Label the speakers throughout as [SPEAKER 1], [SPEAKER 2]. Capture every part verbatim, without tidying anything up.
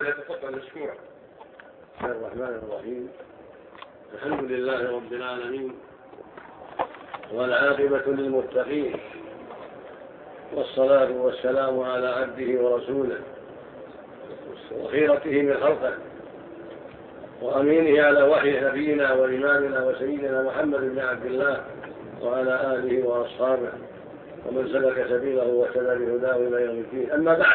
[SPEAKER 1] يتفضل مشكورا. بسم الله الرحمن الرحيم. الحمد لله رب العالمين، والعاقبة للمتقين، والصلاة والسلام على عبده ورسوله وخيرته من خلقه وأمينه على وحي نبينا وإمامنا وسيدنا محمد بن عبد الله وعلى آله وأصحابه ومن سلك سبيله واهتدى بهداه إلى يوم الدين. أما بعد،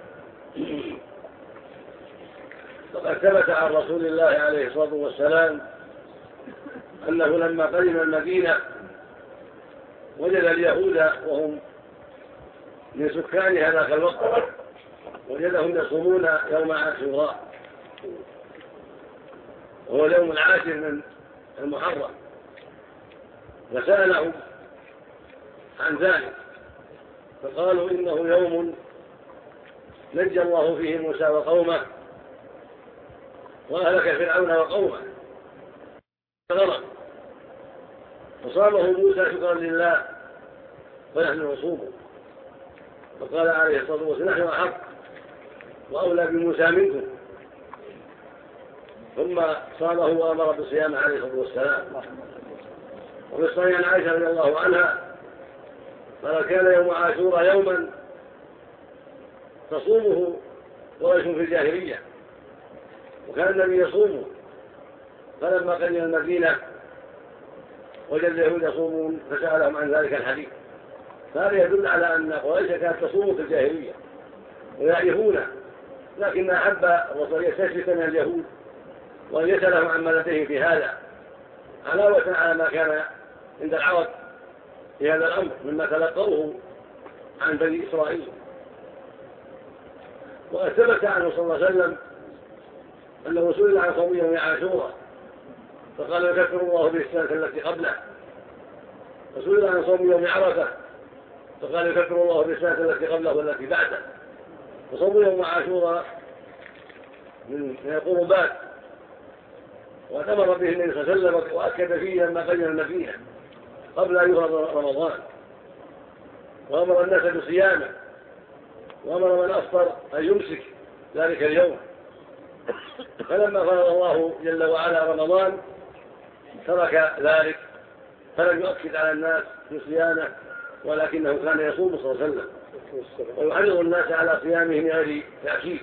[SPEAKER 1] فقد ثبت عن رسول الله عليه الصلاة والسلام أنه لما قدم المدينة وجد اليهود وهم من سكان هذاك الوقت وجدهم يصومون يوم عاشوراء، وهو اليوم العاشر من المحرم، فسألهم عن ذلك فقالوا إنه يوم نجى الله فيه موسى وقومه وأهلك فرعون وقومه فغرق، فصامه موسى شكرا لله ونحن نصومه. فقال عليه الصلاة والسلام: نحن أحق وأولى بموسى منكم. ثم صامه وأمر بالصيام عليه الصلاة والسلام. وفي الصحيح عن عائشة رضي الله عنها قال: كان يوم عاشوراء يوما تصومه قريش في الجاهلية، وكان النبي يصومه، فلما قدم المدينة وجد اليهود يصومون فسألهم عن ذلك الحديث. هذا يدل على أن قريش كانت تصوم في الجاهلية ويعرفونه، لكن أحب الرسول يستشرف من اليهود وأن يسألهم عن لديهم في هذا، علاوة على ما كان عند العرب في هذا الأمر مما تلقوه عن بني إسرائيل. وقد ثبت عنه صلى الله عليه وسلم أنه سئل عن صوم يوم عاشوراء فقال: يكفر الله به السنة التي قبله. وسئل عن صوم يوم عرفة فقال: يكفر الله به السنة التي قبله والتي بعده. وصوم يوم عاشوراء من القربات، وأمر به النبي صلى الله عليه وسلم وأكد فيه لما قدم المدينة قبل أن يفرض رمضان، وأمر الناس بصيامه، وأمر من أفطر أن يمسك ذلك اليوم. فلما فرض الله جل وعلا رمضان ترك ذلك فلم يؤكد على الناس بصيامه، ولكنه كان يصوم صلى الله عليه وسلم ويحرض الناس على صيامه من غير تأكيد.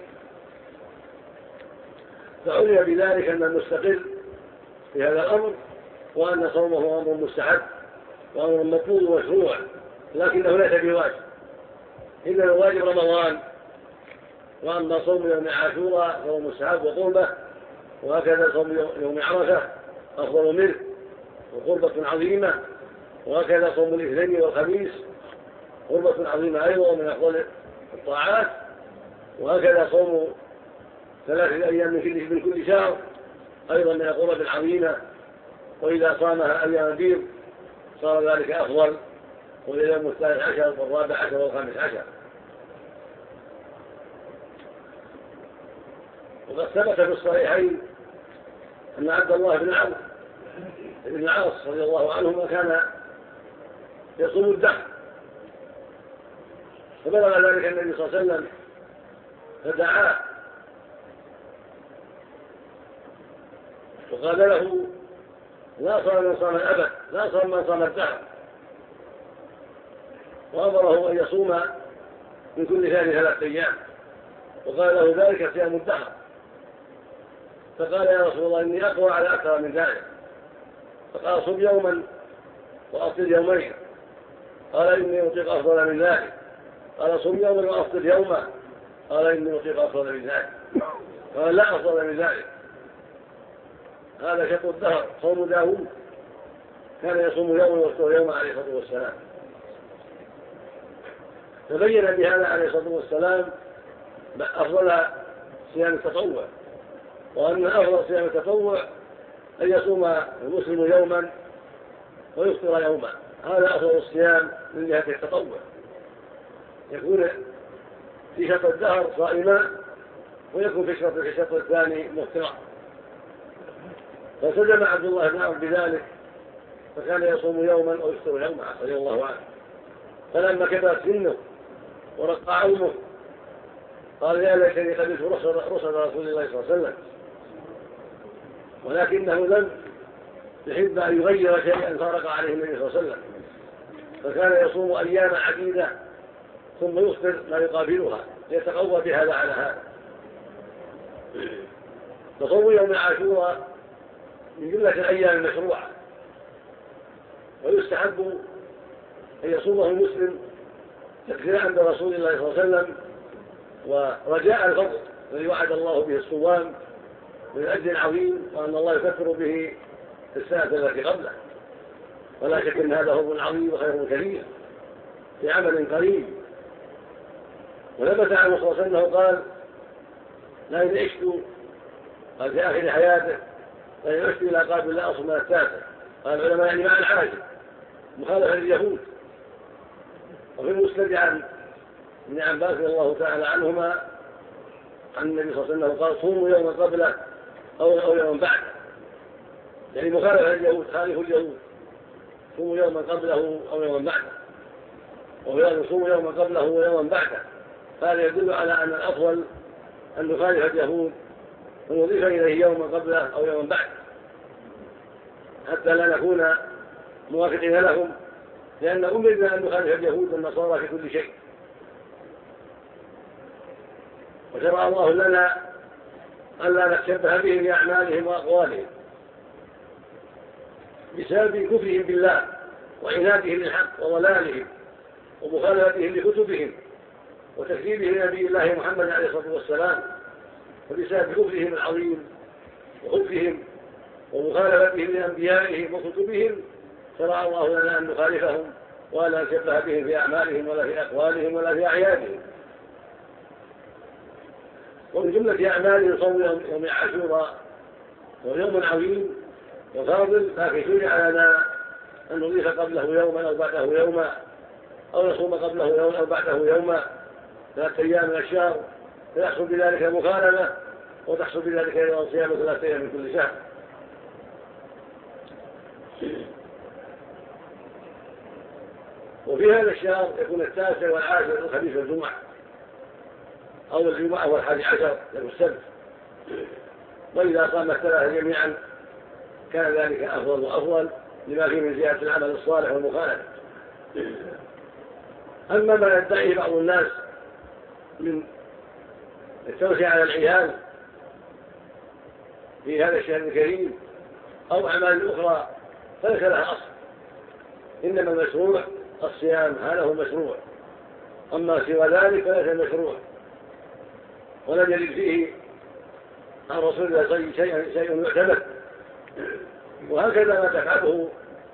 [SPEAKER 1] فعلم بذلك أن المستقل في هذا الأمر وأن صومه أمر مستحب وأمر مطلوب ومشروع، لكنه ليس بواجب، إنما الواجب رمضان. وأما صوم يوم عاشوراء فهو مستحب وقربة، وهكذا صوم يوم عرفة أفضل منه وقربة عظيمة، وهكذا صوم الاثنين والخميس قربة عظيمة أيضا من أفضل الطاعات، وهكذا صوم ثلاثة أيام من كل, من كل شهر أيضا من القرب العظيمة، وإذا صامها أيام البيض صار ذلك أفضل، واليوم الثالث عشر والرابع عشر والخامس عشر. وقد ثبت في الصحيحين أن عبد الله بن عمرو بن العاص رضي الله عنهما كان يصوم الدهر، فبلغ ذلك النبي صلى الله عليه وسلم فدعاه وقال له: لا صام من صام الأبد، لا صام من صام الدهر، وأمره أن يصوم من كل ثاني ثلاثة أيام، وقال له ذلك صيام الدهر. فقال: يا رسول الله إني أقوى على أكثر من ذلك. فقال: صم يوما وأفطر يومين. قال: إني أطيق أفضل من ذلك. قال: صم يوما وأفطر يوما. قال: إني أطيق أفضل من ذلك. قال: لا أفضل من ذلك. هذا شق الدهر صوم داود، كان يصوم يوما ويفطر يوما عليه الصلاة والسلام. تبين بهذا عليه الصلاة والسلام أفضل صيام التطوع، وأن أفضل صيام التطوع أن يصوم المسلم يوما ويفطر يوما. هذا أفضل الصيام من جهة التطوع، يكون في شطر الدهر صائما ويكون في الشطر في الشطر الثاني مفطرا. فسلم عبد الله بن عمرو بذلك، فكان يصوم يوما ويفطر يوما رضي الله عنه. فلما كبرت سنه ورق عظمه قال يا ليتني قبلت رسل رسل رسول الله صلى الله عليه وسلم، ولكنه لم يحب أن يغير شيئا فارق عليه النبي صلى الله عليه وسلم، فكان يصوم أياما عديدة ثم يفطر ما يقابلها ليتقوى بهذا على هذا. فصوم يوم عاشوراء من جملة الأيام المشروعة، ويستحب أن يصومه المسلم تكثيرا عند رسول الله صلى الله عليه وسلم ورجاء الفضل الذي وعد الله به الصوام من أجل عظيم، وأن الله يكفر به في السنة التي قبله. ولا شك أن هذا فضل عظيم وخير كبير في عمل قريب. ولبث عنه صلى الله عليه وسلم قال لئن عشت، قال في آخر حياته لئن عشت إلى قابل لا أصوم من التاسع. قال العلماء يعني مع العاشر مخالفة لليهود. وفي المسند عن ابن عباس رضي الله تعالى عنهما عن النبي صلى الله عليه وسلم قال صوموا يوما قبله أو يوما بعده، يعني مخالفة لليهود، خالفوا اليهود، صوموا يوما قبله أو يوما بعده، وهو صوموا يوما قبله ويوما بعده. هذا يدل على أن الأفضل أن نخالف اليهود ونضيف إليه يوما قبله أو يوما بعده، حتى لا نكون موافقين لهم، لأن أمرنا أن نخالف اليهود والنصارى في كل شيء. وشرع الله لنا ألا نتشبه بهم في أعمالهم وأقوالهم بسبب كفرهم بالله وعنادهم للحق وضلالهم ومخالفتهم لكتبهم وتكذيبهم لنبي الله محمد عليه الصلاة والسلام، وبسبب كفرهم العظيم وخبثهم ومخالفتهم لأنبيائهم وكتبهم شرع الله لنا أن نخالفهم ولا نتشبه بهم في أعمالهم ولا في أقوالهم ولا في أعيادهم. ومن جملة أعمالهم صوم يوم عاشوراء، ويوم عظيم وفاضل، لكن شرع لنا أن نضيف قبله يوما أو بعده يوما، أو نصوم قبله يوما أو بعده يوما ثلاثة أيام من الشهر، فيحصل بذلك مخالفة، وتحصل بذلك أيضا صيام ثلاثة أيام من كل شهر. وفي هذا الشهر يكون التاسع والعاشر الخميس والجمعة، أو الجمعة والحادي عشر يوم السبت، وإذا صام الثلاثة جميعا كان ذلك أفضل وأفضل لما فيه من زيادة العمل الصالح والمخالفة. أما ما يدعيه بعض الناس من التوسع على العيال في هذا الشهر الكريم أو أعمال أخرى فليس لها أصل، إنما المشروع الصيام، هذا هو المشروع، أما سوى ذلك فليس المشروع، ولم يرد فيه عن رسول الله صلى الله عليه وسلم شيء يعتمد. وهكذا ما تفعله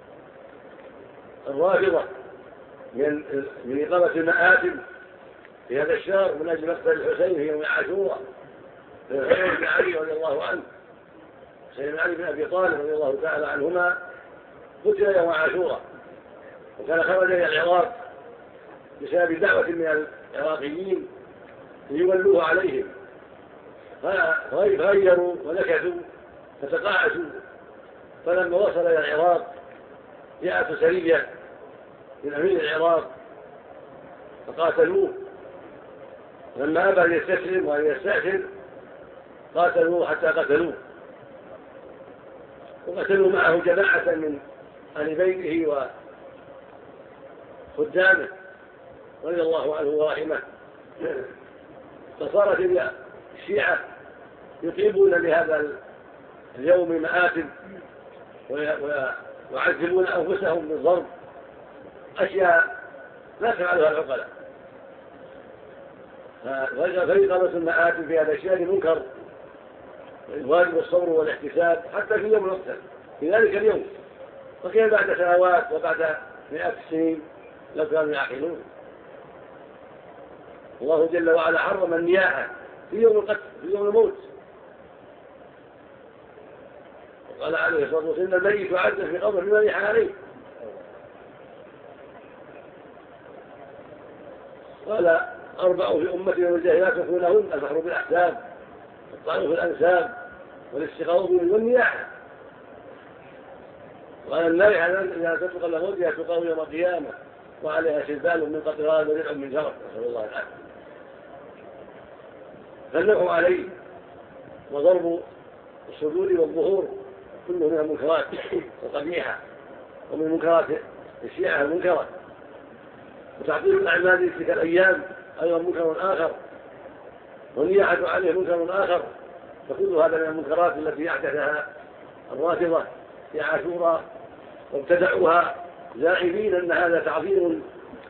[SPEAKER 1] الرافضة من من إقامة المآتم في هذا الشهر من أجل مقتل الحسين في يوم عاشوراء، الحسين بن علي رضي الله عنه، الحسين بن علي بن أبي طالب رضي الله تعالى عنهما قتل يوم عاشوراء، وكان خرج إلى العراق بسبب دعوة من العراقيين ليولوه عليهم، فغيروا ونكثوا فتقاعسوا. فلما وصل إلى العراق جاءت سرية من أمير العراق فقاتلوه، لما أبى أن يستسلم وأن يستأثر قاتلوه حتى قتلوه، وقتلوا معه جماعة من أهل بيته وخدامه رضي الله عنه ورحمه. فصارت الشيعة يطيبون بهذا اليوم مآتم ويعذبون أنفسهم بالضرب، أشياء لا تفعلها العقلاء. فإقامة المآتم في هذا الشهر منكر، الواجب الصبر والاحتساب حتى في يوم الوقت في ذلك اليوم، وكيف بعد سنوات وبعد مئات السنين لو كانوا يعقلون. الله جل وعلا حرم النياحة في يوم القتل، في يوم الموت، وقال عليه الصلاة والسلام الميت يعذب في قبره بما نيح عليه. قال أربع في أمتي من الجاهلات يكونهن الفخر بالأحساب والطعن في الأنساب والاستغاظ والنياحة. وقال النائحة إذا تطلق الموت تقام يوم القيامة وعليها سلبان من قطران وربع من شرف، نسأل الله العافية. فالنفع عليه وضرب الصدور والظهور كله من المنكرات القبيحة ومن منكرات الشيعة المنكرة. وتعطيل الأعمال في تلك الأيام أيضا منكر آخر، والنياحة عليه منكر آخر، فكل هذا من المنكرات التي أحدثها الرافضة في عاشوراء وابتدعوها زاعمين أن هذا تعظيم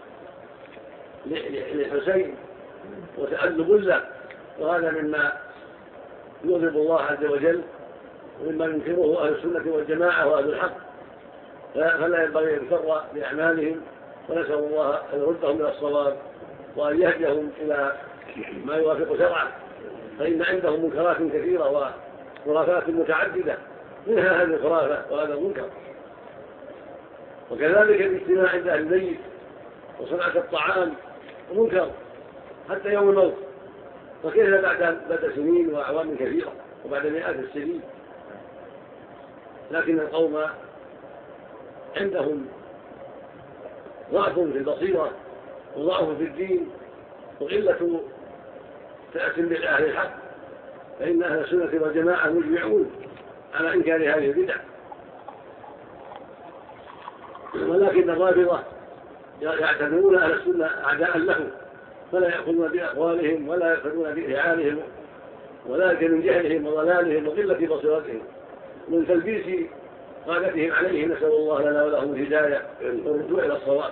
[SPEAKER 1] للحسين وتأدب له، وهذا مما يغضب الله عز وجل ومما ينكره أهل السنة والجماعة وأهل الحق، فلا ينبغي أن يغتر بأعمالهم، ونسأل الله أن يردهم إلى الصواب وأن يهديهم إلى ما يوافق شرعه، فإن عندهم منكرات كثيرة وخرافات متعددة، منها هذه الخرافة وهذا المنكر. وكذلك الاجتماع عند أهل البيت وصنعة الطعام منكر حتى يوم الموت، فكيف بعد بعد سنين وأعوام كثيرة وبعد مئات السنين. لكن القوم عندهم ضعف في البصيرة وضعف في الدين وقلة تأثم بالأهل الحق، فإن أهل السنة والجماعة مجمعون على إنكار هذه البدع، ولكن الرافضة يعتبرون أهل السنة أعداء لهم، فلا يأخذون بأقوالهم ولا يأخذون بإعانهم، وذلك من جهلهم وضلالهم وقلة بصيرتهم من تلبيس قادتهم عليه. نسأل الله لنا ولهم الهداية والرجوع إلى الصواب.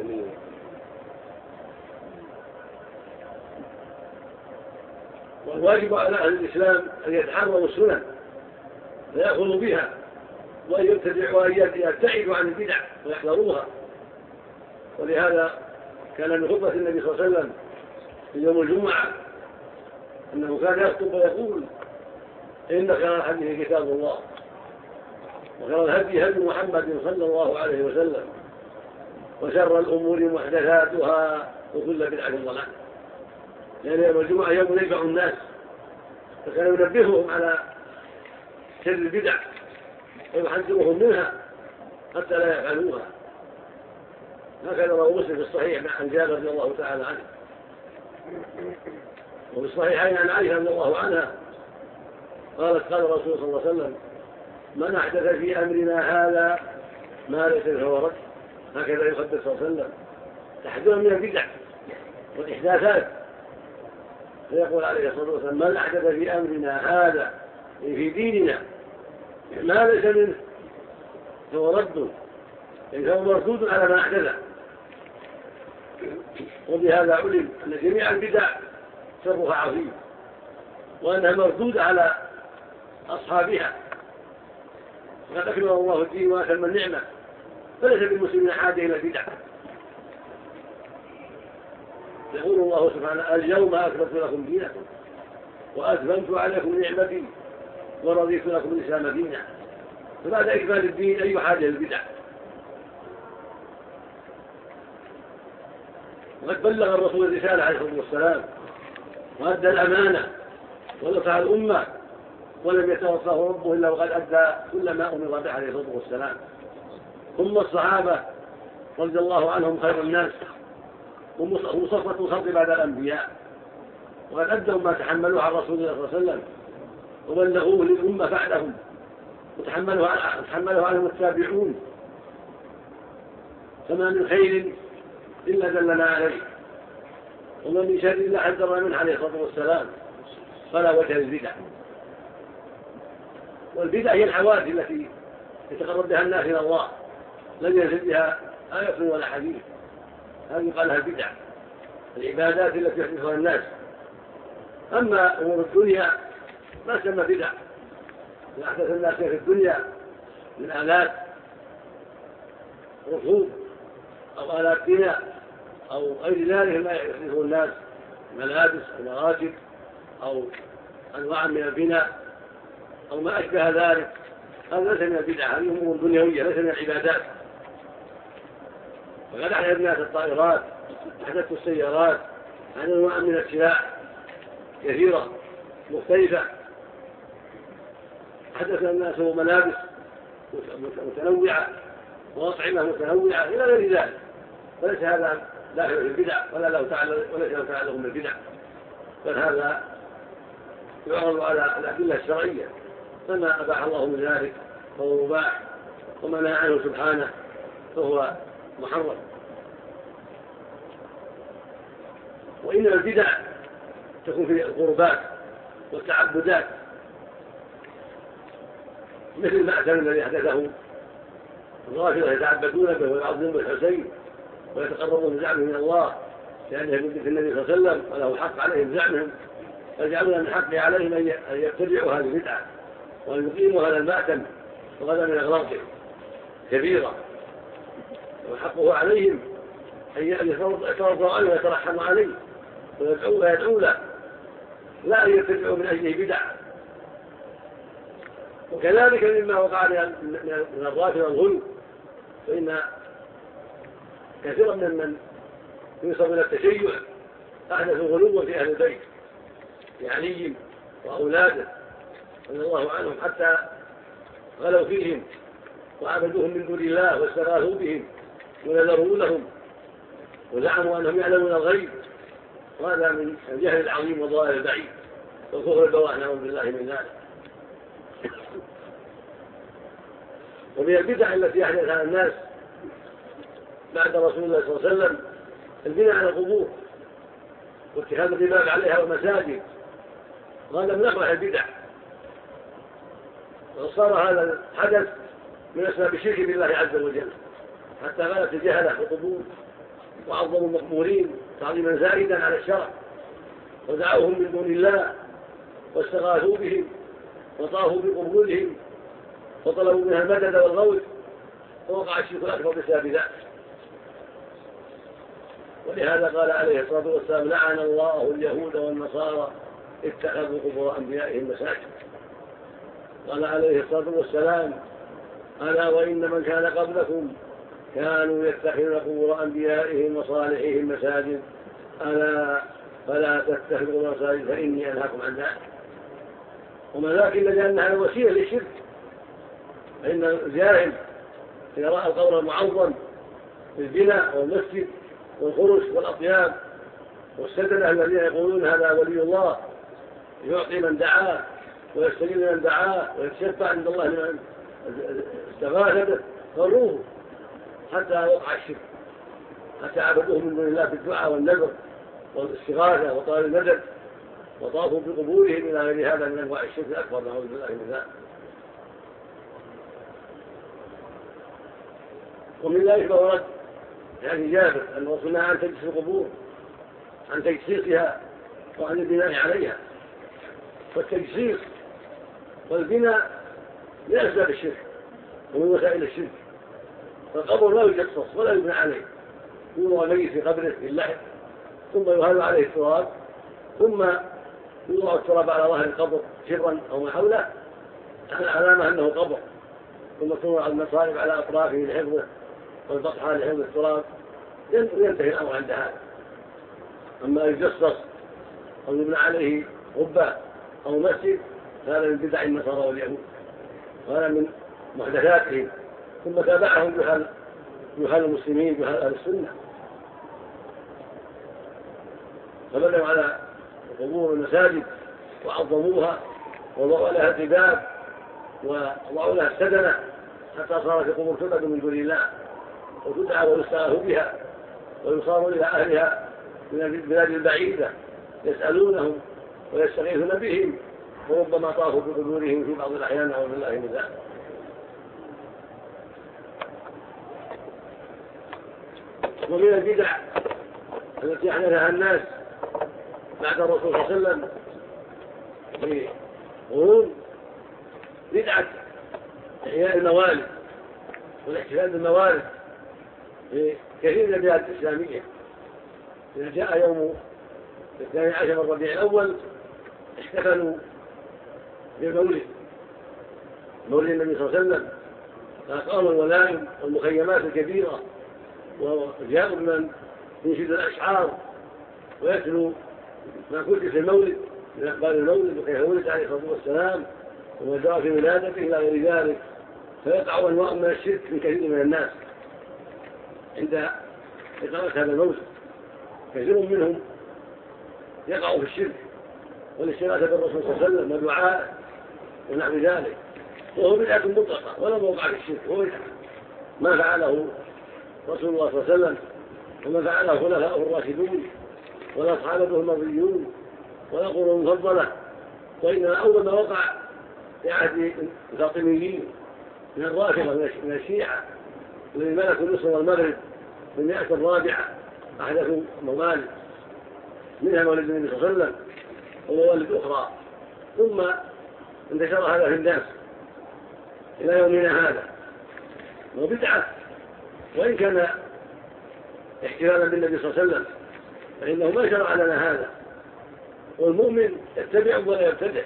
[SPEAKER 1] والواجب على أهل الإسلام أن يتحرروا السنن فيأخذوا بها، وأن يبتدعوا وأن يبتعدوا عن البدع ويحذروها. ولهذا كان من خطبة النبي صلى الله عليه وسلم في يوم الجمعة أنه كان يخطب ويقول: إن خير الحديث كتاب الله، وخير الهدي هدي محمد صلى الله عليه وسلم، وشر الأمور محدثاتها وكل بدعة ضلالة. لأن يوم الجمعة يوم ينفع الناس، فكان ينبههم على شر البدع ويحذرهم منها حتى لا يفعلوها. هكذا رواه مسلم في الصحيح عن جابر رضي الله تعالى عنه، وفي الصحيحين عن عائشة رضي الله عنها قالت: قال الرسول صلى الله عليه وسلم: من أحدث في أمرنا هذا ما ليس فهو رد. هكذا يقدس صلى الله عليه وسلم تحذيرا من البدع والإحداثات. فيقول عليه الصلاة والسلام: من أحدث في أمرنا هذا في ديننا ما ليس منه فهو رد، يعني فهو مردود على ما أحدثه. وبهذا علم أن جميع البدع شرها عظيم، وأنها مردودة على أصحابها، وقد أكرم الله الدين وأتم النعمة، فليس بالمسلمين حاجة إلى البدع. يقول الله سبحانه: اليوم أكملت لكم دينكم وأتممت عليكم نعمتي ورضيت لكم الإسلام دينا. فبعد إكمال الدين أي حاجة للبدع؟ وقد بلغ الرسول الرسالة عليه الصلاة والسلام وأدى الأمانة ونصح الأمة، ولم يتوفاه ربه إلا وقد أدى كل ما أمر به عليه الصلاة والسلام. ثم الصحابة رضي الله عنهم خير الناس ومصفة الخلق بعد الأنبياء، وقد أدوا ما تحملوه عن رسول الله صلى الله عليه وسلم وبلغوه للأمة بعدهم، وتحملوه عنهم التابعون، فما من خير إلا دلنا عليه، وما من شر إلا حذرنا منه عليه الصلاة والسلام. فلا وجه للبدع. والبدع هي الحوادث التي يتقرب بها الناس إلى الله، لم ينزل بها آية ولا حديث، هذه قال لها البدع، العبادات التي يحدثها الناس. أما أمور الدنيا ما سمى بدع، ما أحدث الناس في الدنيا من آلات ركوب أو آلات بناء أو غير ذلك ما يحدثه الناس، ملابس أو مراكب أو أنواع من البناء أو ما أشبه ذلك، هذا ليس من البدع، هذه أمور دنيوية ليس من العبادات. وقد أحدث الناس الطائرات، أحدث السيارات، هذا أنواع من السلاح كثيرة مختلفة، حدث الناس ملابس متنوعة وأطعمة متنوعة إلى غير ذلك، فليس هذا داخل في البدع ولا له تعلق وليس له تعلق بالبدع، بل هذا يعرض على الأدلة الشرعية، فما أباح الله من ذلك فهو مباح، وما نهى عنه سبحانه فهو محرم. وإن البدع تكون في القربات والتعبدات، مثل المأتم الذي حدثه الرافضة يتعبدون به ويعظمون بالحسين ويتقربون بزعمه من الله لأنه من ذكر النبي صلى الله عليه وسلم وله حق عليهم بزعمهم، فيجعلون من حقه عليهم أن يتبعوا هذه البدعة وأن يقيموا هذا المأتم، وهذا من أغلاطهم كبيرة، وحقه عليهم أن يترضوا عنه ويترحموا عليه ويدعوا له، لا أن يتبعوا من أجله بدع. وكذلك مما وقع من الرافضة والغلو، فإن كثيرا من من ينسب إلى التشيع أحدثوا غلوا في أهل البيت علي وأولاده رضي الله عنهم، حتى غلوا فيهم وعبدوهم من دون الله واستغاثوا بهم ونذروا لهم وزعموا أنهم يعلمون الغيب، وهذا من الجهل العظيم وضلال البعيد والكفر البواح، نعوذ بالله من ذلك. ومن البدع التي أحدثها الناس بعد رسول الله صلى الله عليه وسلم البناء على القبور واتخاذ الرباب عليها والمساجد، وهذا من أقبح البدع، وصار هذا الحدث من أسباب الشرك بالله عز وجل، حتى غلت الجهلة في القبور وعظموا المقبورين تعظيما زائدا على الشرع ودعوهم من دون الله واستغاثوا بهم وطافوا بقبورهم وطلبوا منها المدد والغوث، ووقع الشرك الأكبر بسبب ذلك. ولهذا قال عليه الصلاة والسلام: لعن الله اليهود والنصارى اتخذوا قبور أنبيائهم مساجد. قال عليه الصلاة والسلام: ألا وإن من كان قبلكم كانوا يتخذون قبور أنبيائهم وصالحهم مساجد، ألا فلا تتخذوا مساجد فإني أنهاكم عن ذلك. وما ذاك إلا لأنها وسيلة للشرك، فإن الجاهل إذا رأى القبر المعظم بالبناء والمسجد والخرش والأطياب والسدنة الذين يقولون هذا ولي الله يعطي من دعاه ويستجيب من دعاه ويتشفع عند الله لمن استغاث به، فروه حتى وقع الشرك، حتى عبدوه من دون الله بالدعاء والنذر والاستغاثة وطلب المدد وطافوا بقبورهم إلى غير هذا من أنواع الشرك الأكبر، نعوذ بالله من ذلك. ومن ذلك ما ورد يعني جابر أن وصلنا عن تجسيس القبور، عن تجسيسها وعن البناء عليها، والتجسيس والبناء من أسباب الشرك ومن وسائل الشرك. فالقبر لا يجسس ولا يبنى عليه، يوضع الميت في قبره باللحد ثم يهال عليه التراب، ثم يوضع التراب على ظهر القبر شبرا أو ما حوله علامة أنه قبر، ثم توضع المصارف على أطرافه لحفظه والبطحة لحفظ التراب، ينتهي الأمر عند هذا. أما يجسس أو يبنى عليه غبة أو مسجد هذا من بدع النصارى واليهود، وهذا من محدثاتهم، ثم تابعهم جهال جهال المسلمين جهال أهل السنة، فبنوا على القبور والمساجد وعظموها وضعوا لها الرباب وضعوا لها السدنة حتى صارت القبور تعبد من دون الله وتدعى ويستغاث بها ويصار إلى أهلها من البلاد البعيدة يسألونهم ويستغيثون بهم، وربما طافوا بقبورهم في بعض الأحيان نعوذ بالله من ذلك. ومن البدع التي أحدثها الناس بعد الرسول صلى الله عليه وسلم في قرون بدعة إحياء الموالد والاحتفال بالموالد في كثير من البلاد الإسلامية. إذا جاء يوم الثاني عشر من ربيع الأول احتفلوا بالمولد، مولد النبي صلى الله عليه وسلم، فأقاموا الولائم والمخيمات الكبيرة وجاءوا من ينشد الأشعار ويتلو ما كتب في المولد من أخبار المولد وكيف ولد عليه الصلاة والسلام وما جرى في ولادته إلى غير ذلك، فيقع أنواع من الشرك من كثير من الناس عند إقامة هذا المولد. كثير منهم يقع في الشرك والاستغاثة بالرسول صلى الله عليه وسلم ودعاء ونحو ذلك، وهو بدعة مطلقة ولا موقع في الشرك، هو بدعة ما فعله رسول الله صلى الله عليه وسلم وما فعله خلفاؤه الراشدون ولا أصحابه المرضيون ولا قرون المفضلة، وإنما أول ما وقع في عهد الفاطميين من الرافضة من الشيعة الذين ملكوا مصر والمغرب في المئة الرابعة أحدثوا ممالك منها مولد النبي صلى الله عليه وسلم وموالد أخرى، ثم انتشر هذا في الناس إلى يومنا هذا، وبدعة وإن كان احتفالا بالنبي صلى الله عليه وسلم فإنه ما شرع لنا هذا، والمؤمن يتبع ولا يبتدع،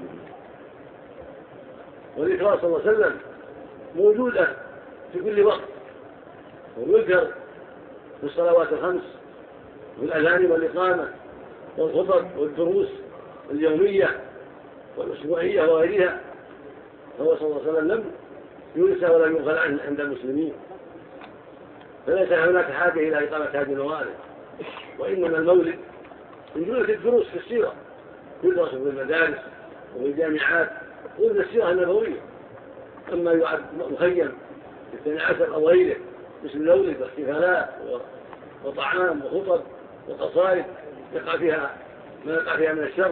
[SPEAKER 1] والإكرام صلى الله عليه وسلم موجودة في كل وقت، ويذكر في الصلوات الخمس والأذان والإقامة والخطب والدروس اليومية والأسبوعية وغيرها، فهو صلى الله عليه وسلم لم ينسى ولا يغفل عنه عند المسلمين، فليس هناك حاجة إلى إقامة هذه الموارد، وإنما المولد من جملة الدروس في السيرة يدرس في المدارس وفي الجامعات وفي السيرة النبوية، أما يعد مخيم في الثاني عشر أو غيره مثل المولد واحتفالات وطعام وخطب وقصائد يقع فيها ما يقع فيها من الشر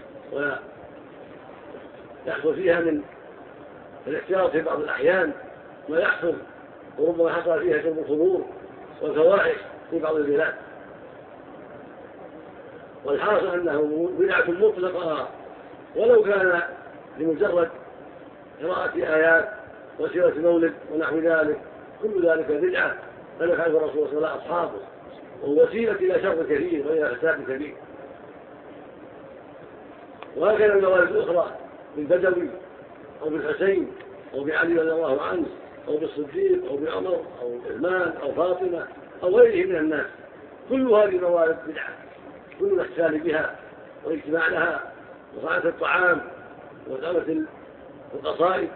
[SPEAKER 1] ويحصل فيها من الاحتياط في بعض الأحيان ما يحصل، وربما حصل فيها شرب الخمور والفواحش في بعض البلاد. والحاصل أنه بدعة مطلقة ولو كان لمجرد قراءة آيات وسيرة مولد ونحو ذلك، كل ذلك بدعة لم يفعله الرسول صلى الله عليه وسلم أصحابه، ووسيلة إلى شر كثير وإلى فساد كبير. وهكذا الموارد الأخرى بالبدوي أو بالحسين أو بعلي رضي الله عنه أو بالصديق أو بعمر أو عثمان أو فاطمة أو غيره من الناس، كل هذه الموارد بدعة، كل الاحتفال بها والاجتماع لها وصنعة الطعام وصنعة القصائد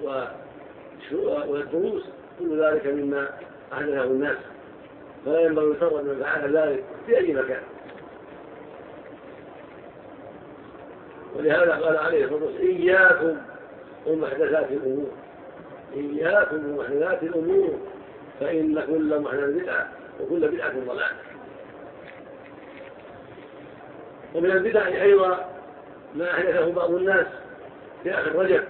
[SPEAKER 1] والدروس، كل ذلك مما أحدثه الناس، فلا ينبغي يسر من فعل ذلك في أي مكان. ولهذا قال عليه الصلاة والسلام: إياكم ومحدثات الأمور، إياكم ومحدثات الأمور فإن كل محدث بدعة وكل بدعة ضلالة. ومن البدع أيضا ما أحدثه بعض الناس في آخر رجب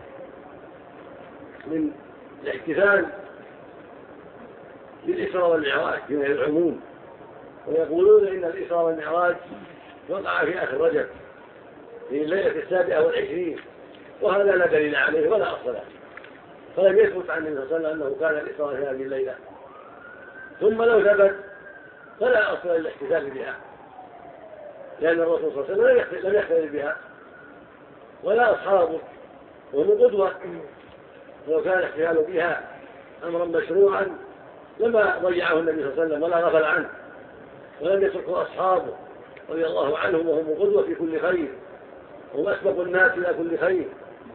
[SPEAKER 1] من الاحتفال بالإسراء والمعراج من العموم، ويقولون إن الإسراء والمعراج وقع في آخر رجب في الليلة السابعة والعشرين، وهذا لا دليل عليه ولا أصل له، فلم يثبت عن النبي صلى الله عليه وسلم أنه كان الإسراء في هذه الليلة، ثم لو ثبت فلا أصل للاحتفال بها، لأن الرسول صلى الله عليه وسلم لم يحتفل بها ولا أصحابه، وهم قدوة، لو كان الاحتفال بها أمرا مشروعا لما ضيعه النبي صلى الله عليه وسلم ولا غفل عنه، ولم يتركه أصحابه رضي الله عنهم وهم قدوة في كل خير، هم أسبق الناس إلى كل خير.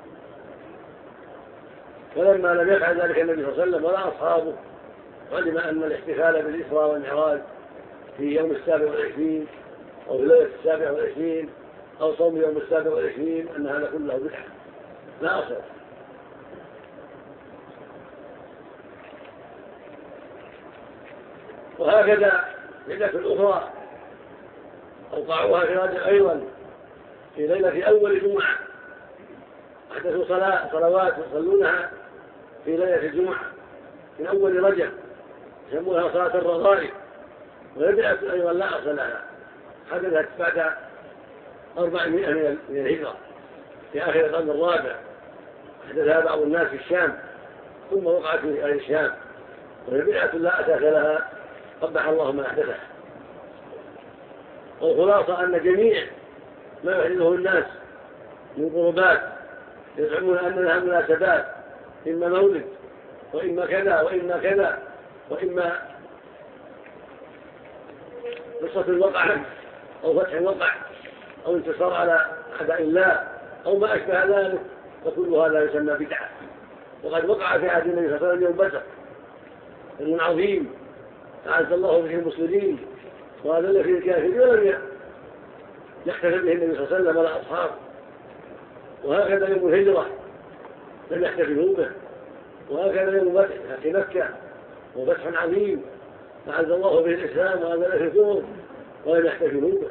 [SPEAKER 1] فلما لم يفعل ذلك النبي صلى الله عليه وسلم ولا أصحابه، علم أن الاحتفال بالإسراء والمعراج في يوم السابع والعشرين أو في ليلة السابع والعشرين أو صوم يوم السابع والعشرين أن هذا كله بدعة لا أصل. وهكذا بدعة الأخرى أوقعوها في رجب أيضا في ليلة أول جمعة، أحدثوا صلاة صلوات يصلونها في ليلة الجمعة من أول رجب يسمونها صلاة الرغائب، وبدعة أيضا لا أصل لها، حدثت بعد أربعمائة من الهجرة في آخر القرن الرابع، أحدثها بعض الناس في الشام ثم وقعت في أهل الشام، وهي بدعة لا أساس لها قبح الله ما أحدثها. والخلاصة أن جميع ما يحدثه الناس من قربات يزعمون أن لها مناسبات، إما مولد وإما كذا وإما كذا وإما قصة الوقع أو فتح الوقع أو انتصار على أعداء الله أو ما أشبه ذلك، فكل هذا يسمى بدعة. وقد وقع في عهد النبي صلى الله عليه وسلم يوم بدر يوم عظيم أعز الله به المسلمين وأذل فيه الكافرين ولم يحتفل به النبي صلى الله عليه وسلم ولا أصحابه. وهكذا يوم الهجرة لم يحتفلوا به، وهكذا يوم فتح مكة وفتح عظيم أعز الله به الإسلام وأذل في الكفر ولم يحتفلوا به.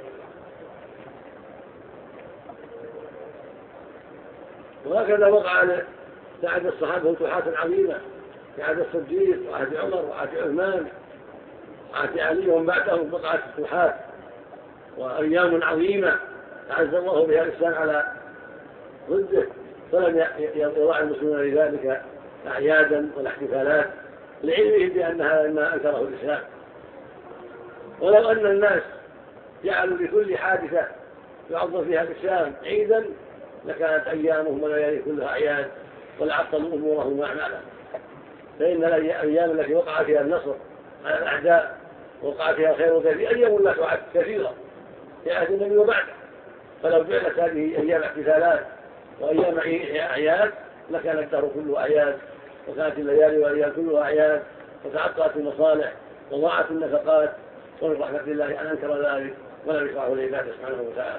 [SPEAKER 1] وهكذا وقع لعهد الصحابة فتوحات عظيمة في عهد الصديق وعهد عمر وعهد عثمان وعهد علي ومن بعدهم وقعت فتوحات وأيام عظيمة أعز الله بها الإسلام على ضده، فلم يراعي المسلمون لذلك أعيادا ولا احتفالات لعلمهم بأنها ما أنكره الإسلام. ولو أن الناس جعلوا لكل حادثة يعظم فيها الإسلام عيدا لكانت أيامهم وليالي كلها أعياد ولعطلوا أمورهم وأعمالهم. فإن الأيام التي وقع فيها النصر على الأعداء وقع فيها خير كثير أيام لا تعد كثيرة في عهد النبي وبعده، فلو جعلت هذه أيام احتفالات وأيام أعياد لكان الدهر كله أعياد وكانت الليالي والأيام كلها أعياد وتعطلت المصالح وضاعت النفقات، ومن رحمة الله أن أنكر ذلك ولم يشرعه لعباده سبحانه وتعالى.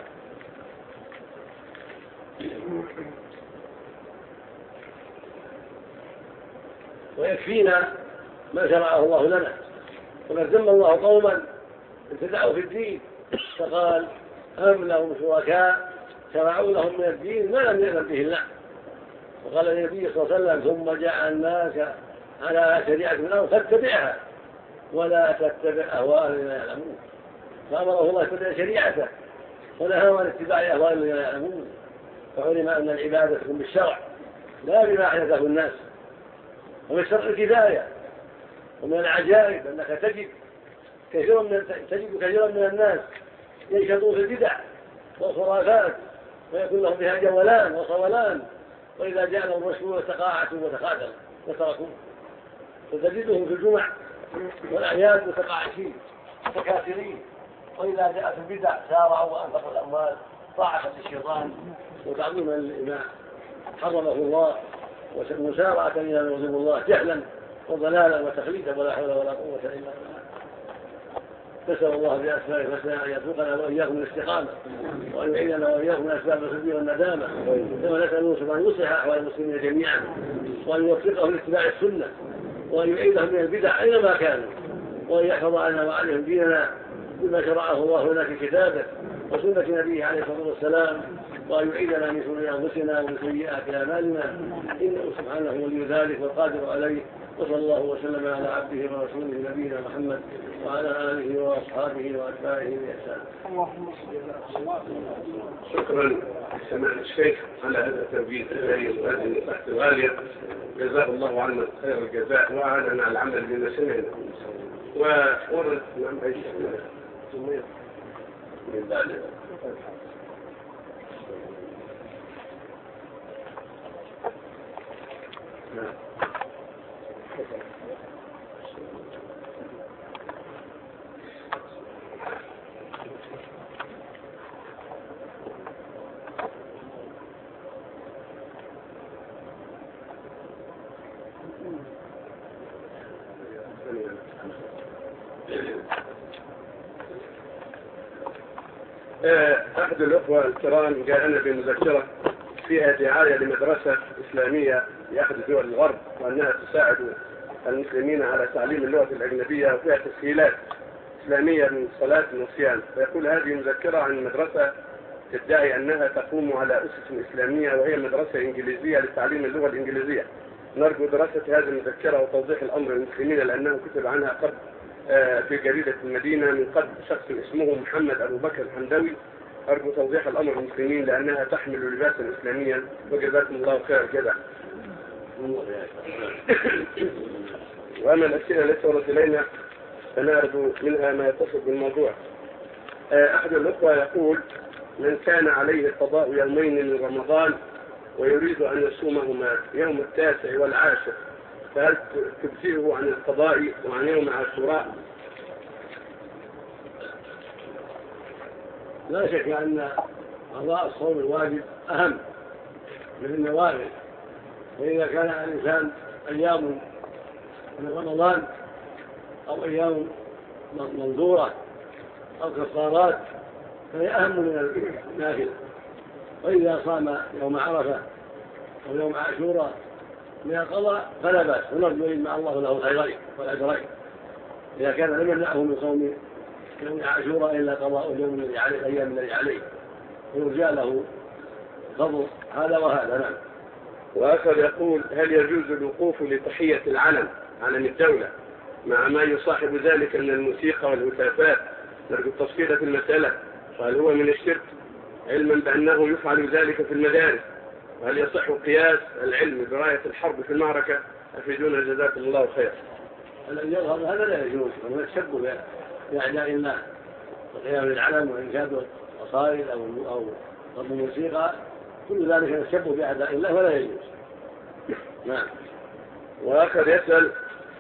[SPEAKER 1] ويكفينا ما شرعه الله لنا، وقد ذم الله قوما ابتدعوا في الدين فقال أم لهم شركاء شرعوا لهم من الدين ما لم يأذن به الله. وقال النبي صلى الله عليه وسلم ثم جعلناك على شريعة من الأرض فاتبعها ولا تتبع أهواء الذين لا يعلمون. فأمره الله يتبع شريعته ونهى عن اتباع أهواء الذين لا يعلمون. فعلم أن العبادة تكون بالشرع لا بما أحدثه الناس. ومن الشرع الكفاية. ومن العجائب أنك تجد كثيرا من تجد كثيرا من الناس ينشطون في البدع والخرافات ويكون لهم بها جولان وصولان، وإذا جاء لهم الرسول تقاعسوا وتخاذلوا وتركوه، فتجدهم في الجمع والأعياد متقاعسين متكاثرين، وإذا جاءت البدع سارعوا وأنفقوا الأموال طاعة الشيطان وتعظيما لما حرمه الله ومسارعة إلى ما يغضب الله جهلا وضلالا وتخليدا ولا حول ولا قوة إلا بالله. نسأل الله بأسمائه الحسنى أن يرزقنا وإياكم الاستقامة وأن يعيننا وإياكم من أسباب الخزي والندامة، كما نسأل سبحانه أن يصلح أحوال المسلمين جميعا وأن يوفقهم لاتباع السنة وأن يعيدهم من البدع أينما كانوا وأن يحفظ عنا وعليهم ديننا بما شرعه الله لنا في كتابه وسنة نبيه عليه الصلاة والسلام، وأن يعيدنا من شرور أنفسنا ومن سيئات أعمالنا إنه سبحانه ولي ذلك والقادر عليه. وصلى الله وسلم على عبده ورسوله نبينا محمد وعلى آله وأصحابه وأتباعه بإحسان.
[SPEAKER 2] شكرا سماحة الشيخ على هذا التوجيه الذي وهذه النصيحة الغالية، جزاه الله عنا خير الجزاء وأعاننا على العمل بما سمعنا. وورد نعم أي شيء من ذلك. نعم. أحد الأخوة الكرام جاءنا بمذكرة فيها دعاية لمدرسة إسلامية لأحد دول الغرب وأنها تساعد المسلمين على تعليم اللغة الأجنبية وفيها تسهيلات إسلامية من صلاة وصيام. فيقول هذه مذكرة عن مدرسة تدعي أنها تقوم على أسس إسلامية وهي مدرسة إنجليزية لتعليم اللغة الإنجليزية. نرجو دراسة هذه المذكرة وتوضيح الأمر للمسلمين لأنه كتب عنها قبل في جريدة المدينة من قبل شخص اسمه محمد أبو بكر الحمدوي. أرجو توضيح الأمر للمسلمين لأنها تحمل لباسا إسلاميا وجزاكم الله خير الجزاء. وأما الأسئلة التي وردت إلينا فنرجو منها ما يتصل بالموضوع. أحد الأخوة يقول من كان عليه القضاء يومين من رمضان ويريد أن يصومهما يوم التاسع والعاشر فهل تجزئه عن القضاء وعن يوم عاشوراء؟
[SPEAKER 1] لا شك أن قضاء الصوم الواجب أهم من النوافل، وإذا كان الإنسان أيام من رمضان أو أيام منظورة أو كفارات فهي أهم من النافلة. وإذا صام يوم عرفة أو يوم عاشوراء من القضاء فلا بأس، ونرجو إن مع الله له الخيرين والأجرين إذا كان لم يمنعه من صوم يوم عاشوراء إلا قضاء اليوم الذي عليه الأيام الذي عليه، ويرجى له فضل هذا وهذا. نعم.
[SPEAKER 2] وآخر يقول: هل يجوز الوقوف لتحية العلم علم الدولة مع ما يصاحب ذلك من الموسيقى والهتافات؟ نرجو التفصيل في المسألة، وهل هو من الشرك علما بأنه يفعل ذلك في المدارس؟ وهل يصح قياس العلم براية الحرب في المعركة؟ أفيدونا جزاكم الله خير.
[SPEAKER 1] الذي يظهر هذا لا يجوز، وهو التشبه بأعداء الله وقيام العلم وإنشاد قصائد أو أو ضرب الموسيقى، كل ذلك التشبه بأعداء الله ولا يجوز. نعم.
[SPEAKER 2] وآخر يسأل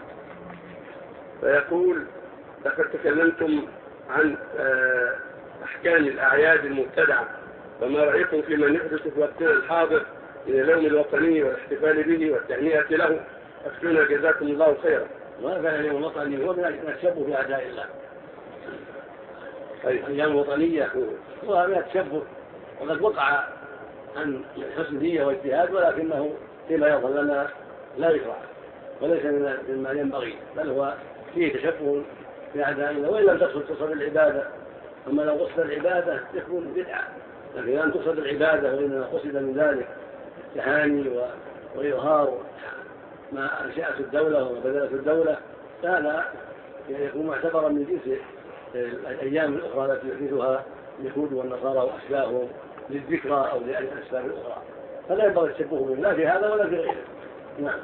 [SPEAKER 2] فيقول: لقد تكلمتم عن أحكام الأعياد المبتدعة، فما رأيكم في من يحدث في وقتنا الحاضر من اليوم الوطني والاحتفال به والتهنئة له؟ أفتونا جزاكم الله خيرا.
[SPEAKER 1] ما كان اليوم الوطني هو من التشبه بأعداء الله. الأيام الوطنية هو من التشبه، وقد وقع عن حسن نية واجتهاد، ولكنه فيما يظهر لنا لا يشرع وليس مما ينبغي، بل هو فيه تشبه بأعداء الله، وإن لم تقصد تصل العبادة. أما لو قصد العبادة تكون بدعة، لكن لم تقصد العبادة وإنما قصد من ذلك تهاني وإظهار ما أنشأت الدولة وبذلت الدولة، فهذا يكون معتبرا من جنس الأيام الأخرى التي يحدثها اليهود والنصارى وأشباههم للذكرى أو لأسباب الأخرى، فلا ينبغي التشبه بهم لا في هذا ولا في غيره. نعم.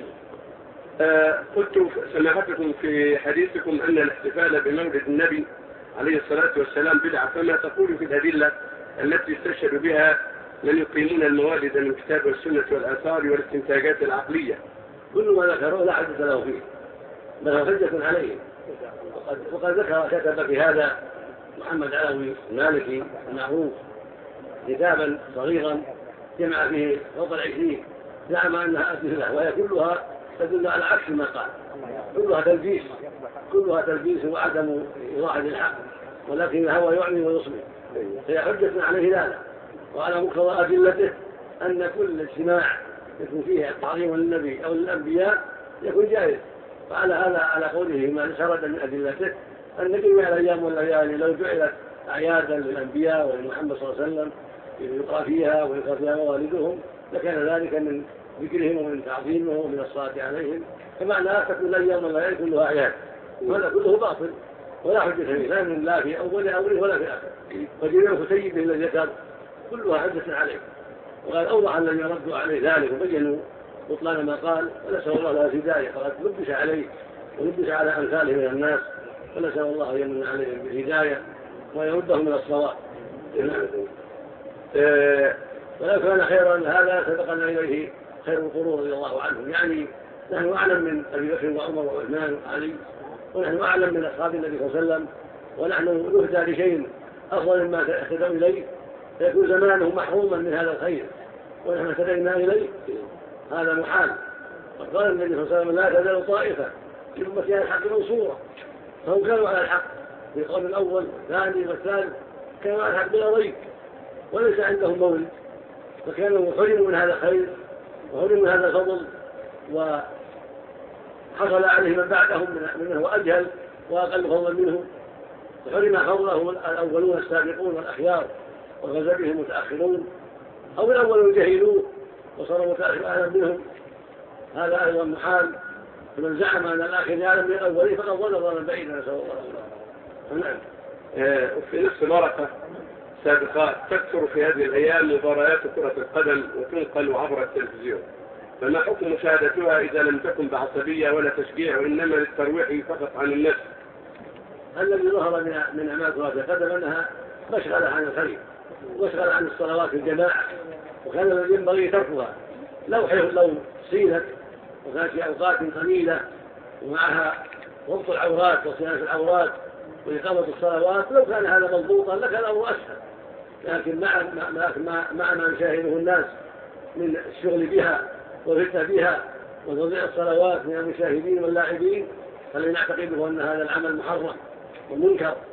[SPEAKER 2] آه قلت سماحتكم في حديثكم أن الاحتفال بمولد النبي عليه الصلاة والسلام بدعة، فما تقول في الأدلة التي استشهد بها من يقيمون الموالد من الكتاب والسنة والآثار والاستنتاجات العقلية؟
[SPEAKER 1] كل ما ذكروه لا حدث له فيه، بل هو حجة عليهم. وقد, وقد ذكر كتب في هذا محمد علوي المالكي المعروف كتابا صغيرا جمع فيه فوق العشرين، زعم أنها أدلة وهي كلها تدل على عكس ما قال، كلها تلبيس كلها تلبيس وعدم إيضاح للحق، ولكن الهوى يعمي ويصمم، فهي حجة عليه ذلك. وعلى مقتضى أدلته أن كل اجتماع يكون فيه تعظيم للنبي أو للأنبياء يكون جائز. فعلى هذا على قوله ما سرد من أدلته أن جميع الأيام والليالي لو جعلت أعيادا للأنبياء ولمحمد صلى الله عليه وسلم يقرأ فيها ويقرأ فيها موالدهم لكان ذلك من ذكرهم ومن تعظيمهم ومن الصلاة عليهم، فمعنى تكون الأيام والليالي كلها أعياد، وهذا كله باطل ولا حجة فيه، لا من لا في أول أمره ولا في آخر. وجميع كتيبه الذي ذكر كلها حجة عليه، وقال أوضح الذين ردوا عليه ذلك وبينوا بطلان ما قال، ونسأل الله له الهداية، فقد لبس عليه ولبس على أمثاله من الناس، ونسأل الله أن يمن عليهم بالهداية ويردهم من الصواب. ولو كان خيرا هذا سبقنا إليه خير القرون رضي الله عنهم، يعني نحن أعلم من أبي بكر وعمر وعثمان وعلي، ونحن أعلم من أصحاب النبي صلى الله عليه وسلم، ونحن نهدى لشيء أفضل مما اهتدوا إليه، فيكون زمانه محروما من هذا الخير ونحن اهتدينا إليه، هذا محال. وقال النبي صلى الله عليه وسلم: لا تزال طائفة في أمتي على الحق منصورة، فهم كانوا على الحق في القرن الأول والثاني والثالث، كانوا على الحق بلا ريب وليس عندهم مولد، فكانوا حرموا من هذا الخير وحرموا من هذا الفضل، وحصل عليه من بعدهم من هو أجهل وأقل فضلا منهم، وحرم فضله الأولون السابقون والأخيار وغزا بهم المتأخرون، أو الأولون الجاهلون وصاروا متأخرين منهم، هذا أيضا محال. فمن زعم أن الآخر يعلم من الأولين فقد ضل ضلالا بعيدا، نسأل الله العافية. نعم.
[SPEAKER 2] في نفس الورقة سابقات تكثر في هذه الأيام مباريات كرة القدم وتنقل عبر التلفزيون، فما حكم مشاهدتها إذا لم تكن بعصبية ولا تشجيع وإنما للترويح فقط عن النفس؟
[SPEAKER 1] الذي ظهر من أعمال كرة القدم أنها مشغلة عن الخير ومشغلة عن الصلوات في الجماعة، وكان الذي ينبغي تركها لو لو صينت وكانت في أوقات قليلة ومعها ضبط العورات وصيانة العورات وإقامة الصلوات، لو كان هذا مضبوطا لكان الأمر أسهل. لكن مع مع مع ما يشاهده الناس من الشغل بها والفتنة بها وتضييع الصلوات من المشاهدين واللاعبين، فلنعتقده أن هذا العمل محرم ومنكر،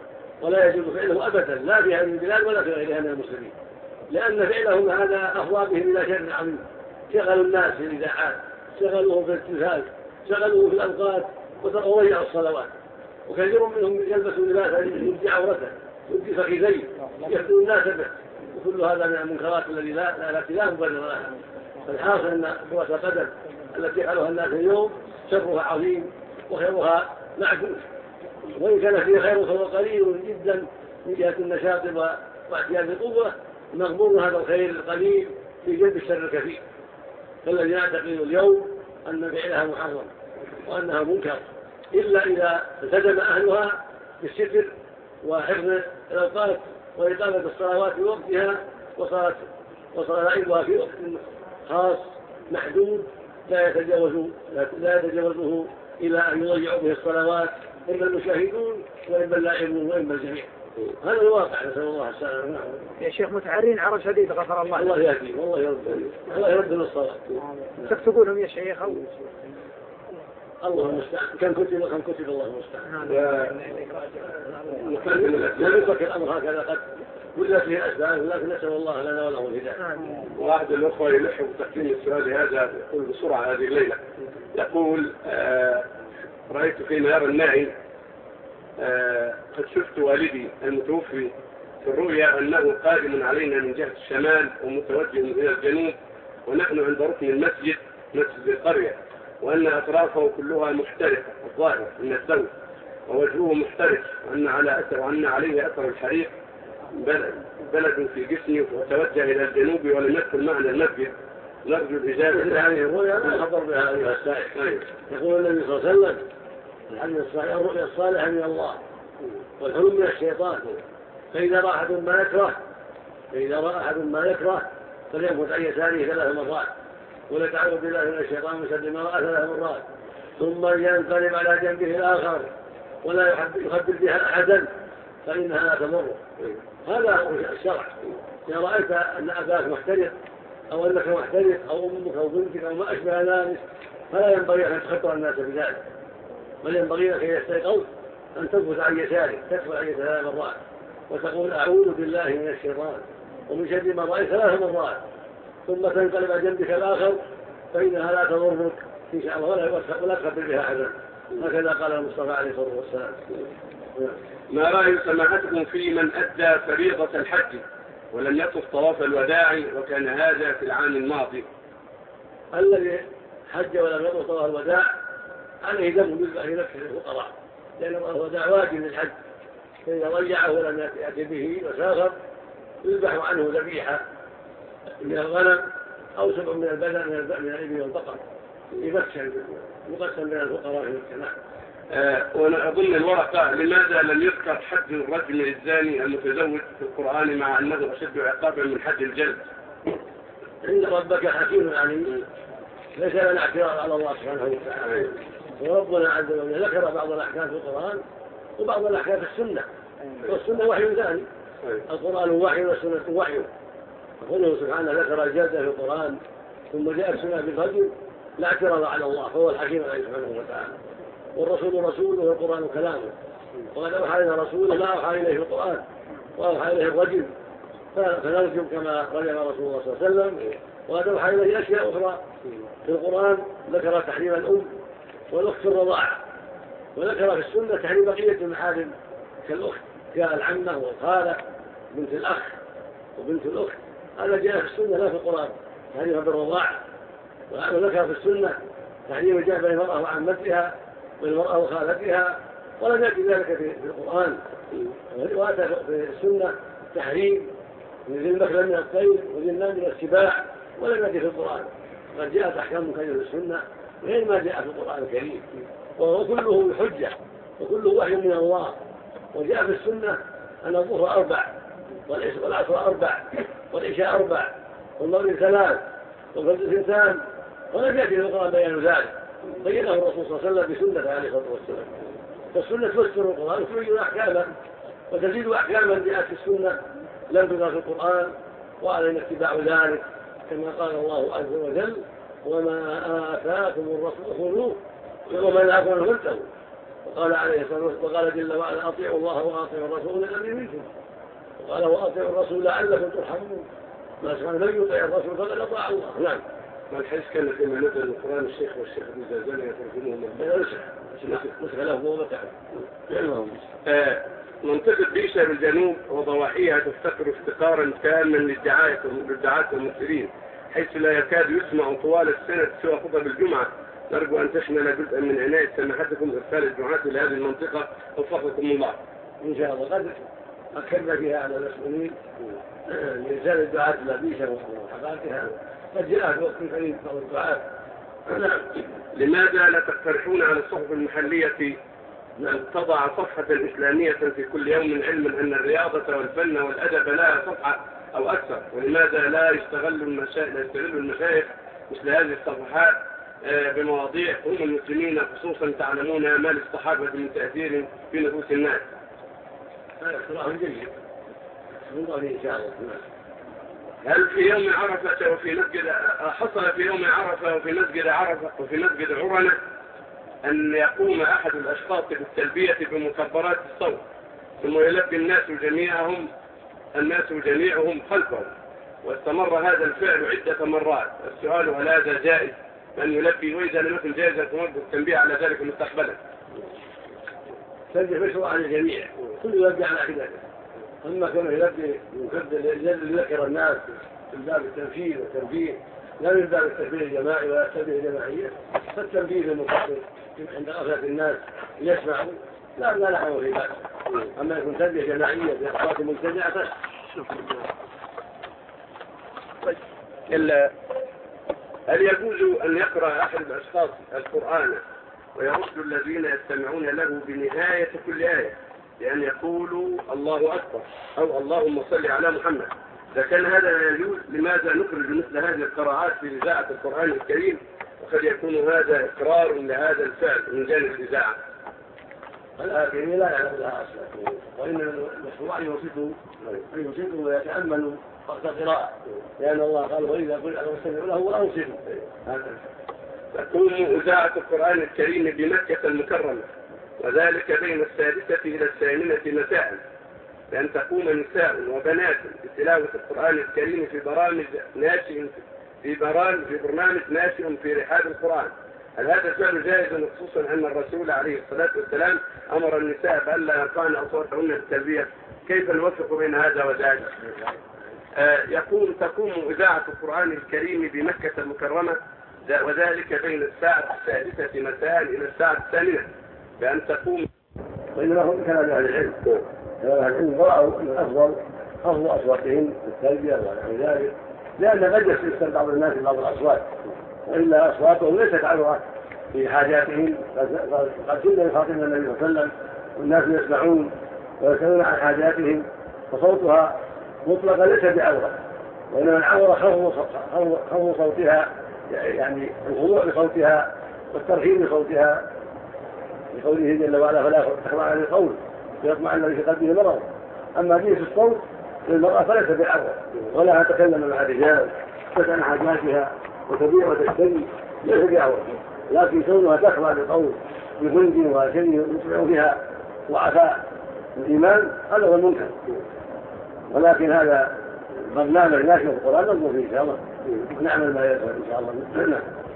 [SPEAKER 1] ولا يجوز فعله أبدا لا في هذه البلاد ولا في غيرها من المسلمين، لأن فعلهم هذا أفضى بهم إلى شر عظيم. شغلوا الناس في الإذاعات، شغلوه في التلفاز، شغلوه في الأوقات، وضيعوا الصلوات. وكثير منهم يلبس لباسا يبدي عورته يبدي فخذيه يخدم الناس به، وكل هذا من المنكرات التي لا التي لا مبرر لها. فالحاصل أن كرة القدم التي يفعلها الناس اليوم شرها عظيم وخيرها معدود، وإن كان فيه خير فهو قليل جدا من جهة النشاط واعتياد القوة، مغبون هذا الخير القليل في جلب الشر الكثير. فالذي يعتقد اليوم أن فعلها محرم وأنها منكر إلا إذا التزم أهلها بالستر وحفظ الأوقات وإقامة الصلوات في وقتها، وصارت وصار لعبها في وقت خاص محدود لا يتجاوز لا يتجاوزه إلى أن يضيعوا به الصلوات إما المشاهدون وإما اللاعبون وإما الجميع. هذا الواقع، نسأل الله السلامة.
[SPEAKER 3] يا شيخ متعرين عرض شديد غفر الله.
[SPEAKER 1] الله يهديهم والله يرد الله يرد للصلاة.
[SPEAKER 3] تكتبونهم يا شيخ أو
[SPEAKER 1] الله المستعان، كم كتب وكم كتب الله المستعان. لا يترك الأمر هكذا قد ولت فيه الأسباب، لكن نسأل الله لنا وله الهداية.
[SPEAKER 2] واحد الأخوة يلحق تقديم السؤال هذا يقول بسرعة هذه الليلة، يقول آه رأيت في نهار الناعي آه قد شفت والدي المتوفي في الرؤيا أنه قادم علينا من جهة الشمال ومتوجه إلى الجنوب، ونحن عند ركن المسجد مسجد القرية، وأن أطرافه كلها محترقة الظاهر من الدم، ووجهه محترق، وأن على أثر وأن عليه أثر الحريق بلد في جسمي، وتوجه إلى الجنوب ولم يدخل معنا المسجد. نرجو الإجابة
[SPEAKER 1] هذه الرؤيا لا خبر بها أيها السائل. يقول النبي صلى الله عليه وسلم الحديث الصحيح: الرؤيا الصالحة من الله والحلم من الشيطان، فإذا رأى أحد ما يكره فإذا رأى أحد ما يكره فلينفث عن يساره ثلاث مرات وليتعوذ بالله من الشيطان من شر ما رأى ثلاث مرات، ثم ينقلب على جنبه الآخر ولا يخبر بها أحدا فإنها لا تضر. هذا هو الشرع. إذا رأيت أن أباك محترق أو أنك محترق أو أمك أو بنتك أو ما أشبه ذلك فلا ينبغي أن تخبر الناس بذلك، بل ينبغي لك إذا استيقظت أن تنفث عن يسارك، تدخل عن يسارك ثلاث مرات وتقول: أعوذ بالله من الشيطان ومن شر ما رأيت ثلاث مرات، ثم تنقلب على جنبك الآخر فإنها لا تضرك إن شاء الله ولا تخبر بها أحدا. هكذا قال المصطفى عليه الصلاة والسلام.
[SPEAKER 2] ما رأي سماحتكم في من أدى فريضة الحج ولم يطف طواف الوداع وكان هذا في العام الماضي؟
[SPEAKER 1] الذي حج ولم يطف طواف الوداع عليه دم بالله نفسه للفقراء، لأن طواف الوداع واجب للحج، فإذا ضيعه ولم يأتي به وسافر يذبح عنه ذبيحة من الغنم أو سبع من البدن من الإبل والبقر يقسم يقسم بين الفقراء في المجتمع.
[SPEAKER 2] آه وأظن الورقة: لماذا لم يذكر حد الرجل الزاني المتزوج في القرآن مع أنه أشد عقابا من حد الجلد؟
[SPEAKER 1] إن ربك حكيم عليم، ليس لنا اعتراض على الله سبحانه وتعالى، وربنا عز وجل ذكر بعض الأحكام في القرآن وبعض الأحكام في السنة، والسنة وحي ثاني، القرآن وحي والسنة وحي. يقوله سبحانه ذكر الجلد في القرآن ثم جاء السنة بالفجر لا اعتراض على الله، فهو الحكيم عليه سبحانه وتعالى. والرسول رسوله والقرآن كلامه، وقد أوحى إلى رسوله ما أوحى إليه في القرآن وأوحى إليه الرجل، فنرجم كما رجم رسول الله صلى الله عليه وسلم. وقد أوحى إليه أشياء أخرى في القرآن، ذكر تحريم الأم والأخت في الرضاعة، وذكر في السنة تحريم بقية المحارم كالأخت كالعمة والخالة بنت الأخ وبنت الأخت، هذا جاء في السنة لا في القرآن تحريمها بالرضاعة. وذكر في السنة تحريم الجمع بين المرأة وعمتها والمرأة وخالتها، ولم يأتي ذلك في القرآن. وأتى في السنة تحريم ذي المخلب من الطير وذي النمل من السباع، ولم يأتي في القرآن. قد جاءت أحكام كثيرة في السنة غير ما جاء في القرآن الكريم، وهو كله بحجة وكله وحي من الله. وجاء في السنة أن الظهر أربع والعصر أربع والعشاء أربع والمغرب ثلاث والفجر اثنتان، ولم يأتي في القرآن بيان ذلك، بينه الرسول صلى الله عليه وسلم بسنة عليه الصلاة والسلام. فالسنة تفسر القرآن وتبين أحكاما وتزيد أحكاما جاءت في السنة لم تذكر في القرآن، وعلينا اتباع ذلك كما قال الله عز وجل: وما آتاكم الرسول خذوه وما نهاكم عنه فانتهوا. وقال عليه الصلاة والسلام وقال جل وعلا أطيعوا الله وأطيعوا الرسول الذي منكم، وقال وأطيعوا الرسول لعلكم ترحمون، ما سمع من يطيع الرسول فقد أطاع الله. نعم.
[SPEAKER 2] ما الحديث كان فيما نزل القرآن الشيخ والشيخ ابن زازان يترجمهم
[SPEAKER 1] نسخ له ومتع.
[SPEAKER 2] منطقة بيشة بالجنوب وضواحيها تفتقر افتقارا تاما للدعاة والممثلين، حيث لا يكاد يسمع طوال السنة سوى خطب الجمعة. نرجو أن تشمل جزءا من عناية سماحتكم إرسال الدعاة لهذه المنطقة وفقكم الله.
[SPEAKER 1] إن شاء الله قد أكدنا فيها على المسؤولين لإرسال الدعاة إلى بيشة وحقائقها، قد جاء في وقت قريب بعض الدعاة. نعم.
[SPEAKER 2] لماذا لا تقترحون على الصحف المحلية أن تضع صفحة إسلامية في كل يوم، علما أن الرياضة والفن والأدب لها صفحة أو أكثر؟ ولماذا لا يستغل المشايخ يستغل المشايخ مثل هذه الصفحات بمواضيع هم المسلمين خصوصا تعلمون ما للصحابة من تأثير في نفوس الناس؟
[SPEAKER 1] هذا اقتراح جيد من قبل إن شاء الله.
[SPEAKER 2] هل في يوم عرفة وفي مسجد حصل في يوم عرفة وفي مسجد عرفة وفي مسجد عرنة أن يقوم أحد الأشخاص بالتلبية بمكبرات الصوت ثم يلبي الناس جميعهم الناس جميعهم خلفه، واستمر هذا الفعل عدة مرات؟ السؤال هل هذا جائز أن يلبي؟ وإذا لم يكن جائزا فنرجو التنبيه على ذلك مستقبلا.
[SPEAKER 1] تلبية مشروع على الجميع، كل يلبي على حدته، أما كان يلبي ليذكر الناس من باب التنفيذ والتنبيه لا من باب التكبير الجماعي ولا التنبيه الجماعية، فالتنبيه المقصر عند غفلة الناس ليسمعوا لا لا نحن في بأس. أما يكون تنبيه جماعية بأصوات مبتدعة
[SPEAKER 2] إلا هل يجوز أن يقرأ أحد الأشخاص القرآن ويرد الذين يستمعون له بنهاية كل آية لأن يقولوا الله أكبر أو اللهم صل على محمد؟ إذا كان هذا لا يجوز لماذا نخرج مثل هذه القراءات في إذاعة القرآن الكريم؟ وقد يكون هذا إقرار لهذا الفعل من جانب الإذاعة.
[SPEAKER 1] الآخرين لا يعلم لها أصلا، وإن المشروع يوصفه يوصفه ويتأمل وقت القراءة، لأن الله قال وإذا قل أن استمعوا له وأنصتوا.
[SPEAKER 2] تقوم إذاعة القرآن الكريم بمكة المكرمة وذلك بين السادسة إلى الثامنة مساء، لأن تقوم نساء وبنات بتلاوة القرآن الكريم في برامج ناشئ في برامج في برنامج ناشئ في رحاب القرآن. هل هذا فعل جائز خصوصا أن الرسول عليه الصلاة والسلام أمر النساء بألا يرفعن أصواتهن بالتلبية؟ كيف نوفق بين هذا وذلك؟ آه يقول تقوم إذاعة القرآن الكريم بمكة المكرمة وذلك بين الساعة السادسة مساء إلى الساعة الثامنة بأن تقوم.
[SPEAKER 1] وإنما هم كلام أهل العلم، كلام أهل العلم رأوا أن الأفضل خفض أصواتهم بالتلبية ونحو ذلك، لأن قد يستمع بعض الناس بعض الأصوات وإلا أصواتهم ليست عورة في حاجاتهم. قد كنا يخاطبنا النبي صلى الله عليه وسلم والناس يسمعون ويسألون عن حاجاتهم فصوتها مطلقا ليس بعورة، وإنما العورة خفض صوتها، يعني الخضوع بصوتها والترحيب بصوتها لقوله جل وعلا فلا تخضعن بالقول فيطمع الذي في قلبه مرض. أما جنس الصوت للمرأة فليس بعورة، ولا تتكلم مع الرجال تسأل عن حاجاتها وتبيع وتشتري ليس بعورة، لكن كونها تخضع بالقول بجند وشيء يسمع فيها ضعفاء الإيمان هذا هو المنكر. ولكن هذا برنامج ناشئ في القرآن ننظر فيه إن شاء الله ونعمل ما يسأل إن شاء الله.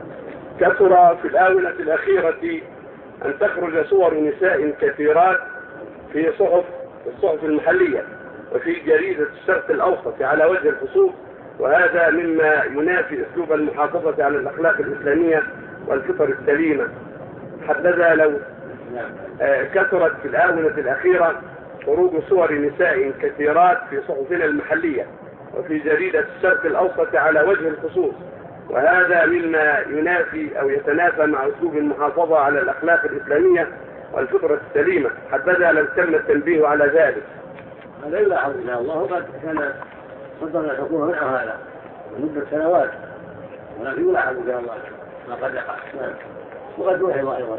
[SPEAKER 2] كثر في الآونة الأخيرة أن تخرج صور نساء كثيرات في صحف الصحف المحلية وفي جريدة الشرق الأوسط على وجه الخصوص، وهذا مما ينافي أسلوب المحافظة على الأخلاق الإسلامية والفطر السليمة. حبذا لو كثرت في الآونة الأخيرة خروج صور نساء كثيرات في صحفنا المحلية وفي جريدة الشرق الأوسط على وجه الخصوص، وهذا مما ينافي أو يتنافى مع أسلوب المحافظة على الأخلاق الإسلامية والفطرة السليمة. حبذا لو تم التنبيه على ذلك.
[SPEAKER 1] هذا يلاحظ إن شاء الله، وقد كان صدر الحكومة منع هذا مدة سنوات، ولكن يلاحظ إن شاء الله ما قد يقع وقد يوحظ أيضا.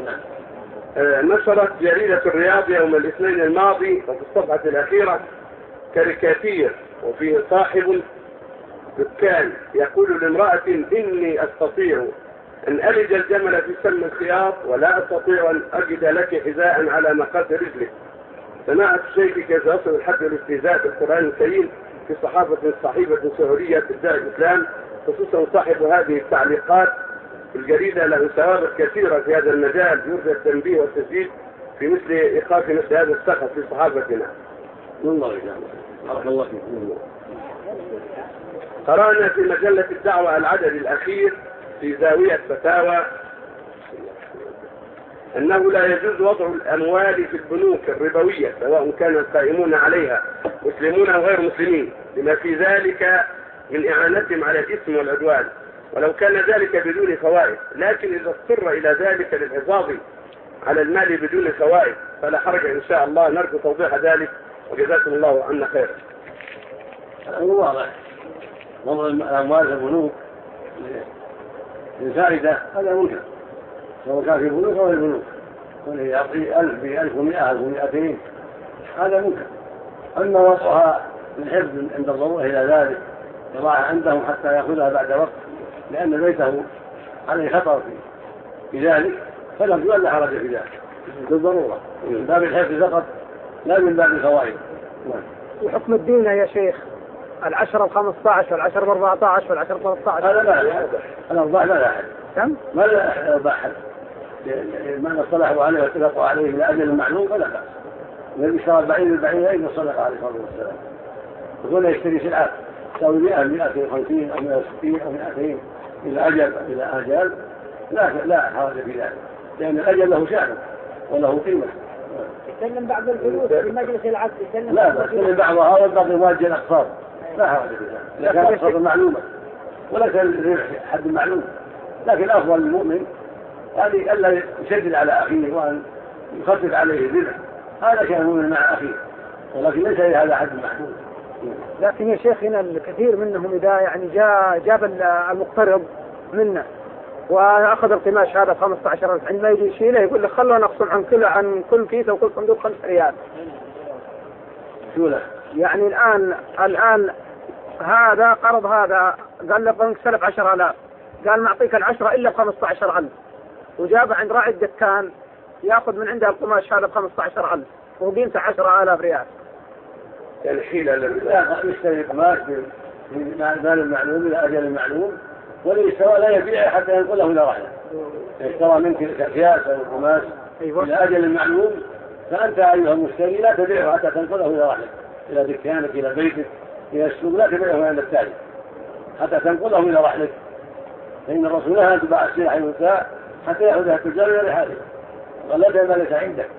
[SPEAKER 2] نشرت جريدة الرياض يوم الاثنين الماضي وفي الصفحة الأخيرة كاريكاتير وفيه صاحب دكان يقول لامرأة إني أستطيع أن ألج الجمل في سم الخياط ولا أستطيع أن أجد لك حذاء على مقاس رجلك. سماعة الشيخ كيف يصل الحد والاستهزاء بالقرآن الكريم في صحافة صحيفة سعودية تدعي الإسلام، خصوصا صاحب هذه التعليقات في الجريدة له سوابق كثيرة في هذا المجال، يرجى التنبيه والتسديد في مثل إيقاف مثل هذا السخط في صحافتنا.
[SPEAKER 1] والله يجعل بارك الله فيكم.
[SPEAKER 2] قرأنا في مجلة الدعوة العدد الأخير في زاوية فتاوى أنه لا يجوز وضع الأموال في البنوك الربوية سواء كان القائمون عليها مسلمون أو غير مسلمين، لما في ذلك من إعانتهم على الإثم والعدوان، ولو كان ذلك بدون فوائد، لكن إذا اضطر إلى ذلك للحفاظ على المال بدون فوائد فلا حرج إن شاء الله. نرجو توضيح ذلك وجزاكم الله عنا خيرا.
[SPEAKER 1] الأمر واضح، وضع الأموال في البنوك للفائدة هذا منكر، سواء كان في البنوك أو في البنوك، كونه يعطي ألف بألف ومئة ألف ومئتين هذا منكر. أما وضعها للحفظ عند الضرورة إلى ذلك يضعها عندهم حتى يأخذها بعد وقت لأن بيته عليه خطر في ذلك فلا ولا حرج في ذلك بالضرورة، من باب الحفظ فقط لا من باب الفوائد.
[SPEAKER 3] وحكم الدين يا شيخ العشرة الخمسة عشر والعشرة الأربعة عشر والعشرة الثلاثة عشر
[SPEAKER 1] هذا لا لا الأرباح لا لا أحد
[SPEAKER 3] كم؟
[SPEAKER 1] ما لا أرباح أحد من صلحوا عليه واتفقوا عليه من أجل المعلوم فلا بأس. النبي اشترى البعير البعير أين صدق عليه الصلاة والسلام، يقول يشتري سلعة تساوي مئة مئة وخمسين أو مئة وستين أو مئتين إلى أجل إلى أجل لا لا حرج في ذلك، لأن الأجل له شأن وله قيمة.
[SPEAKER 3] يسلم بعض الفلوس في مجلس العقد يسلم
[SPEAKER 1] لا بس يسلم بعضها والباقي واجه الأقساط لا حرج في ذلك، إذا كان أقساط معلومة وليس الربح حد معلوم. لكن أفضل للمؤمن هذه ألا يشدد على أخيه وأن يخفف عليه الربح، هذا كان المؤمن مع أخيه، ولكن ليس هذا حد معلوم.
[SPEAKER 3] لكن يا شيخ هنا الكثير منهم إذا يعني جاء جاب المقترض منه وأخذ القماش هذا خمسة عشر ألف عندما يجي يشيله يقول له خلونا نقسم عن كل عن كل كيس وكل صندوق خمس ريال.
[SPEAKER 1] شو له؟
[SPEAKER 3] يعني الآن الآن هذا قرض هذا قال له بنك سلف عشرة آلاف قال معطيك العشرة إلا بخمسة عشر ألف، وجاب عند راعي الدكان يأخذ من عنده القماش هذا بخمسة عشر ألف وقيمته عشرة آلاف ريال.
[SPEAKER 2] يعني حيلة
[SPEAKER 1] لا يشتري قماش من مال المعلوم إلى أجل المعلوم وليسوى لا يبيع حتى ينقله إلى رحله. اشترى منك أكياس أو قماش إلى أجل المعلوم فأنت أيها المشتري لا تبيعه حتى تنقله إلى رحلك إلى دكانك إلى بيتك إلى السوق، لا تبيعه عند التالي حتى تنقله إلى رحلك، فإن الرسول نهى أن تباع السلع المتاع حتى يأخذها التجار إلى رحاله ولا ما ليس عندك،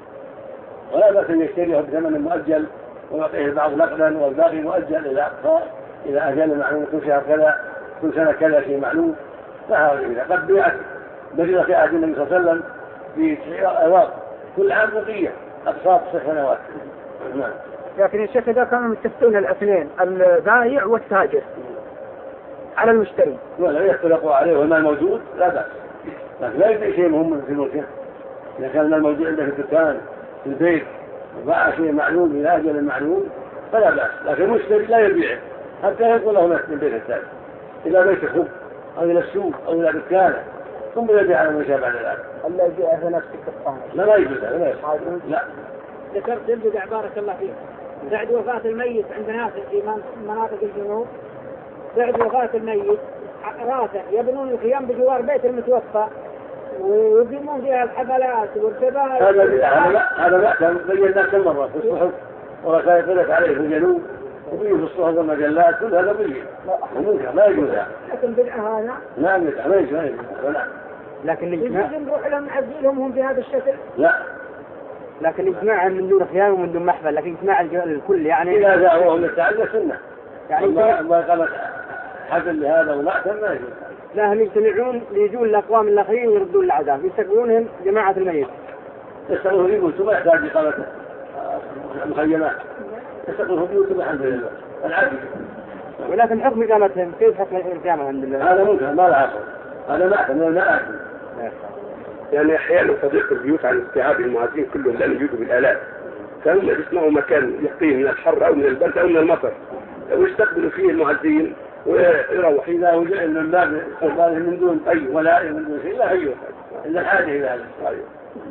[SPEAKER 1] ولا بأس أن يشتريه بثمن مؤجل ويعطيه بعض نقدا والباقي مؤجل إلى أقصى إلى أجل معلوم كل شهر كذا كل سنة كذا شيء معلوم. فهذا قد بيعت بدل في عهد النبي صلى الله عليه وسلم في أواق كل عام بقية أقساط ست سنوات. نعم.
[SPEAKER 3] لكن الشيخ إذا كانوا متفقين الاثنين البائع والتاجر على المشتري
[SPEAKER 1] ولا يختلقوا عليه والمال موجود لا بأس، لكن لا يبيع شيء مهم في الملك. إذا كان المال موجود عنده في الدكان في البيت وباع شيء معلوم إلى أجل المعلوم فلا بأس، لكن المشتري لا يبيعه حتى يقول له من بيت الثاني إلى بيت الخب أو إلى السوق أو إلى دكانه ثم يبيع على المشابه على ذلك.
[SPEAKER 3] الله يبيع في نفس القطان.
[SPEAKER 1] لا لا يجوز لا يجوز. لا.
[SPEAKER 3] ذكرت البدع بارك الله فيك بعد وفاة الميت عند ناس في مناطق الجنوب، بعد وفاة الميت راسه يبنون الخيام بجوار بيت المتوفى ويقيمون فيها الحفلات والشباب.
[SPEAKER 1] هذا لا هذا لا كان بينا كم مرة في الصحف ورسائل طلعت عليه في الجنوب وفيه في الصحف والمجلات كل هذا بلي ومنكر لا يجوز.
[SPEAKER 3] لكن بدعة هذا
[SPEAKER 1] لا بدعة ما يجوز لا.
[SPEAKER 3] لكن الإجماع نروح لهم نعزلهم هم بهذا الشكل.
[SPEAKER 1] لا.
[SPEAKER 3] لكن الإجماع من دون خيام ومن دون محفل، لكن إجماع الكل يعني.
[SPEAKER 1] إذا دعوهم للتعدى سنة.
[SPEAKER 3] يعني
[SPEAKER 1] ما ما قالت حفل لهذا ولا ما يجوز.
[SPEAKER 3] لا هم يجتمعون ليجون الأقوام الآخرين ويردون العذاب يستقبلونهم جماعة الميت.
[SPEAKER 1] يستقبلون بيوت ما يحتاج إقامة مخيمات. يستقبلون بيوت الحمد لله العدل.
[SPEAKER 3] ولكن حكم إقامتهم كيف حكم القيامة الحمد لله؟
[SPEAKER 1] هذا منكر ما له عقل. هذا ما أحسن ما أحسن.
[SPEAKER 2] يعني أحيانا تضيق البيوت عن استيعاب المعازين كلهم لأن يجوا بالآلاف، فهم يصنعوا مكان يقيهم من الحر أو من البرد أو من المطر، لو يستقبلوا فيه المعزين ويروح.
[SPEAKER 1] إذا وجد من باب استقباله من دون أي ولا من دون شيء لا أيوه إلا الحاجة إلى هذا.
[SPEAKER 2] أيوه.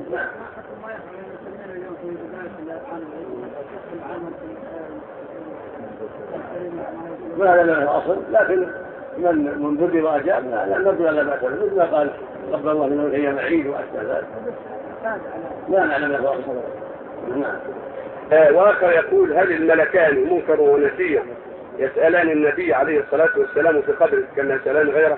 [SPEAKER 1] ما هذا له أصل، لكن من من بدر وأجاب لا نبدو لا بأس به، مثل ما قال قبل الله من الأيام عيد وأشبه ذلك. لا نعلم له أصل. نعم.
[SPEAKER 2] آه وآخر يقول: هل الملكان منكر ونكير يسألان النبي عليه الصلاة والسلام في قبره كما يسألان غيره؟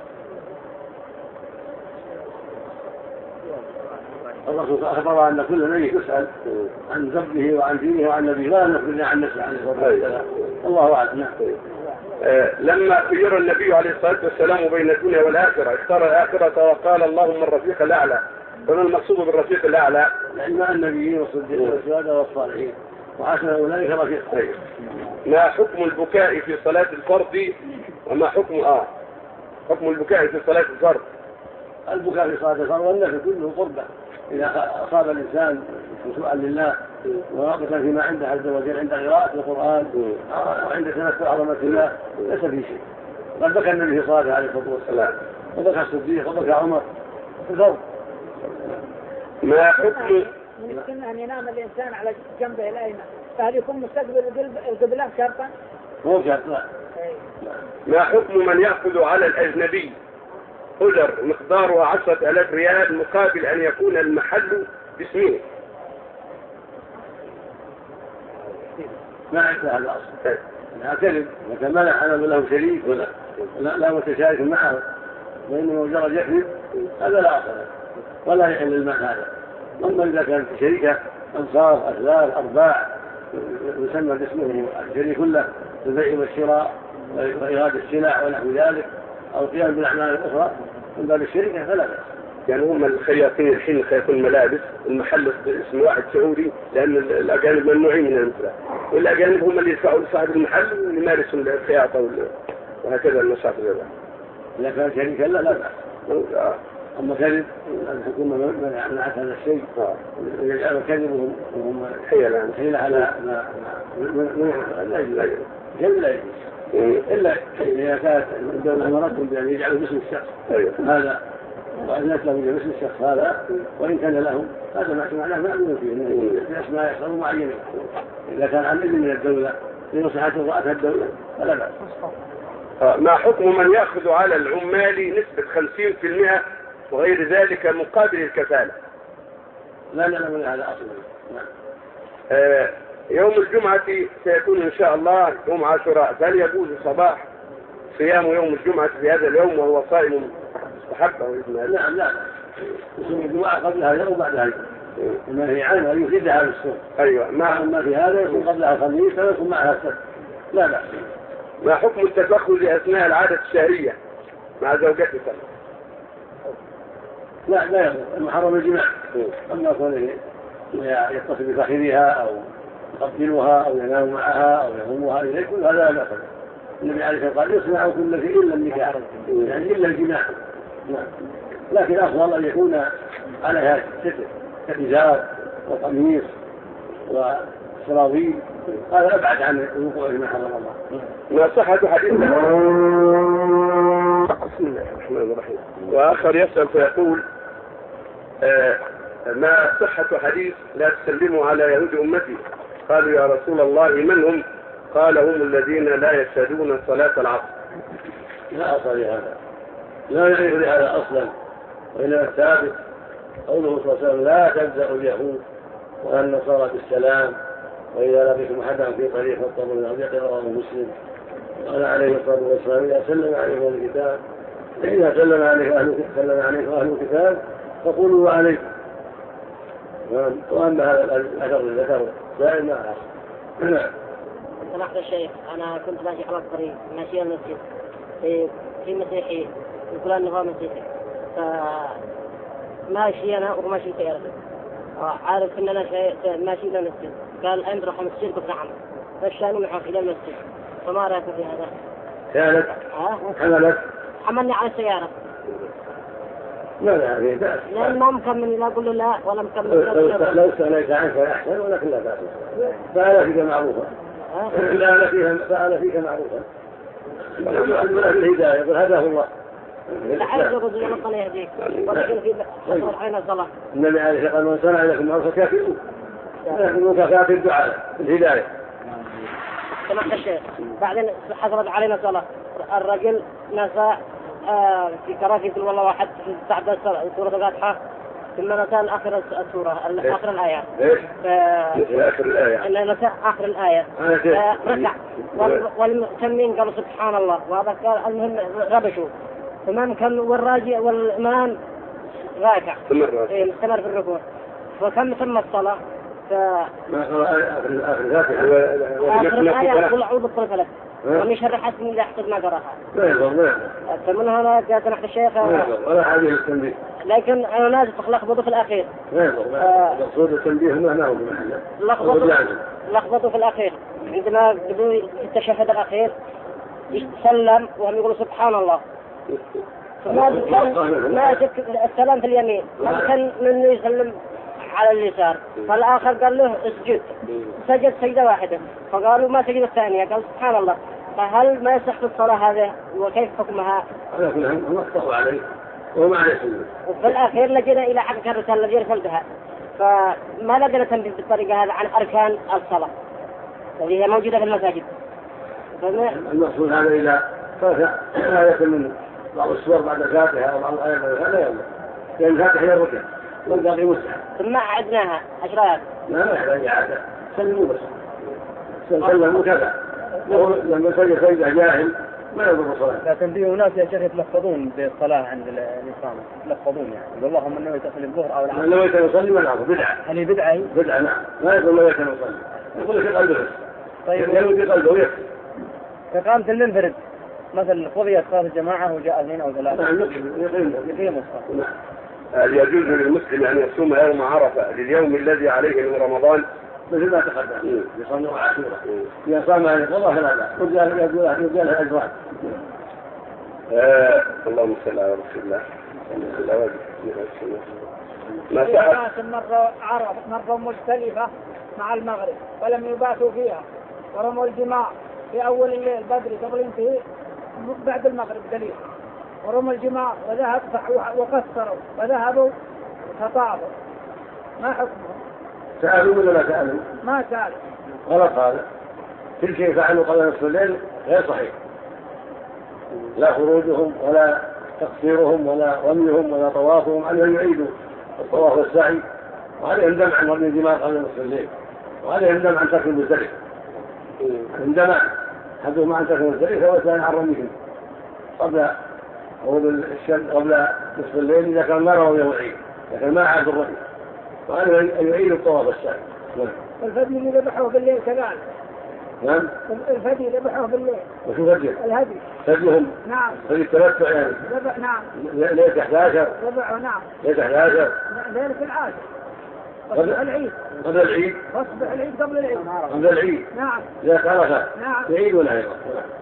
[SPEAKER 1] الرسول أخبر أن كل نبي يسأل عن ذنبه وعن دينه وعن نبيه، لا نخبرنا عن نفسه عليه الصلاة والسلام. الله أعلم.
[SPEAKER 2] آه لما خير النبي عليه الصلاة والسلام بين الدنيا والآخرة اختار الآخرة وقال اللهم الرفيق الأعلى، فما المقصود بالرفيق الأعلى؟
[SPEAKER 1] يعني النبيين والصديقين والشهداء والصالحين وحسن أولئك رفيقا.
[SPEAKER 2] ما حكم البكاء في صلاة الفرض وما حكم آه حكم البكاء في صلاة الفرض؟
[SPEAKER 1] البكاء في صلاة الفرض والنفل كله قربة إذا أصاب الإنسان سوءا لله ورغبة فيما عنده عز وجل عند قراءة القرآن وعند تنفس عظمة الله ليس في شيء. قد بكى النبي صلى الله عليه وسلم وبكى الصديق وبكى عمر في الفرض.
[SPEAKER 2] ما حكم
[SPEAKER 3] يمكن أن ينام الإنسان على جنبه الأيمن، فهل يكون مستقبل القبلة شرطا؟
[SPEAKER 1] مو شرط لا.
[SPEAKER 2] ما حكم من يأخذ على الأجنبي أجر مقدارها عشرة آلاف ريال مقابل أن يكون المحل باسمه؟
[SPEAKER 1] ما عندنا هذا أصل. لا كذب، لكن منع أنا له شريك ولا لا, لا متشارك معه وإنه مجرد يكذب هذا لا أصل ولا يحل المال هذا. أما إذا كانت شركة أنصار أثلاث أرباع يسمى باسمه الشريك كله في البيع والشراء وإيراد السلع ونحو ذلك أو قيام بالأعمال الأخرى من باب الشركة فلا بأس.
[SPEAKER 2] يعني هم الخياطين الحين خياطون ملابس المحل باسم واحد سعودي لأن الأجانب ممنوعين من المثل، والأجانب هم اللي يدفعوا لصاحب المحل ويمارسوا الخياطة وهكذا النشاط غيره.
[SPEAKER 1] إذا كان شريكا لا لا بأس. أما كذب الحكومة منعت هذا الشيء يجعل كذبهم وهم
[SPEAKER 2] حيلة
[SPEAKER 1] حيلة على ما لا يجوز كذب لا يجوز إلا إذا كانت الدولة أمرتهم بأن يجعلوا باسم الشخص هذا وأن يطلبوا باسم الشخص هذا وإن كان له هذا ما معناه مأمون فيه بأسماء يحصلوا معينة. إذا كان عن إذن من الدولة لمصلحة رأتها الدولة فلا بأس.
[SPEAKER 2] ما حكم من يأخذ على العمال نسبة خمسين في المئة وغير ذلك مقابل الكفالة؟
[SPEAKER 1] لا لا لا هذا أصلا.
[SPEAKER 2] آه يوم الجمعة سيكون إن شاء الله يوم عاشوراء، هل يجوز صباح صيام يوم الجمعة في هذا اليوم وهو صائم مستحب أو إذن؟
[SPEAKER 1] لا لا يصوم الجمعة قبل هذا وبعد هذا المنهي عنه يفيدها على الصوم.
[SPEAKER 2] أيوة.
[SPEAKER 1] مع ما في هذا يصوم قبلها الخميس ويصوم معها السبت. لا لا.
[SPEAKER 2] ما حكم التدخل أثناء العادة الشهرية مع زوجتك؟
[SPEAKER 1] لا لا المحرم الجماع. أما كونه يتصل بفخذها أو يقبلها أو ينام معها أو يضمها إليه كل هذا لا بأس. النبي عليه الصلاة والسلام قال يصنع كل شيء إلا النكاح يعني إلا الجماع. لكن أفضل أن يكون عليها ستر كإزار وقميص وسراويل، هذا أبعد عن الوقوع فيما حرم الله.
[SPEAKER 2] ما صحة حديث بسم الله الرحمن الرحيم. وآخر يسأل فيقول آه ما صحة حديث لا تسلموا على يهود أمتي؟ قالوا يا رسول الله من هم؟ قال هم الذين لا يشهدون صلاة العصر.
[SPEAKER 1] لا أصل لهذا، لا يعرف لهذا أصلا، وإنما الثابت قوله صلى الله عليه وسلم لا تبدأ اليهود ولا النصارى بالسلام وإذا لقيتم أحدا في طريق فاضطروا من أرض رواه مسلم. قال عليه الصلاة والسلام إذا سلم عليكم الكتاب إذا سلم عليه أهل سلم عليكم أهل الكتاب فقولوا وعليكم. وأما هذا الأثر الذكر سائل ما أحد. نعم.
[SPEAKER 4] سمحت الشيخ، أنا كنت ماشي على الطريق ماشي المسجد في في مسيحي يقول أنه هو مسيحي، فماشي أنا وماشي سيارتي عارف إن أنا ماشي إلى المسجد، قال أنت راح المسجد؟ قلت نعم، فالشان معه إلى المسجد، فما رأيك في هذا؟
[SPEAKER 1] كانت حملت
[SPEAKER 4] حملني على السيارة.
[SPEAKER 1] لا لا هذه بأس.
[SPEAKER 4] لأن ما مكمل لا أقول لا ولا مكمل.
[SPEAKER 1] لو استغنيت عنك فأحسن ولكن لا بأس. فعل فيك معروفا. فعل فيك معروفا. الهداية يقول هداه الله.
[SPEAKER 4] لعل يقول زي ما يهديك ولكن في أصل عين الصلاة.
[SPEAKER 1] النبي عليه الصلاة والسلام من صنع لكم معروفا فكافئوه. ولكن كافئ الدعاء الهداية.
[SPEAKER 4] سمعت الشيخ بعدين حصلت علينا صلاة الرجل نسى آه في كراسي يقول والله واحد بعد سورة الفاتحة ثم نسى آخر السورة آخر الآية.
[SPEAKER 1] ليش؟
[SPEAKER 4] آخر الآية. إن نسى آخر الآية. آه ركع والمتمين قالوا سبحان الله وهذا قال المهم ربشوا تمام كان والراجع والإمام راكع. استمر في الركوع فكم تم الصلاة. ف
[SPEAKER 1] آخر الفاتحة.
[SPEAKER 4] آخر الآية قل أعوذ برب الفلق. ومن شر حاسد إذا حسد ما قراها.
[SPEAKER 1] لا يضر لا يضر.
[SPEAKER 4] فمن هنا جاءت نحن الشيخ.
[SPEAKER 1] لا يضر ولا هذه التنبيه.
[SPEAKER 4] لكن أنا ناس تلخبطوا في الأخير.
[SPEAKER 1] لا يضر. مقصود التنبيه ما له بمحله.
[SPEAKER 4] لخبطوا لخبطوا في الأخير عندما بدوا التشهد الأخير يسلم وهم يقولوا سبحان الله. ما ما شك السلام في اليمين ما كان منه يسلم على اليسار فالآخر قال له اسجد سجد سجدة واحدة فقالوا ما سجد الثانية قال سبحان الله فهل ما يصح الصلاة هذه وكيف حكمها؟
[SPEAKER 1] لكن هم اخطأوا عليه وما عليه سجد.
[SPEAKER 4] وفي الأخير لجنا إلى حق الرسالة الذي رسلتها فما لقنا تنبيه بالطريقة هذا عن أركان الصلاة التي هي موجودة في المساجد.
[SPEAKER 1] المقصود هذا إذا فرق آية من بعض السور بعد الفاتحة أو بعض الآيات بعد الفاتحة لا يضر لأن الفاتحة هي الركن والباقي مستحب.
[SPEAKER 4] ثم عدناها أشراف.
[SPEAKER 1] لا ما يحتاج إعادة سلموا بس سلموا كذا لما سجد سجدة جاهل ما يضر الصلاة.
[SPEAKER 3] لكن في ناس يا شيخ يتلفظون بالصلاة عند الإقامة يتلفظون يعني اللهم إنه يصلي الظهر أو العصر.
[SPEAKER 1] لو يكن يصلي ما نعرف بدعة.
[SPEAKER 3] هل بدعة؟
[SPEAKER 1] بدعة نعم ما يقول لو يكن يصلي يقول في قلبه.
[SPEAKER 3] طيب
[SPEAKER 1] يقول في قلبه يكفي.
[SPEAKER 3] إقامة المنفرد مثل قضيت صلاة الجماعة وجاء اثنين أو ثلاثة.
[SPEAKER 1] نعم يقيم
[SPEAKER 3] يقيم الصلاة.
[SPEAKER 2] هل يجوز للمسلم أن يصوم يوم عرفة لليوم الذي عليه من رمضان؟
[SPEAKER 1] مثل ما تقدم يصوم عاشوراء إذا صام عن القضاء فلا لا يقول يقول الأجوان.
[SPEAKER 2] اللهم صل على رسول الله.
[SPEAKER 5] ما ناس مرة عرف مرة مختلفة مع المغرب ولم يباتوا فيها ورموا الجماع في أول الليل بدري قبل انتهاء بعد المغرب دليل ورموا الجماع وذهب وقصروا وذهبوا فطابوا ما حكمهم؟
[SPEAKER 1] سألوا ولا لا سألوا؟
[SPEAKER 5] ما سألوا.
[SPEAKER 1] غلط هذا. كل شيء فعلوا قبل نصف الليل غير صحيح. لا خروجهم ولا تقصيرهم ولا رميهم ولا طوافهم عليهم يعيدوا الطواف والسعي وعليهم دمع عن رمي الجماع قبل نصف الليل وعليهم دمع عن ترك المزدلفة. عندما حدثوا عن ترك المزدلفة والثاني عن رميهم قبل غروب الشمس قبل نصف الليل إذا كان ما رموا يوم العيد لكن ما عاد الرمي وعليهم أن يعيدوا الطواف والسعي.
[SPEAKER 5] الفدي اللي ذبحوه بالليل كذلك.
[SPEAKER 1] نعم.
[SPEAKER 5] الفدي ذبحوه بالليل.
[SPEAKER 1] وشو فدي؟
[SPEAKER 5] الهدي.
[SPEAKER 1] فديهم.
[SPEAKER 5] نعم.
[SPEAKER 1] فدي التمتع يعني.
[SPEAKER 5] ذبح نعم.
[SPEAKER 1] ليلة أحد عشر.
[SPEAKER 5] ذبحوا نعم.
[SPEAKER 1] ليلة أحد عشر.
[SPEAKER 5] ليلة العاشر. قبل العيد.
[SPEAKER 1] قبل العيد.
[SPEAKER 5] أصبح العيد قبل العيد.
[SPEAKER 1] قبل العيد.
[SPEAKER 5] نعم.
[SPEAKER 1] ليلة عرفة.
[SPEAKER 5] نعم.
[SPEAKER 1] العيد ولا غيره.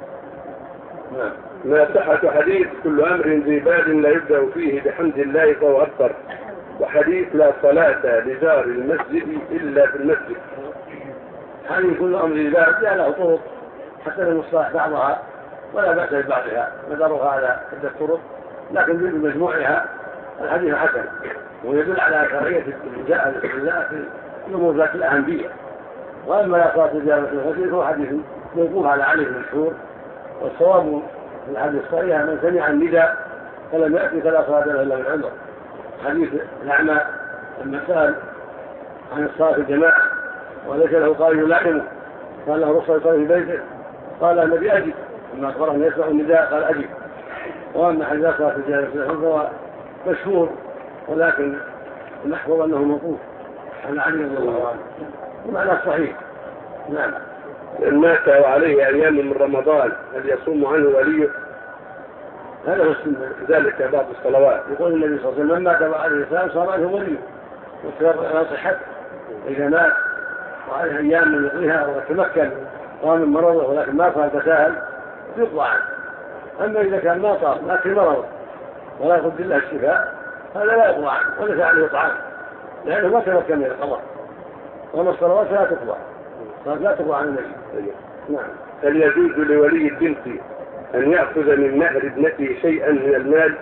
[SPEAKER 2] نعم. ما صحة حديث كل أمر ذي بال لا يبدأ فيه بحمد الله فهو أكبر وحديث لا صلاة لجار المسجد إلا في المسجد.
[SPEAKER 1] هذه كل أمر ذي بال لا له طرق حتى المصطلح بعضها ولا بأس ببعضها مدارها على عدة طرق لكن بمجموعها الحديث حسن ويدل على شرعية الجاء في الأمور ذات الأهمية. وأما لا صلاة لجار المسجد فهو حديث موقوف على علي المشهور والصواب في الحديث الصحيح من سمع النداء فلم يأتي فلا صلاة له إلا من عمر. حديث الأعمى لما سأل عن الصلاة في الجماعة وليس له قائل يلائمه قال له رخصة يصلي في بيته قال النبي أجب لما أخبره أن يسمع النداء قال أجب. وأما حديث صلاة في الجماعة فهو مشهور ولكن المحفوظ أنه موقوف عن علي رضي الله عنه ومعنى صحيح. نعم.
[SPEAKER 2] إن مات وعليه أيام من رمضان هل يصوم عنه وليه؟
[SPEAKER 1] هذا هو السنة
[SPEAKER 2] ذلك بعض الصلوات.
[SPEAKER 1] يقول النبي صلى الله عليه وسلم من مات وعليه الإسلام صار عنه وليه وصار على صحته إذا مات وعليه أيام من يقضيها وتمكن قام من مرضه ولكن ما صار تساهل يقضى عنه. أما إذا كان ما صار لكن مرض ولا يقدر الله الشفاء هذا لا يقضى عنه وليس عليه طعام لأنه ما تمكن من القضاء. وما الصلوات لا تقضى لا تقضى عن النبي.
[SPEAKER 2] نعم. هل يجوز لولي البنت أن يأخذ من مهر ابنته شيئا من المال؟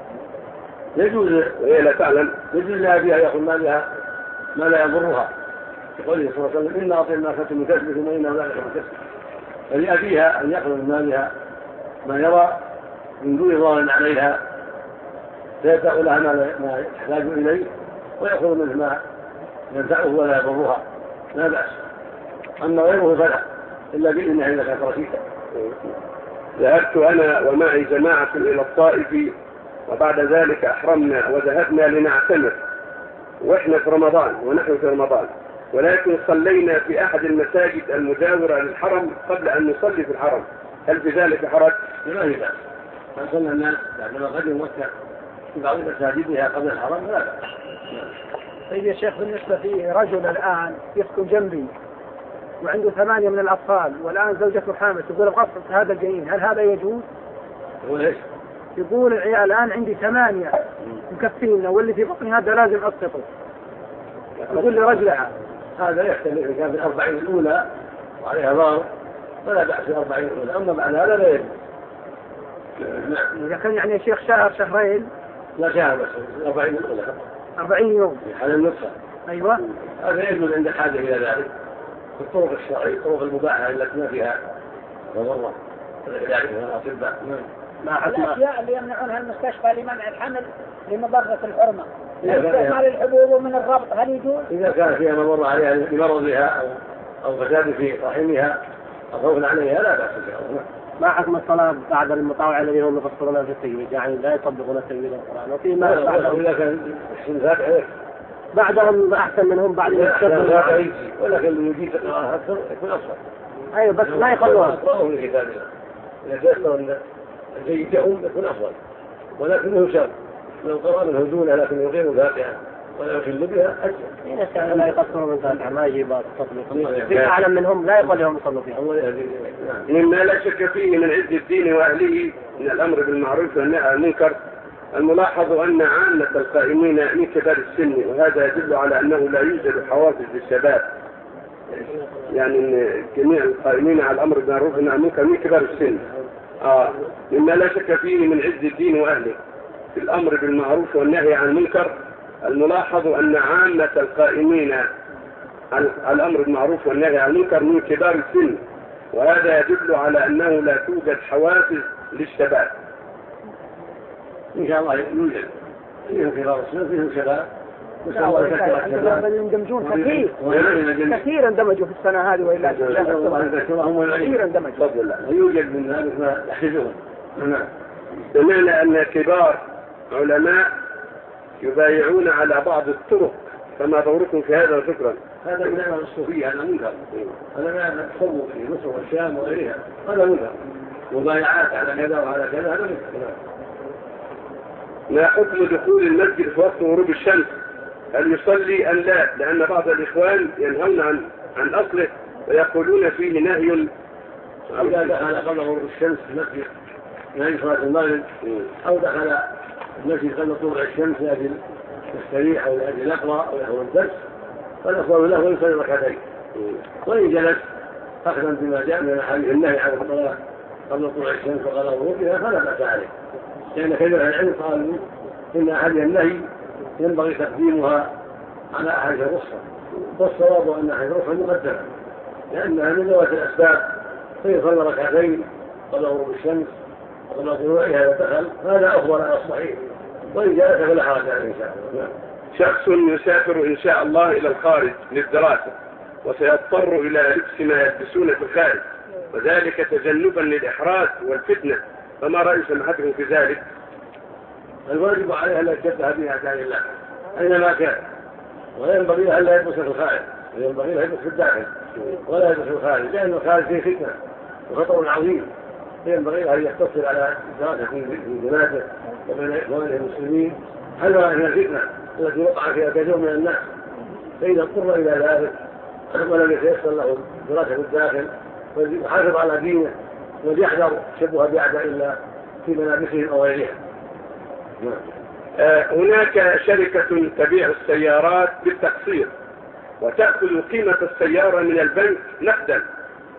[SPEAKER 1] يجوز
[SPEAKER 2] وهي لا تعلم.
[SPEAKER 1] يجوز لأبيها يأخذ مالها ما لا يضرها، يقول صلى الله عليه وسلم: إن أعطيناك من كسبك وإنه لا يخاف كسبك. فلأبيها أن يأخذ من مالها ما يرى من دون ضرر عليها، فيدفع لها ما تحتاج إليه ويأخذ منه ما ينفعه ولا يضرها، لا بأس. أما غيره فلا، إلا بإذنه إذا كانت رشيدا.
[SPEAKER 2] ذهبت أنا ومعي جماعة إلى الطائف، وبعد ذلك أحرمنا وذهبنا لنعتمر وإحنا في رمضان ونحن في رمضان، ولكن صلينا في أحد المساجد المجاورة للحرم قبل أن نصلي في الحرم، هل في ذلك حرج؟
[SPEAKER 1] لا لا، صلى الناس بعدما قدموا مكة في بعض مساجدها قبل الحرم لا بأس.
[SPEAKER 3] طيب يا شيخ، بالنسبة في رجل الآن يسكن جنبي وعنده ثمانية من الأطفال، والآن زوجته حامل، تقول أغصب هذا الجنين، هل هذا يجوز؟
[SPEAKER 1] يقول إيش؟
[SPEAKER 3] يقول العيال الآن عندي ثمانية مكفينا واللي في بطني هذا لازم أسقطه. يقول لي رجلها
[SPEAKER 1] هذا يختلف إذا كان في الأربعين الأولى وعليها ضار فلا بأس في الأربعين الأولى، أما بعد هذا لا يجوز.
[SPEAKER 3] نعم. إذا كان يعني يا شيخ شهر شهرين
[SPEAKER 1] لا شهر بس الأربعين الأولى
[SPEAKER 3] أربعين يوم
[SPEAKER 1] في حال النطفة.
[SPEAKER 3] أيوة
[SPEAKER 1] هذا يجوز عند الحاجة إلى ذلك في الطرق الشرعية، الطرق المباحة التي ما فيها مضرة يعرفها الأطباء.
[SPEAKER 5] الأشياء اللي يمنعونها المستشفى لمنع الحمل لمضرة الحرمة، استعمال الحبوب ومن الربط، هل يجوز؟
[SPEAKER 1] إذا كان فيها مضرة عليها لمرضها أو أو فساد في رحمها أو خوف عليها لا بأس بها.
[SPEAKER 3] ما حكم الصلاة بعد المطاوع الذين هم يفسرون في التجويد، يعني لا يطبقون تجويد القرآن، وفي ما بعدهم
[SPEAKER 1] إذا كان السنفات عليك
[SPEAKER 3] بعدهم أحسن منهم بعد
[SPEAKER 1] السنفات ولكن اللي يجيب القراءة أكثر يكون أفضل.
[SPEAKER 3] أيوة بس ما يخلوها
[SPEAKER 1] أقرأهم لكتاب الله، إذا تيسر أن جيدهم يكون أفضل، ولكنه شر لو قرأ منه دونه لكن يغير الفاتحة ولا يخل بها أجل.
[SPEAKER 3] لا يقصروا من فاتحة ما يجيب تطبيق، في أعلم منهم لا يقول لهم يصلوا فيها.
[SPEAKER 2] مما لا شك فيه من عز الدين وأهله من الأمر بالمعروف والنهي عن المنكر، الملاحظ أن عامة القائمين من كبار السن، وهذا يدل على أنه لا يوجد حوافز للشباب، يعني أن جميع القائمين على الأمر بالمعروف والنهي عن المنكر من كبار السن. آه. مما لا شك فيه من عز الدين وأهله في الأمر بالمعروف والنهي عن المنكر، الملاحظ أن عامة القائمين على الأمر بالمعروف والنهي عن المنكر من كبار السن، وهذا يدل على أنه لا توجد حوافز للشباب.
[SPEAKER 1] إن شاء الله يوجد فيهم كبار السن فيهم شباب
[SPEAKER 3] يندمجون كثير كثير اندمجوا في السنة هذه وإلا كثير اندمجوا.
[SPEAKER 1] يوجد من ذلك ما يحتاجون.
[SPEAKER 2] بمعنى أن كبار علماء يبايعون على بعض الطرق، فما دوركم في هذا شكرا؟
[SPEAKER 1] هذا من أمر الصوفية، هذا منكر، هذا ما تصور في مصر والشام وغيرها، هذا منكر، مبايعات على كذا وعلى كذا، هذا منكر.
[SPEAKER 2] ما حكم دخول المسجد في وقت غروب الشمس؟ هل يصلي أم لا؟ لأن بعض الإخوان ينهون عن عن أصله ويقولون فيه نهي.
[SPEAKER 1] إذا دخل قبل غروب الشمس في المسجد نهي صلاة المغرب، أو دخل المسجد قبل طلوع الشمس لأجل يستريح أو لأجل يقرأ أو يحضر الدرس، فالأفضل له يصلي ركعتين. وإن جلس أخذا بما جاء من الحديث النهي عن الصلاة قبل طلوع الشمس وقبل غروبها فلا بأس عليه، لأن كثير من العلم قالوا إن أحاديث النهي ينبغي تقديمها على أحاديث الرخصة، والصواب أن أحاديث الرخصة مقدمة لأنها من ذوات الأسباب، فيصلي ركعتين قبل غروب الشمس وقبل طلوعها ودخل، هذا أفضل على الصحيح، وإن جلس فلا حرج عليه إن شاء الله.
[SPEAKER 2] شخص يسافر إن شاء الله إلى الخارج للدراسة وسيضطر إلى لبس ما يلبسون في الخارج، وذلك تجنبا للإحراج والفتنة، فما رأي سماحتكم في ذلك؟
[SPEAKER 1] الواجب عليها أن يتشبه بأعداء الله أينما كان، ولا ينبغي لها ألا يلبس في الخارج، وينبغي لها يلبس في الداخل ولا يلبس في الخارج، لأن الخارج فيه فتنة وخطر عظيم، فينبغي لها أن يقتصر على دراسة في بلاده وبين إخوانه المسلمين حذرا من الفتنة التي وقع فيها كثير من الناس، فإذا اضطر إلى ذلك ولم يتيسر له دراسة في الداخل ويحافظ على دينه وليحذر تشبه بأعداء الله في ملابسهم أو غيرها.
[SPEAKER 2] آه هناك شركة تبيع السيارات بالتقسيط وتأخذ قيمة السيارة من البنك نقدا،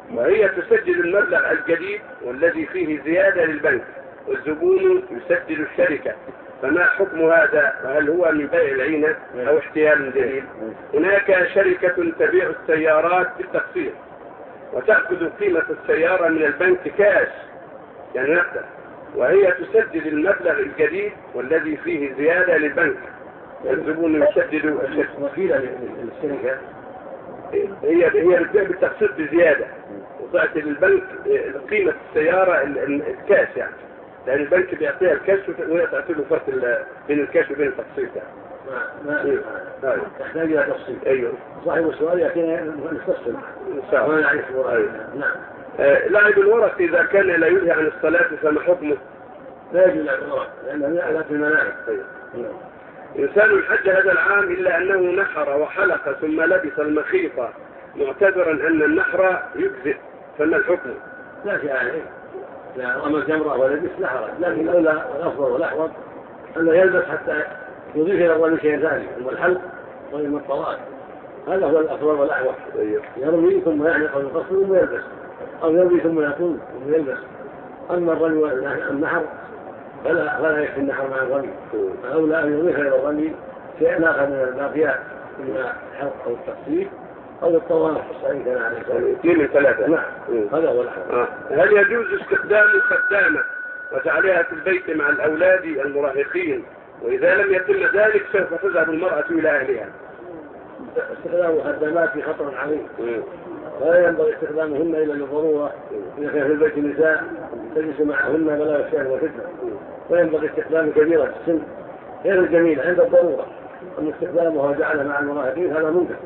[SPEAKER 2] وهي تسجل المبلغ الجديد والذي فيه زيادة للبنك، والزبون يسجل الشركة، فما حكم هذا؟ وهل هو من بيع العينة أو احتيال دليل؟ هناك شركة تبيع السيارات بالتقسيط وتأخذ قيمة السيارة من البنك كاش يعني نقدا، وهي تسجل المبلغ الجديد والذي فيه زيادة للبنك، الزبون يسجل الشركة.
[SPEAKER 1] وكيلة للشركة
[SPEAKER 2] هي هي بتبيع بالتقسيط بزيادة وتعطي للبنك قيمة السيارة الكاش يعني، لأن البنك بيعطيها الكاش وهي تعطي له فرق بين الكاش وبين التقسيط يعني.
[SPEAKER 1] ما ما تحتاج إلى تفصيل.
[SPEAKER 2] أيوه.
[SPEAKER 1] صاحب السؤال يأتينا نستفسر.
[SPEAKER 2] إن شاء الله.
[SPEAKER 1] أيوه. نعم.
[SPEAKER 2] آه لاعب الورق إذا كان لا يلهي عن الصلاة فما حكمه؟
[SPEAKER 1] لا يجوز لعب الورق لأنه يعلى في الملاعب.
[SPEAKER 2] أيوه. إنسان حج هذا العام إلا أنه نحر وحلق ثم لبس المخيط معتبرا أن النحر يجزئ، فما الحكم؟
[SPEAKER 1] لا شيء عليه. لا رمى الجمرة ولبس لا حرج، لكن الأولى والأفضل والأحوط أنه يلبس حتى يضيف إلى الرمي شيء ثاني، أما الحلق وإما الطواف، هذا هو الأفضل والأحوط. يرمي ثم يعلق ويقصر ثم يلبس، أو يرمي ثم يطول ثم يلبس. أما الرمي والنحر فلا فلا يكفي النحر مع الرمي، فالأولى أن يضيف إلى الرمي شيئا آخر من الباقيات، إما الحلق أو التقسيم أو الطواف الصحيح كان عليه الصلاة.
[SPEAKER 2] اثنين من ثلاثة.
[SPEAKER 1] نعم. هذا هو الأحوط.
[SPEAKER 2] آه. هل يجوز استخدام خدامة وجعلها في البيت مع الأولاد المراهقين، وإذا لم يتم ذلك سوف تذهب المرأة إلى أهلها؟
[SPEAKER 1] استخدام خدامات في خطر عظيم، ولا ينبغي استخدامهن إلا للضرورة. إذا كان في البيت نساء تجلس معهن بلا الشأن وفتنة، وينبغي استخدام كبيرة السن غير الجميلة عند الضرورة، أما استخدامها وجعلها مع المراهقين هذا منكر.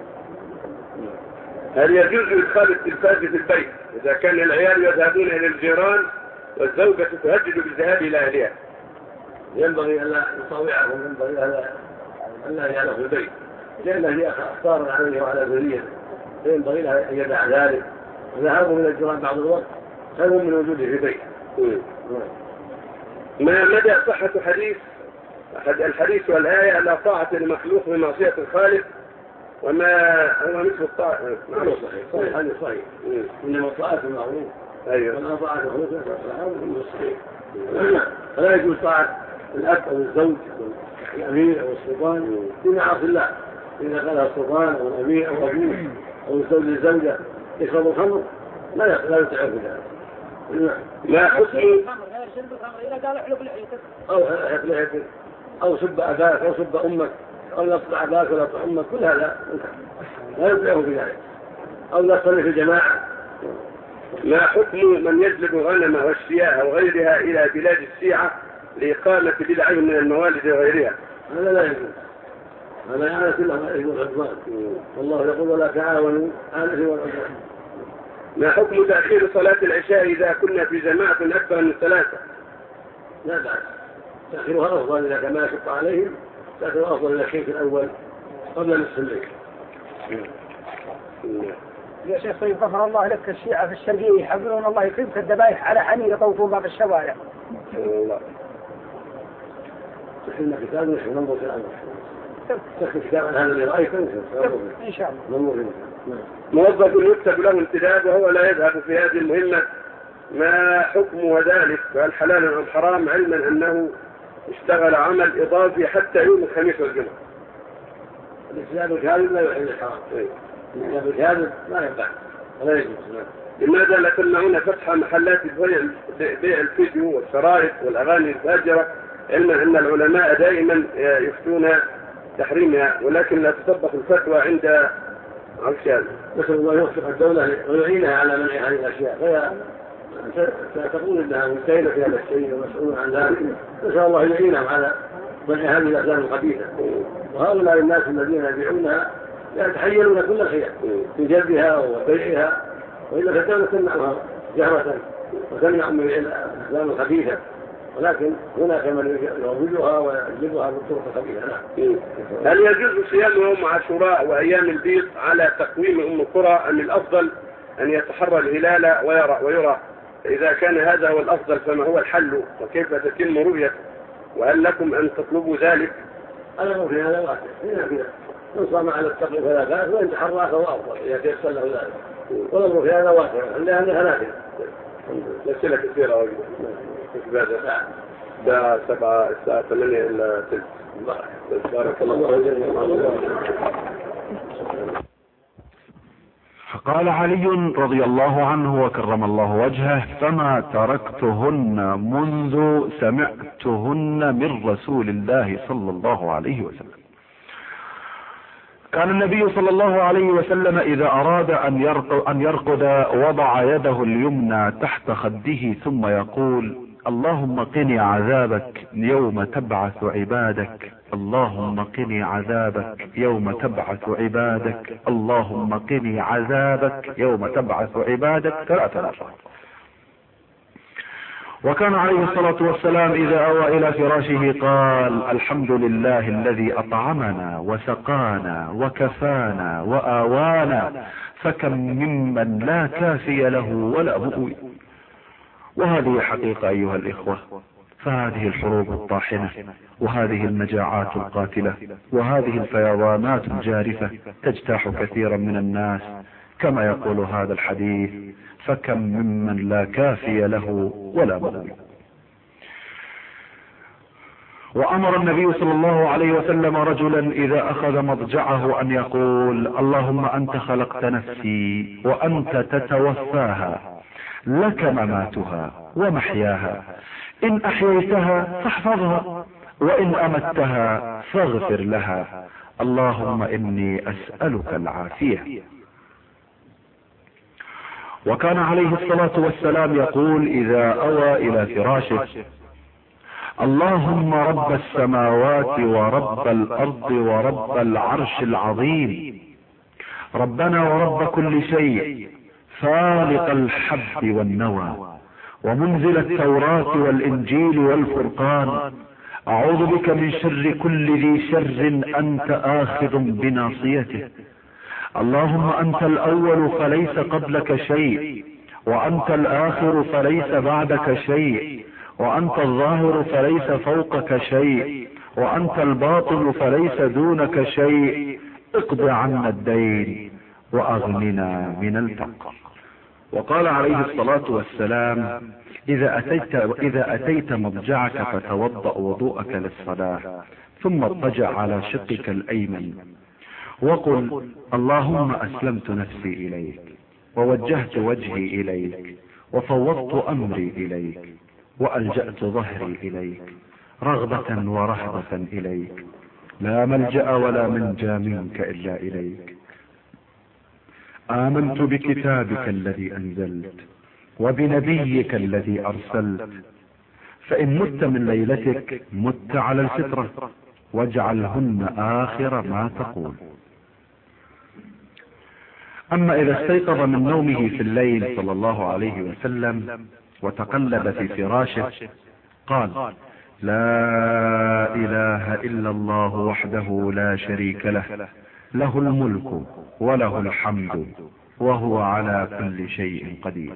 [SPEAKER 2] هل يجوز إدخال التلفاز في البيت إذا كان العيال يذهبون إلى الجيران والزوجة تهدد بالذهاب إلى أهلها؟
[SPEAKER 1] ينبغي ألا يطاوعهم، ينبغي ألا يجعله في البيت، لأن هي أخطار عليه وعلى ذريته، فينبغي لها أن يدع ذلك. وذهابه من الجيران بعض الوقت خير من وجوده في البيت.
[SPEAKER 2] ما مدى صحة حديث أحد الحديث والآية لا طاعة لمخلوق بمعصية الخالق، وما هو مثل الطاعة؟
[SPEAKER 1] نعم صحيح صحيح هذا صحيح. إنما الطاعة المعروف.
[SPEAKER 2] أيوه.
[SPEAKER 1] ولا طاعة المخلوق فهذا صحيح. فلا يجوز طاعة الأب أو الزوج أو الأمير أو السلطان في معاصي الله. إذا قالها السلطان أو الأمير أو أبوه أو الزوج للزوجة يشرب الخمر لا لا يطيع في ذلك.
[SPEAKER 2] ما حكم
[SPEAKER 5] إذا قال احلق لحيتك
[SPEAKER 1] أو احلق لحيتك أو سب أباك أو سب أمك أو يقطع أباك ولا يقطع أمك، كل هذا لا يطيعه في ذلك، أو لا تصلي في جماعة.
[SPEAKER 2] ما حكم من يجلب غنم والشياء أو غيرها إلى بلاد الشيعة لإقامة بدع من الموالد وغيرها؟
[SPEAKER 1] هذا لا يجوز، هذا يعني كله يجوز العدوان، والله يقول ولا تعاونوا على الإثم والعدوان.
[SPEAKER 2] ما حكم تأخير صلاة العشاء إذا كنا في جماعة أكثر من ثلاثة؟
[SPEAKER 1] لا بأس، تأخيرها أفضل إذا كما يشق عليهم، تأخيرها أفضل إلى الشيء الأول قبل نصف الليل.
[SPEAKER 5] يا شيخ طيب غفر الله لك، الشيعة في الشرقية يحضرون الله يكرمك الذبائح على حنين يطوفون باب الشوارع.
[SPEAKER 2] الله.
[SPEAKER 1] تحلنا كتاب نحن ننظر في الأمر. تكتب كتاب عن هذا اللي رأيته
[SPEAKER 5] إن شاء الله.
[SPEAKER 1] ننظر فيه.
[SPEAKER 2] موظف يكتب له امتداد وهو لا يذهب في هذه المهمة، ما حكم ذلك؟ هل حلال أم حرام، علما أنه اشتغل عمل إضافي حتى يوم الخميس والجمعة؟
[SPEAKER 1] الإسلام الكاذب لا يحل الحرام. الإسلام الكاذب لا ينفع ولا يجوز.
[SPEAKER 2] لماذا لا تمنعون فتح محلات بيع الفيديو والشرائط والأغاني الفاجرة، علما أن العلماء دائما يفتون تحريمها ولكن لا تطبق الفتوى عند عشان؟
[SPEAKER 1] نسأل الله يوفق الدولة ويعينها على منع هذه الأشياء، فهي تقول أنها مجتهدة في هذا الشيء ومسؤول عن ذلك. نسأل الله يعينهم على منع هذه الأفلام الخبيثة، وهؤلاء الناس الذين يبيعونها يتحيلون كل خير في جلبها وبيعها، وإلا فالدولة تمنعها جهرة وتمنع من الأفلام الخبيثة، ولكن هناك من يروجها ويجلبها بالطرق الخبيثة.
[SPEAKER 2] هل يجوز صيام يوم عاشوراء وأيام البيض على تقويم أم القرى، أم الأفضل أن يتحرى الهلال ويرى ويرى؟ إذا كان هذا هو الأفضل فما هو الحل وكيف تتم رؤيته، وهل لكم أن تطلبوا ذلك؟
[SPEAKER 1] أنا ممكن هذا واحد هنا فيها من صام على التقوى فلا بأس، وإن تحرى فهو أفضل إذا تيسر له ذلك. والأمر في هذا واسع لأنها نافلة.
[SPEAKER 2] الأسئلة كثيرة وجدت في بعد الساعة سبعة الساعة ثمانية إلى ست. بارك الله فيك.
[SPEAKER 6] قال علي رضي الله عنه وكرم الله وجهه: فما تركتهن منذ سمعتهن من رسول الله صلى الله عليه وسلم. كان النبي صلى الله عليه وسلم إذا أراد أن يرقد, أن يرقد وضع يده اليمنى تحت خده ثم يقول: اللهم قني عذابك يوم تبعث عبادك، اللهم قني عذابك يوم تبعث عبادك، اللهم قني عذابك يوم تبعث عبادك ثلاث مرات. وكان عليه الصلاة والسلام إذا أوى إلى فراشه قال: الحمد لله الذي أطعمنا وسقانا وكفانا وآوانا، فكم ممن لا كافي له ولا مؤوي. وهذه حقيقة أيها الإخوة، فهذه الحروب الطاحنة وهذه المجاعات القاتلة وهذه الفيضانات الجارفة تجتاح كثيرا من الناس، كما يقول هذا الحديث: فكم ممن لا كافي له ولا مؤوي. وأمر النبي صلى الله عليه وسلم رجلا إذا أخذ مضجعه أن يقول: اللهم أنت خلقت نفسي وأنت تتوفاها، لك مماتها ومحياها، إن أحييتها فاحفظها وإن أمتها فاغفر لها، اللهم إني أسألك العافية. وكان عليه الصلاة والسلام يقول إذا أوى إلى فراشه: اللهم رب السماوات ورب الأرض ورب العرش العظيم، ربنا ورب كل شيء، فالق الحب والنوى، ومنزل التوراة والإنجيل والفرقان، أعوذ بك من شر كل ذي شر أنت آخذ بناصيته، اللهم أنت الأول فليس قبلك شيء، وأنت الآخر فليس بعدك شيء، وأنت الظاهر فليس فوقك شيء، وأنت الباطن فليس دونك شيء، اقض عنا الدين وأغننا من الفقر. وقال عليه الصلاة والسلام: إذا أتيت, إذا أتيت مضجعك فتوضأ وضوءك للصلاة، ثم اضطجع على شقك الأيمن وقل: اللهم أسلمت نفسي إليك، ووجهت وجهي إليك، وفوضت أمري إليك، وألجأت ظهري إليك، رغبة ورهبة إليك، لا ملجأ ولا منجا منك إلا إليك، آمنت بكتابك الذي أنزلت وبنبيك الذي أرسلت، فإن مت من ليلتك مت على الفطرة، واجعلهن آخر ما تقول. أما إذا استيقظ من نومه في الليل صلى الله عليه وسلم وتقلب في فراشه قال: لا إله إلا الله وحده لا شريك له، له الملك وله الحمد وهو على كل شيء قدير.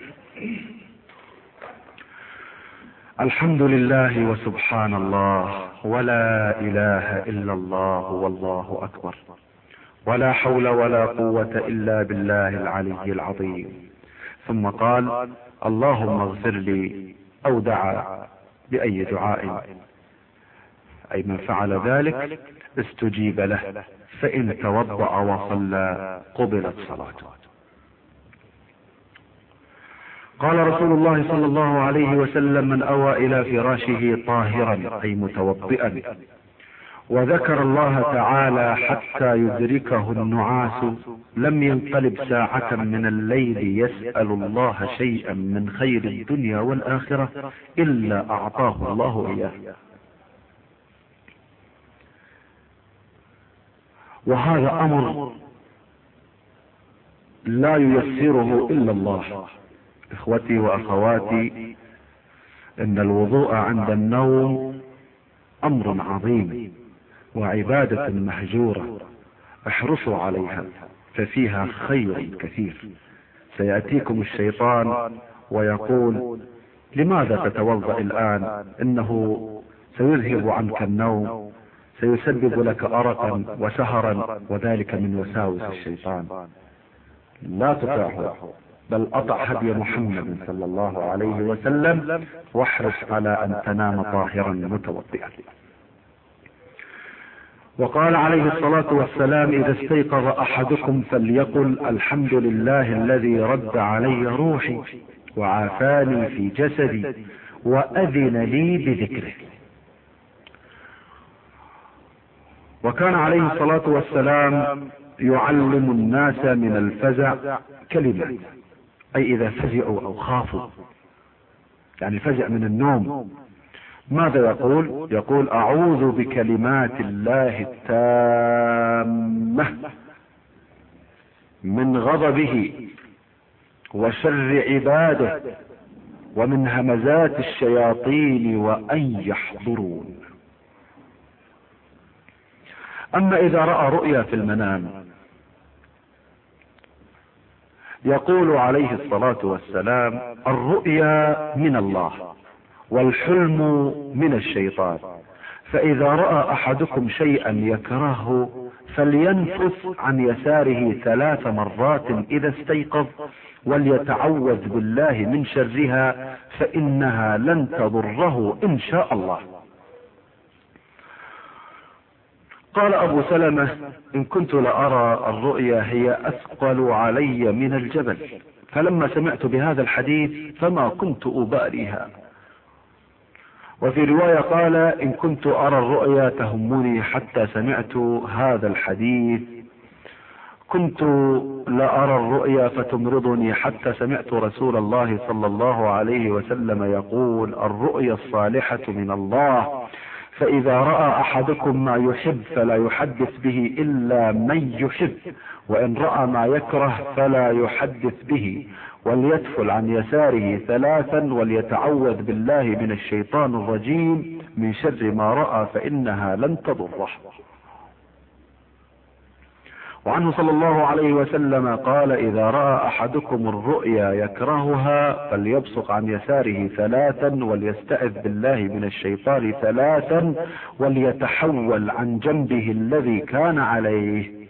[SPEAKER 6] الحمد لله وسبحان الله ولا إله إلا الله والله أكبر، ولا حول ولا قوة إلا بالله العلي العظيم. ثم قال: اللهم اغفر لي، أو دعا بأي دعاء، أي من فعل ذلك استجيب له، فإن توضأ وصلى قبلت صلاته. قال رسول الله صلى الله عليه وسلم: من أوى إلى فراشه طاهرا أي متوضئا وذكر الله تعالى حتى يدركه النعاس لم ينقلب ساعة من الليل يسأل الله شيئا من خير الدنيا والآخرة إلا أعطاه الله إياه. وهذا أمر لا ييسره إلا الله. إخوتي وأخواتي، إن الوضوء عند النوم أمر عظيم وعبادة مهجورة، احرصوا عليها ففيها خير كثير. سيأتيكم الشيطان ويقول: لماذا تتوضأ الآن؟ إنه سيذهب عنك النوم، سيسبب لك أرقا وسهرا، وذلك من وساوس الشيطان. لا تطعه، بل أطع هدي محمد صلى الله عليه وسلم، واحرص على أن تنام طاهرا متوضئا. وقال عليه الصلاة والسلام: إذا استيقظ أحدكم فليقل الحمد لله الذي رد علي روحي وعافاني في جسدي وأذن لي بذكره. وكان عليه الصلاة والسلام يعلم الناس من الفزع كلمات، أي إذا فزعوا أو خافوا، يعني فزع من النوم، ماذا يقول؟ يقول: أعوذ بكلمات الله التامة من غضبه وشر عباده ومن همزات الشياطين وأن يحضرون. أما إذا رأى رؤيا في المنام، يقول عليه الصلاة والسلام: الرؤيا من الله والحلم من الشيطان، فإذا رأى أحدكم شيئا يكرهه فلينفث عن يساره ثلاث مرات إذا استيقظ، وليتعوذ بالله من شرها فإنها لن تضره إن شاء الله. قال أبو سلمة: إن كنت لأرى الرؤيا هي أثقل علي من الجبل، فلما سمعت بهذا الحديث فما كنت أباليها. وفي رواية قال: إن كنت أرى الرؤيا تهمني حتى سمعت هذا الحديث، كنت لأرى الرؤيا فتمرضني حتى سمعت رسول الله صلى الله عليه وسلم يقول: الرؤيا الصالحة من الله، فإذا رأى أحدكم ما يحب فلا يحدث به إلا من يحب، وإن رأى ما يكره فلا يحدث به، وليتفل عن يساره ثلاثا وليتعوذ بالله من الشيطان الرجيم من شر ما رأى فإنها لن تضره. وعنه صلى الله عليه وسلم قال: إذا رأى أحدكم الرؤيا يكرهها فليبصق عن يساره ثلاثا وليستعذ بالله من الشيطان ثلاثا وليتحول عن جنبه الذي كان عليه.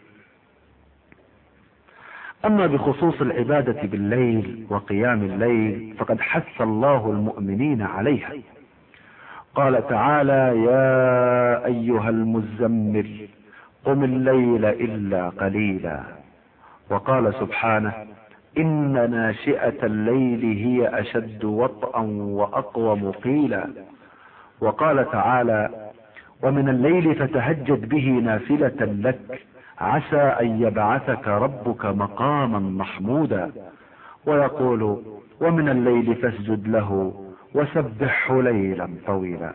[SPEAKER 6] أما بخصوص العبادة بالليل وقيام الليل فقد حث الله المؤمنين عليها. قال تعالى: يا أيها المزمل قم الليل إلا قليلا. وقال سبحانه: إن ناشئة الليل هي أشد وطئا وأقوم قيلا. وقال تعالى: ومن الليل فتهجد به نافلة لك عسى أن يبعثك ربك مقاما محمودا. ويقول: ومن الليل فاسجد له وسبحه ليلا طويلا.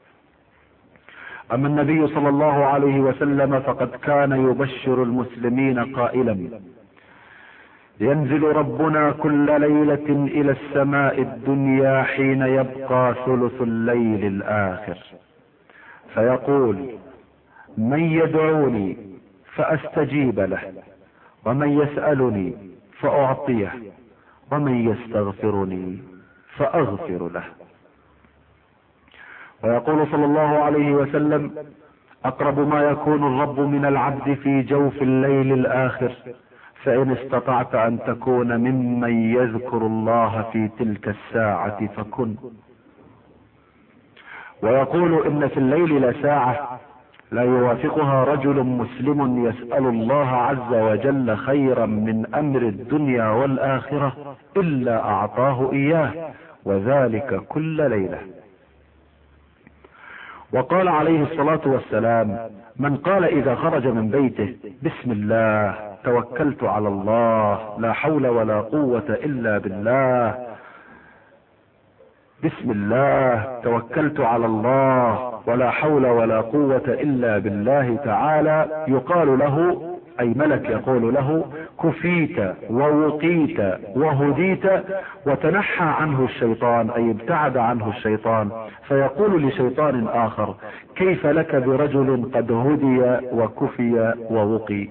[SPEAKER 6] أما النبي صلى الله عليه وسلم فقد كان يبشر المسلمين قائلا: ينزل ربنا كل ليلة إلى السماء الدنيا حين يبقى ثلث الليل الآخر، فيقول: من يدعوني فأستجيب له، ومن يسألني فأعطيه، ومن يستغفرني فأغفر له. ويقول صلى الله عليه وسلم: أقرب ما يكون الرب من العبد في جوف الليل الآخر، فإن استطعت أن تكون ممن يذكر الله في تلك الساعة فكن. ويقول: إن في الليل لساعة لا يوافقها رجل مسلم يسأل الله عز وجل خيرا من أمر الدنيا والآخرة إلا أعطاه إياه، وذلك كل ليلة. وقال عليه الصلاة والسلام: من قال إذا خرج من بيته: بسم الله توكلت على الله لا حول ولا قوة إلا بالله، بسم الله توكلت على الله ولا حول ولا قوة إلا بالله تعالى، يقال له، أي ملك يقول له: كفيت ووقيت وهديت، وتنحى عنه الشيطان، أي ابتعد عنه الشيطان، فيقول لشيطان آخر: كيف لك برجل قد هدي وكفي ووقي.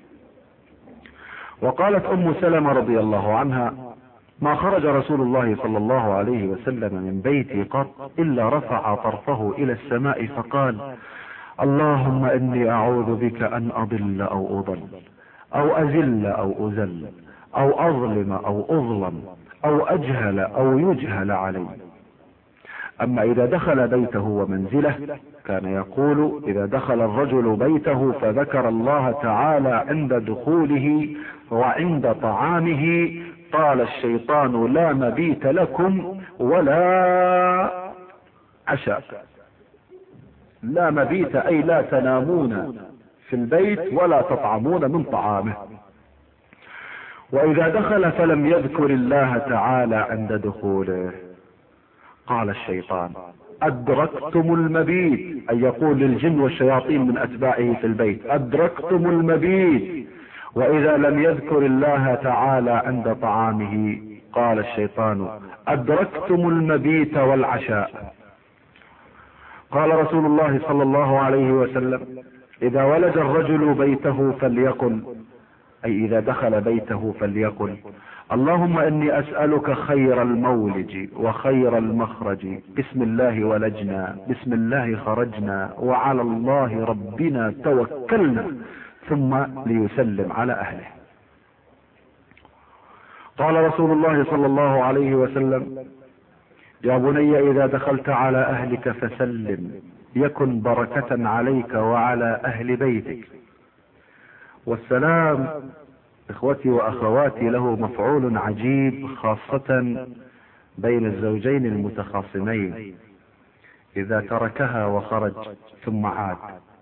[SPEAKER 6] وقالت أم سلمة رضي الله عنها: ما خرج رسول الله صلى الله عليه وسلم من بيتي قط إلا رفع طرفه إلى السماء فقال: اللهم إني أعوذ بك أن أضل أو أضل أو أزل أو أزل او اظلم او اظلم او اجهل او يجهل علي. اما اذا دخل بيته ومنزله كان يقول اذا دخل الرجل بيته فذكر الله تعالى عند دخوله وعند طعامه قال الشيطان لا مبيت لكم ولا عشاء. لا مبيت اي لا تنامون في البيت ولا تطعمون من طعامه. واذا دخل فلم يذكر الله تعالى عند دخوله قال الشيطان ادركتم المبيت، اي يقول للجن والشياطين من اتباعه في البيت ادركتم المبيت. واذا لم يذكر الله تعالى عند طعامه قال الشيطان ادركتم المبيت والعشاء. قال رسول الله صلى الله عليه وسلم اذا ولج الرجل بيته فليقل، اي اذا دخل بيته فليقل اللهم اني اسألك خير المولج وخير المخرج، بسم الله ولجنا بسم الله خرجنا وعلى الله ربنا توكلنا، ثم ليسلم على اهله. قال رسول الله صلى الله عليه وسلم يا بني اذا دخلت على اهلك فسلم يكن بركة عليك وعلى اهل بيتك. والسلام اخوتي واخواتي له مفعول عجيب خاصة بين الزوجين المتخاصمين اذا تركها وخرج ثم عاد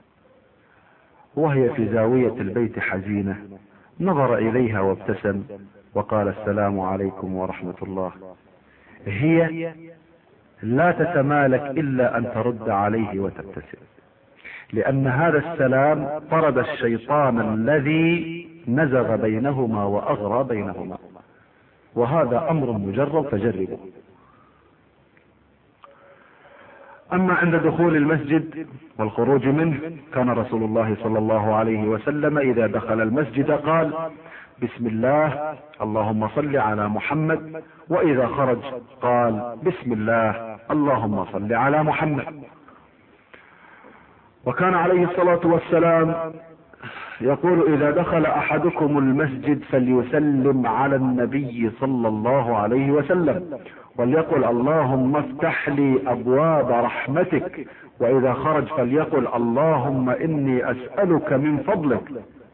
[SPEAKER 6] وهي في زاوية البيت حزينة نظر اليها وابتسم وقال السلام عليكم ورحمة الله، هي لا تتمالك الا ان ترد عليه وتبتسم، لان هذا السلام طرد الشيطان الذي نزغ بينهما واغرى بينهما، وهذا امر مجرد فجربه. اما عند دخول المسجد والخروج منه كان رسول الله صلى الله عليه وسلم اذا دخل المسجد قال بسم الله اللهم صل على محمد، واذا خرج قال بسم الله اللهم صل على محمد. وكان عليه الصلاة والسلام يقول اذا دخل احدكم المسجد فليسلم على النبي صلى الله عليه وسلم وليقل اللهم افتح لي ابواب رحمتك، واذا خرج فليقل اللهم اني اسألك من فضلك.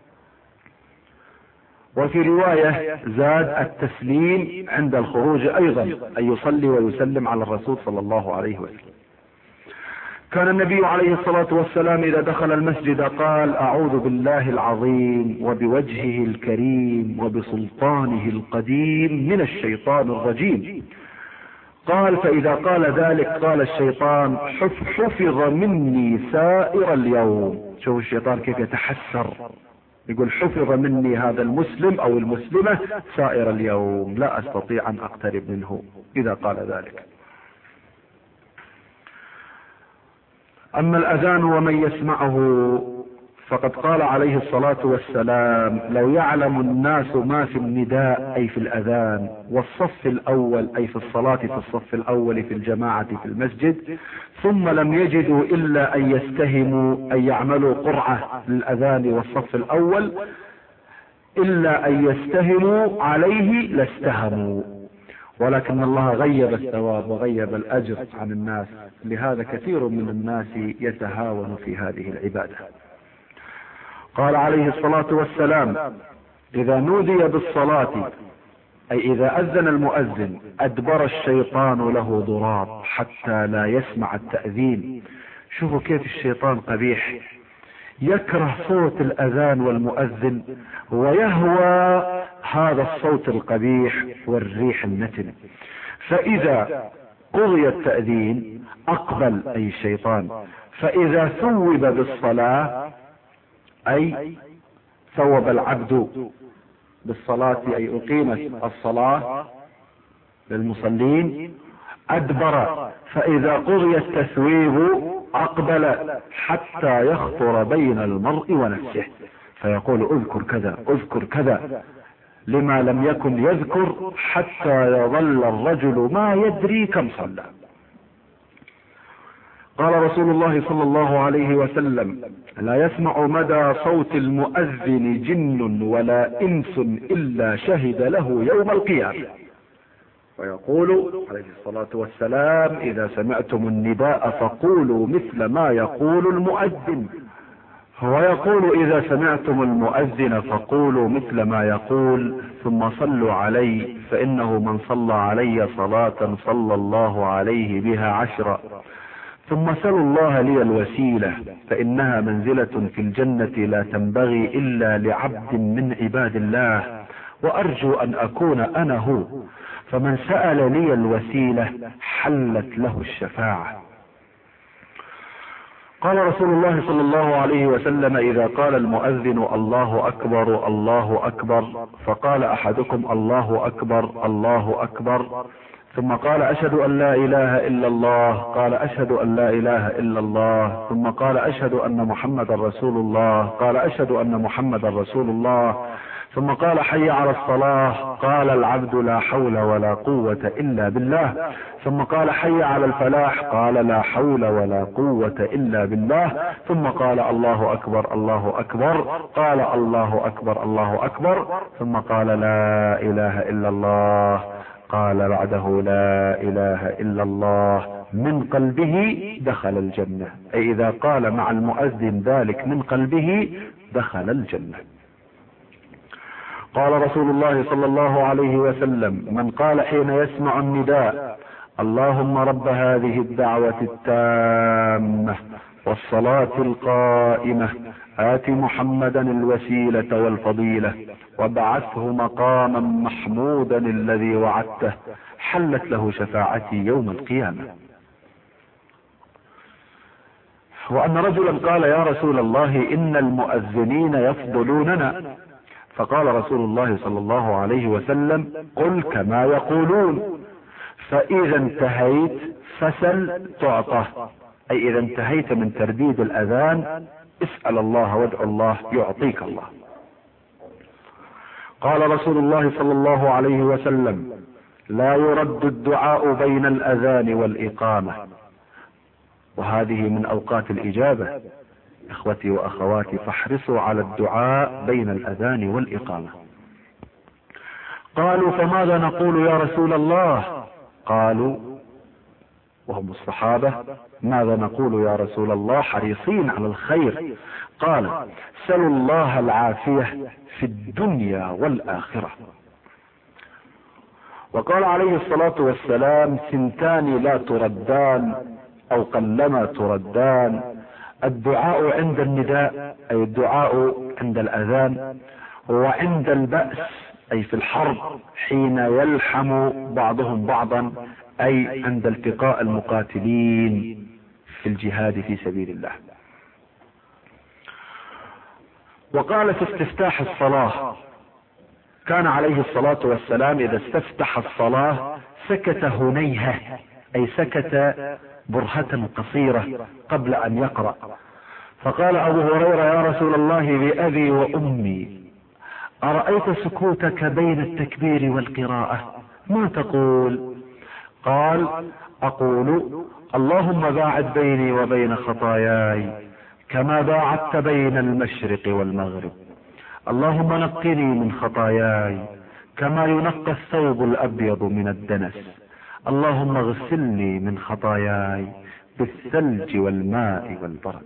[SPEAKER 6] وفي رواية زاد التسليم عند الخروج ايضا، ان يصلي ويسلم على الرسول صلى الله عليه وسلم. كان النبي عليه الصلاة والسلام اذا دخل المسجد قال اعوذ بالله العظيم وبوجهه الكريم وبسلطانه القديم من الشيطان الرجيم. قال فاذا قال ذلك قال الشيطان حفظ مني سائر اليوم. شوف الشيطان كيف يتحسر، يقول حفظ مني هذا المسلم او المسلمة سائر اليوم، لا استطيع ان اقترب منه اذا قال ذلك. اما الاذان ومن يسمعه فقد قال عليه الصلاة والسلام لو يعلم الناس ما في النداء اي في الاذان والصف الاول اي في الصلاة في الصف الاول في الجماعة في المسجد ثم لم يجدوا الا ان يستهموا ان يعملوا قرعة للاذان والصف الاول الا ان يستهموا عليه لاستهموا، ولكن الله غيب الثواب وغيب الاجر عن الناس، لهذا كثير من الناس يتهاون في هذه العبادة. قال عليه الصلاة والسلام اذا نودي بالصلاة اي اذا اذن المؤذن ادبر الشيطان له ضراب حتى لا يسمع التأذين. شوفوا كيف الشيطان قبيح، يكره صوت الاذان والمؤذن ويهوى هذا الصوت القبيح والريح النتن، فاذا قضي التأذين اقبل اي الشيطان، فاذا ثوب بالصلاة اي ثوب العبد بالصلاة اي اقيمت الصلاة للمصلين ادبر، فاذا قضي التثويب اقبل حتى يخطر بين المرء ونفسه فيقول اذكر كذا اذكر كذا، لما لم يكن يذكر حتى يظل الرجل ما يدري كم صلى. قال رسول الله صلى الله عليه وسلم: لا يسمع مدى صوت المؤذن جن ولا انس الا شهد له يوم القيامة. ويقول عليه الصلاة والسلام: اذا سمعتم النداء فقولوا مثل ما يقول المؤذن. ويقول: اذا سمعتم المؤذن فقولوا مثل ما يقول، ثم صلوا علي فانه من صلى علي صلاة صلى الله عليه بها عشرا، ثم سلوا الله لي الوسيلة فانها منزلة في الجنة لا تنبغي الا لعبد من عباد الله، وارجو ان اكون انا هو، فمن سأل لي الوسيلة حلت له الشفاعة. قال رسول الله صلى الله عليه وسلم: اذا قال المؤذن الله اكبر الله اكبر، فقال احدكم الله اكبر الله اكبر، ثم قال اشهد ان لا اله الا الله، قال اشهد ان لا اله الا الله، ثم قال اشهد ان محمدا رسول الله، قال اشهد ان محمدا رسول الله، ثم قال حي على الصلاة، قال العبد لا حول ولا قوة الا بالله، ثم قال حي على الفلاح، قال لا حول ولا قوة الا بالله، ثم قال الله اكبر الله اكبر، قال الله اكبر الله اكبر، ثم قال لا اله الا الله، قال بعده لا اله الا الله من قلبه دخل الجنة. اي اذا قال مع المؤذن ذلك من قلبه دخل الجنة. قال رسول الله صلى الله عليه وسلم: من قال حين يسمع النداء: اللهم رب هذه الدعوة التامة والصلاة القائمة آت محمدا الوسيلة والفضيلة وابعثه مقاما محمودا الذي وعدته، حلت له شفاعتي يوم القيامة. وأن رجلا قال: يا رسول الله إن المؤذنين يفضلوننا، فقال رسول الله صلى الله عليه وسلم: قل كما يقولون، فإذا انتهيت فسل تعطى. أي إذا انتهيت من ترديد الأذان اسأل الله وادعو الله يعطيك الله. قال رسول الله صلى الله عليه وسلم: لا يرد الدعاء بين الأذان والإقامة، وهذه من أوقات الإجابة. اخوتي واخواتي، فاحرصوا على الدعاء بين الاذان والاقامة. قالوا: فماذا نقول يا رسول الله؟ قالوا وهم الصحابة: ماذا نقول يا رسول الله حريصين على الخير؟ قال: سلوا الله العافية في الدنيا والآخرة. وقال عليه الصلاة والسلام: سنتان لا تردان او قلما تردان، الدعاء عند النداء أي الدعاء عند الأذان، وعند البأس أي في الحرب حين يلحم بعضهم بعضا، أي عند التقاء المقاتلين في الجهاد في سبيل الله. وقال في استفتاح الصلاة: كان عليه الصلاة والسلام إذا استفتح الصلاة سكت هنيهة، أي سكت برهة قصيرة قبل أن يقرأ. فقال أبو هريرة: يا رسول الله بأبي وأمي، أرأيت سكوتك بين التكبير والقراءة ما تقول؟ قال: أقول اللهم باعد بيني وبين خطاياي كما باعدت بين المشرق والمغرب، اللهم نقني من خطاياي كما ينقى الثوب الأبيض من الدنس، اللهم اغسلني من خطاياي بالثلج والماء والبرد.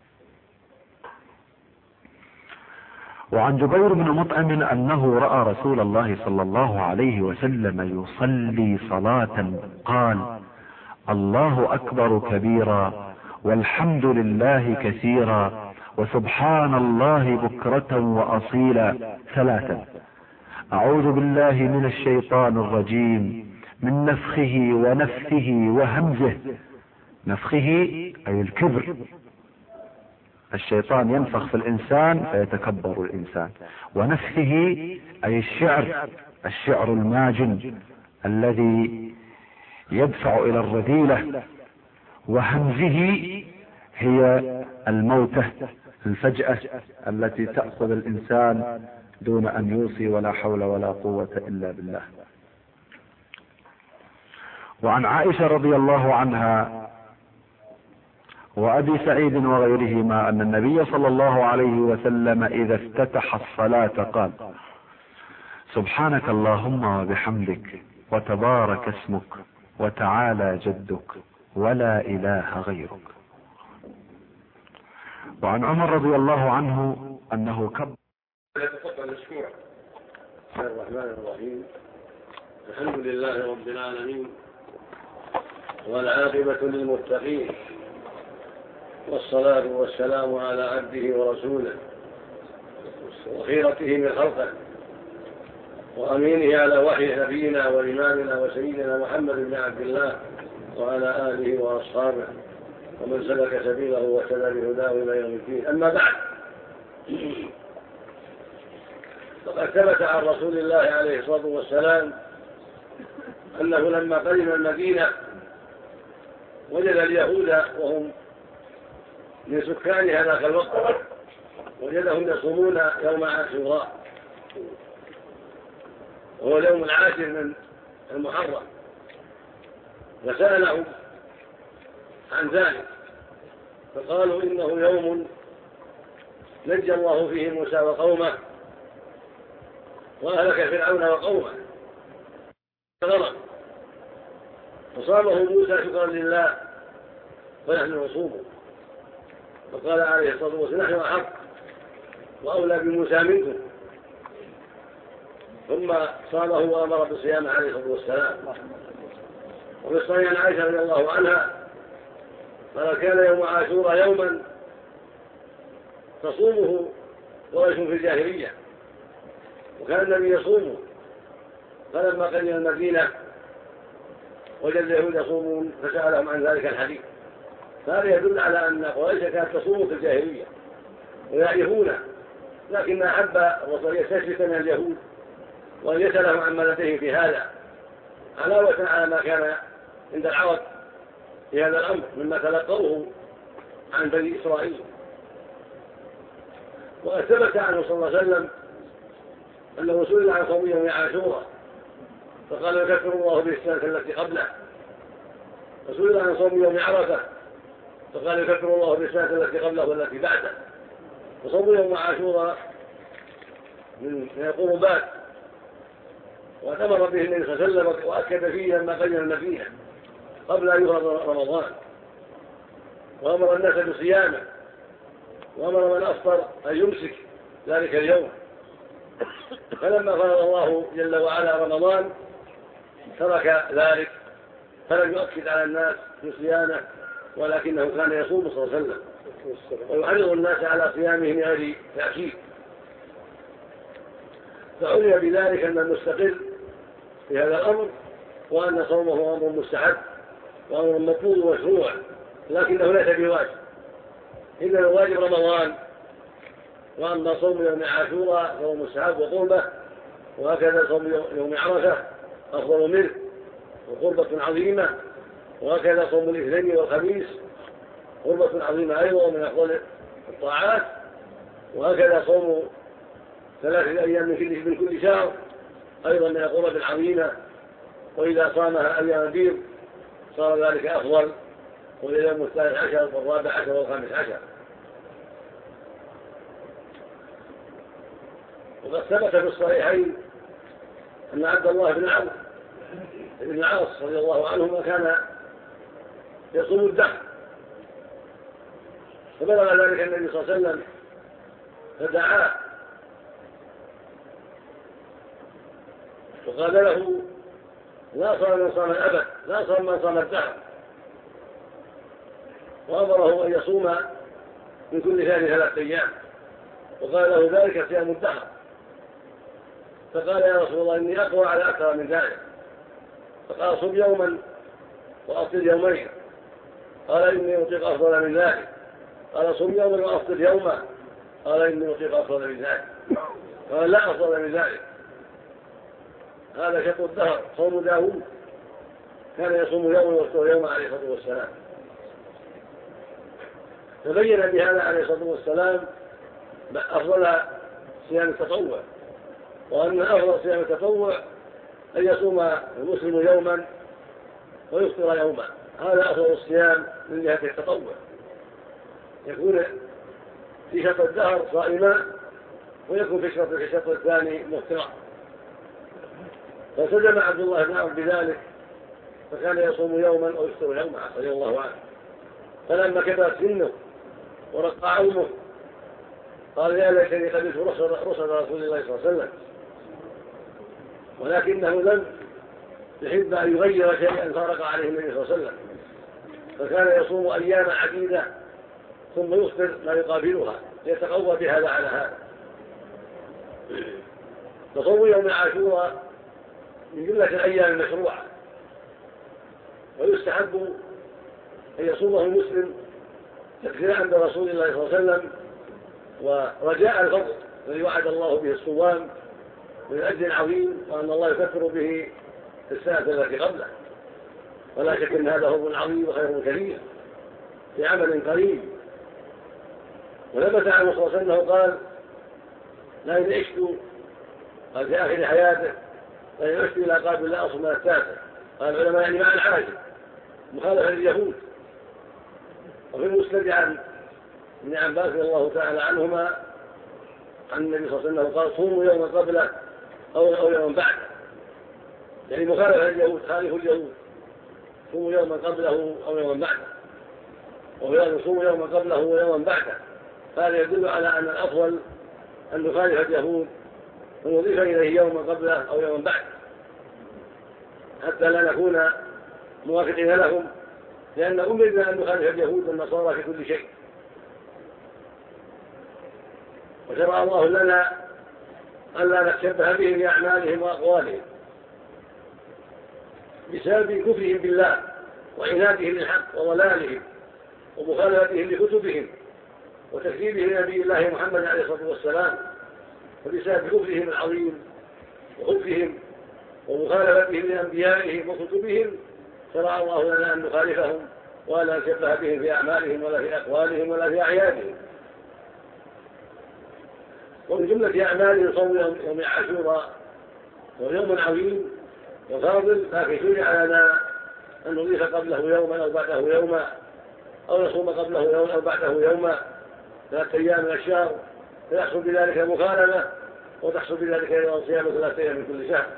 [SPEAKER 6] وعن جبير بن مطعم أنه رأى رسول الله صلى الله عليه وسلم يصلي صلاة قال: الله أكبر كبيرا والحمد لله كثيرا وسبحان الله بكرة وأصيلا ثلاثا، أعوذ بالله من الشيطان الرجيم من نفخه ونفثه وهمزه. نفخه أي الكبر، الشيطان ينفخ في الإنسان فيتكبر الإنسان، ونفثه أي الشعر، الشعر الماجن الذي يدفع إلى الرذيلة، وهمزه هي الموتة الفجأة التي تأخذ الإنسان دون أن يوصي ولا حول ولا قوة إلا بالله. وعن عائشة رضي الله عنها وأبي سعيد وغيرهما أن النبي صلى الله عليه وسلم إذا افتتح الصلاة قال: سبحانك اللهم وبحمدك وتبارك اسمك وتعالى جدك ولا إله غيرك. وعن عمر رضي الله عنه أنه كبر.
[SPEAKER 1] بسم الله الرحمن الرحيم. الحمد لله رب العالمين، والعاقبة للمتقين، والصلاة والسلام على عبده ورسوله وخيرته من خلقه وأمينه على وحي نبينا وإمامنا وسيدنا محمد بن عبد الله وعلى آله وأصحابه ومن سلك سبيله واهتدى بهداه إلى يوم الدين. أما بعد، فقد ثبت عن رسول الله عليه الصلاة والسلام أنه لما قدم المدينة وجد اليهود وهم من سكان هذاك الوقت وجدهم يصومون يوم عاشوراء، وهو اليوم العاشر من المحرم، فسألهم عن ذلك فقالوا إنه يوم نجى الله فيه موسى وقومه وأهلك فرعون وقومه فغرق، فصامه موسى شكرا لله ونحن نصومه. فقال عليه الصلاة والسلام: نحن أحق وأولى بموسى منكم. ثم صامه وأمر بالصيام عليه الصلاة والسلام. وفي الصحيح عن عائشة رضي الله عنها قال: كان يوم عاشوراء يوما تصومه قريش في الجاهلية، وكان النبي يصومه، فلما قدم المدينة وجد اليهود يصومون فسألهم عن ذلك الحديث. هذا يدل على أن قريش كانت تصوم في الجاهلية ويعرفونه، لكن أحب الرسول يستشرف من اليهود وأن يسألهم عن ملته في هذا علاوة على ما كان عند العرب في هذا الأمر مما تلقوه عن بني إسرائيل. وقد ثبت عنه صلى الله عليه وسلم أنه سئل عن صوم يوم عاشوراء فقال: يكفر الله به السنة التي قبله. وسئل عن صوم يوم عرفة فقال: يكفر الله به السنة التي قبله والتي بعده. وصوم يوم عاشوراء من القربات، وأمر به النبي صلى الله عليه وسلم وأكد فيه لما قدم المدينة قبل أن يفرض رمضان، وأمر الناس بصيامه، وأمر من أفطر أن يمسك ذلك اليوم. فلما فرض الله جل وعلا رمضان ترك ذلك فلم يؤكد على الناس بصيامه، ولكنه كان يصوم صلى الله عليه وسلم ويحرض الناس على صيامه من غير تأكيد. فعلم بذلك أن المستقل في هذا الأمر وأن صومه أمر مستحب وأمر مطلوب ومشروع، لكنه ليس بواجب، إنما الواجب رمضان، وأما صوم يوم عاشوراء فهو مستحب وقربة، وهكذا صوم يوم عرفة أفضل منه وقربة عظيمة، وهكذا صوم الاثنين والخميس قربة عظيمة أيضا من أفضل الطاعات، وهكذا صوم ثلاثة أيام من كل من كل شهر أيضا من القرب العظيمة، وإذا صامها أيام بيض صار ذلك أفضل، وإلى يوم الثالث عشر والرابع عشر والخامس عشر. وقد ثبت في الصحيحين أن عبد الله بن عمرو بن العاص رضي الله عنهما كان يصوم الدهر، فبلغ ذلك النبي صلى الله عليه وسلم فدعاه وقال له: لا صام من صام الأبد، لا صام من صام الدهر، وأمره أن يصوم من كل ثاني ثلاثة أيام، وقال له ذلك صيام الدهر. فقال: يا رسول الله إني أقوى على أكثر من ذلك. فقال: صم يوما وأفطر يومين. قال: إني أطيق أفضل من ذلك. قال: صم يوما وأفطر يوما. قال: إني أطيق أفضل من ذلك. قال: لا أفضل من ذلك. هذا شق الدهر، صوم داود كان يصوم يوما ويفطر يوما عليه الصلاة والسلام. تبين بهذا عليه الصلاة والسلام أفضل صيام التطوع، وأن أفضل صيام التطوع أن يصوم المسلم يوما ويفطر يوما، هذا أفضل الصيام من جهة التطوع. يكون في شطر الدهر صائما ويكون في الشطر في الشطر الثاني مفطرا. فسلم عبد الله بن عمرو بذلك فكان يصوم يوما او يفطر يوما رضي الله عنه. فلما كبرت سنه ورقى عظمه قال يا ليتني قبلت رسل رسول الله صلى الله عليه وسلم، ولكنه لم يحب ان يغير شيئا فارق عليه النبي صلى الله عليه وسلم، فكان يصوم اياما عديده ثم يفطر ما يقابلها ليتقوى بهذا على هذا. فصوم يوم عاشوراء من جمله الايام المشروعه، ويستحب ان يصومه المسلم تكثيرا عند رسول الله صلى الله عليه وسلم ورجاء الفضل الذي وعد الله به الصوام من اجر عظيم، وان الله يكفر به السنه التي قبله. ولا شك ان هذا فضل عظيم وخير كثير في عمل قريب. ولبث عنه صلى الله عليه وسلم قال لئن عشت قال في اخر حياته لئن عشت الى قابل لا اصوم من التاسع. قال العلماء يعني مع العاجل مخالفه لليهود. وفي المسند عن ابن عباس رضي الله تعالى عنهما عن النبي صلى الله عليه وسلم قال صوموا يوما قبله او او يوما بعده، يعني مخالفه لليهود، خالفوا اليهود، صوموا يوما قبله او يوما بعده، وهو صوموا يوما قبله ويوما بعده. هذا يدل على ان الافضل ان نخالف اليهود ونضيف اليه يوما قبله او يوما بعده حتى لا نكون موافقين لهم، لان امرنا ان نخالف اليهود والنصارى في كل شيء. وشرع الله لنا الا نتشبه بهم في اعمالهم واقوالهم بسبب كفرهم بالله وعنادهم للحق وضلالهم ومخالفتهم لكتبهم وتكذيبهم لنبي الله محمد عليه الصلاه والسلام، وبسبب كفرهم العظيم وخبثهم ومخالفتهم لانبيائهم وكتبهم شرع الله لنا ان نخالفهم ولا نتشبه بهم في اعمالهم ولا في اقوالهم ولا في اعيادهم. ومن جمله اعمالهم صوم يوم عاشوراء ويوم عظيم وفاضل، لكن شرع لنا ان نضيف قبله يوما او بعده يوما او نصوم قبله يوما او بعده يوما ثلاثة ايام من الشهر، فيحصل بذلك مخالفه وتحصل بذلك ايضا صيام ثلاثة ايام من كل شهر.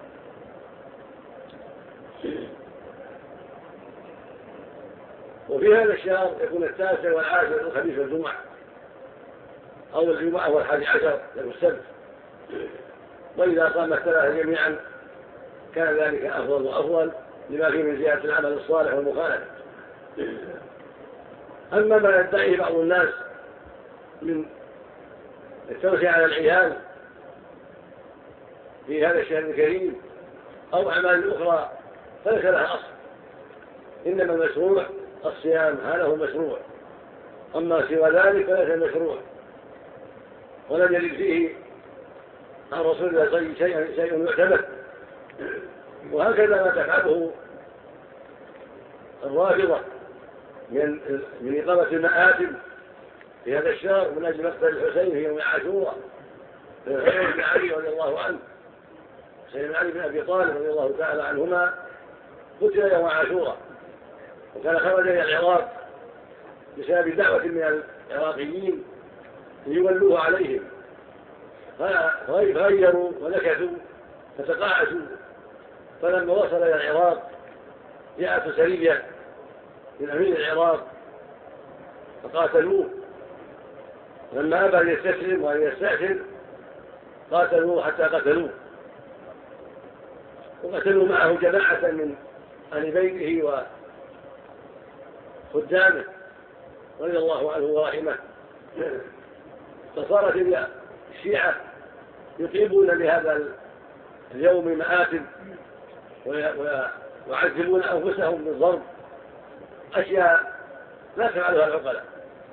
[SPEAKER 1] وفي هذا الشهر يكون التاسع والعاشر الخميس والجمعه، او الجمعه والحادي عشر يوم السبت، واذا قام الثلاثه جميعا كان ذلك افضل وافضل لما فيه من زياده العمل الصالح والمخالفه. اما ما يدعيه بعض الناس من التوسع على العيال في هذا الشهر الكريم او اعمال اخرى فليس لها اصل، انما المشروع الصيام، هذا هو المشروع، اما سوى ذلك فليس المشروع، ولم يرد فيه عن رسول الله صلى الله عليه وسلم شيء يعتمد. وهكذا ما تفعله الرافضه من من اقامه المآتم في هذا الشهر من اجل مقتل الحسين في يوم عاشوراء، الحسين بن علي رضي الله عنه، الحسين بن علي بن ابي طالب رضي الله تعالى عنهما قتل يوم عاشوراء، وكان خرج الى العراق بسبب دعوه من العراقيين ليولوه عليهم، فغيروا ونكثوا فتقاعسوا. فلما وصل الى العراق جاءت سريه من امير العراق فقاتلوه، لما ابى ان يستسلم وان يستأثر قاتلوه حتى قتلوه، وقتلوا معه جماعه من اهل بيته وخدامه رضي الله عنه ورحمه. فصارت الشيعه يقيمون بهذا اليوم مآتم ويعذبون انفسهم بالضرب، اشياء لا تفعلها العقلاء.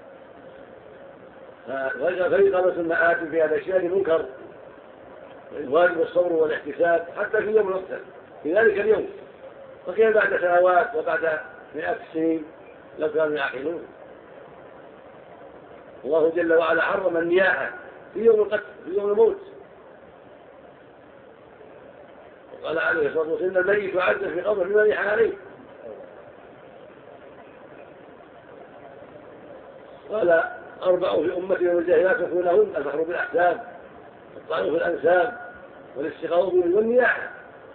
[SPEAKER 1] فإقامة المآتم في هذا الشهر منكر، الواجب الصبر والاحتساب حتى في يوم المقتل في ذلك اليوم، وكيف بعد سنوات وبعد مئات السنين لو كانوا يعقلون. الله جل وعلا حرم النياحة في يوم القتل في يوم الموت، وقال عليه الصلاة والسلام الميت يعذب في قبره بما نيح عليه. قال أربع في أمتي والجاهلات يكونهن: الفخر بالأحساب، الطعن في الأنساب، والاستقاء والنياحة.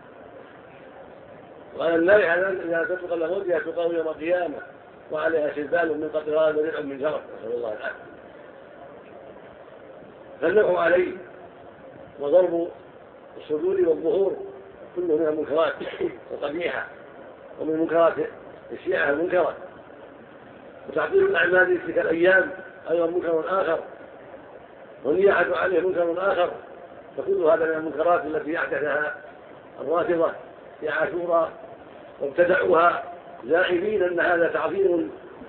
[SPEAKER 1] وقال النائحة إذا تطلق لموتها تقام يوم القيامة وعليها سلبان من قطران ورع من جرب، نسأل الله العافية. فالنفع عليه وضرب الصدور والظهور كله من المنكرات القبيحة ومن منكرات الشيعة المنكرة. وتعطيل الأعمال في تلك الأيام أيضا منكر آخر، والنياحة عليه منكر آخر. فكل هذا من المنكرات التي أحدثها الرافضة في عاشوراء وابتدعوها زاعمين أن هذا تعظيم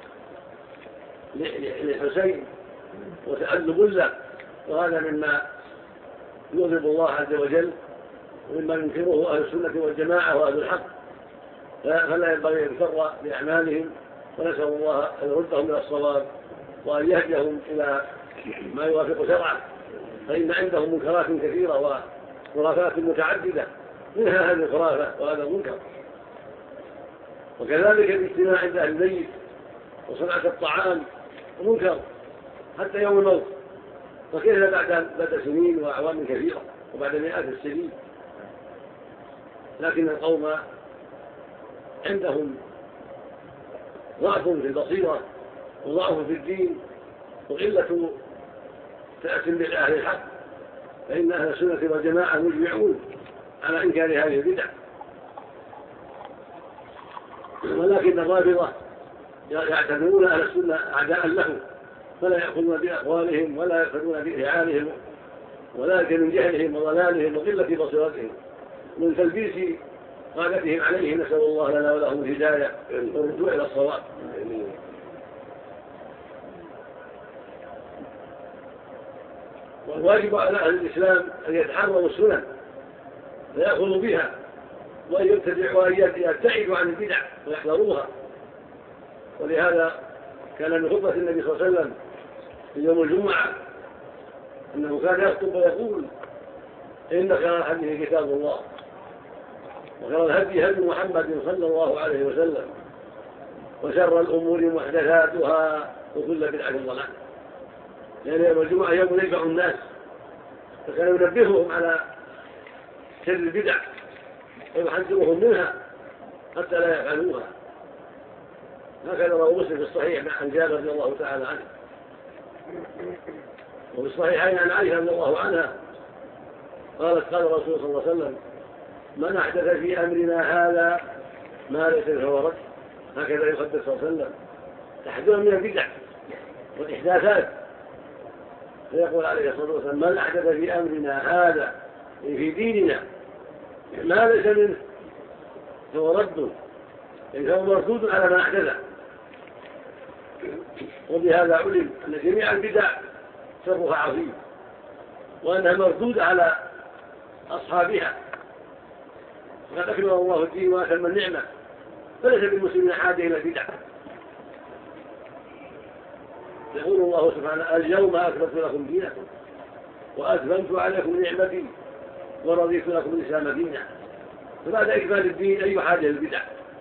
[SPEAKER 1] للحسين وتأدب له، وهذا مما يغضب الله عز وجل ومما ينكره أهل السنة والجماعة وأهل الحق. فلا ينبغي أن يغتر بأعمالهم، ونسأل الله أن يردهم إلى الصواب وأن يهديهم إلى ما يوافق شرعه، فإن عندهم منكرات كثيرة وخرافات متعددة، منها هذه الخرافة وهذا المنكر. وكذلك الاجتماع عند أهل البيت وصنعة الطعام منكر حتى يوم الموت، فكيف بعد بعد سنين وأعوام كثيرة وبعد مئات السنين. لكن القوم عندهم ضعف في البصيرة وضعف في الدين وقلة تأثم بأهل الحق، فإن أهل السنة والجماعة مجمعون على إنكار هذه البدع. ولكن الرافضة يعتبرون أهل السنة أعداء له، فلا يأخذون بأقوالهم ولا يأخذون بإذعانهم، وذلك من جهلهم وضلالهم وقلة بصيرتهم من تلبيس قادتهم عليه. نسأل الله لنا ولهم الهداية والرجوع إلى الصواب. والواجب على أهل الإسلام أن يتحرروا السنن ويأخذوا بها، وأن يبتدعوا وأن يبتعدوا عن البدع ويحذروها. ولهذا كان من خطبة النبي صلى الله عليه وسلم في يوم الجمعة أنه كان يخطب ويقول: إن خير الحديث كتاب الله، وخير الهدي هدي محمد صلى الله عليه وسلم، وشر الأمور محدثاتها وكل بدعة ضلالة. لأن يعني يوم الجمعة يوم يجمع الناس، فكان ينبههم على شر البدع ويحذرهم منها حتى لا يفعلوها. هكذا رواه مسلم في الصحيح عن جابر رضي الله تعالى عنه، وفي الصحيحين عن عائشة رضي الله عنها قالت: قال الرسول صلى الله عليه وسلم: من أحدث في أمرنا هذا ما ليس فهو رد. هكذا يقدس صلى الله عليه وسلم تحذيرا من البدع والإحداثات. فيقول عليه الصلاة والسلام: من أحدث في أمرنا هذا في ديننا ما ليس منه فهو رد، يعني فهو مردود على ما أحدثه. وبهذا علم أن جميع البدع شرها عظيم، وأنها مردودة على أصحابها. وقد أكمل الله الدين وأتم النعمة، فليس بالمسلمين حاجة إلى البدع. يقول الله سبحانه: اليوم أكملت لكم دينكم وأتممت عليكم نعمتي ورضيت لكم الإسلام دينا. فبعد إكمال الدين أي حاجة للبدع؟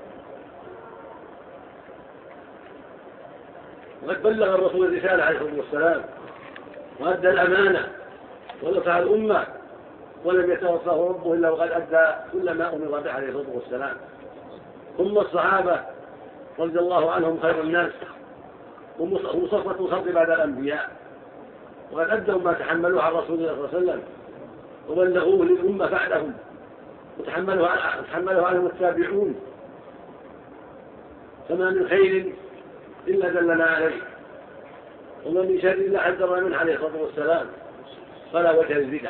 [SPEAKER 1] وقد بلغ الرسول الرسالة عليه الصلاة والسلام وأدى الأمانة ونصح الأمة، ولم يتوفاه ربه إلا وقد أدى كل ما أمر به عليه الصلاة والسلام. ثم الصحابة رضي الله عنهم خير الناس ومصفة الخلق بعد الأنبياء، وقد أدوا ما تحملوه عن رسول الله صلى الله عليه وسلم وبلغوه للأمة بعدهم، وتحملوه عنهم التابعون. فما من خير إلا دلنا عليه، وما من شر إلا حذرنا منه عليه الصلاة والسلام. فلا وجه للبدع.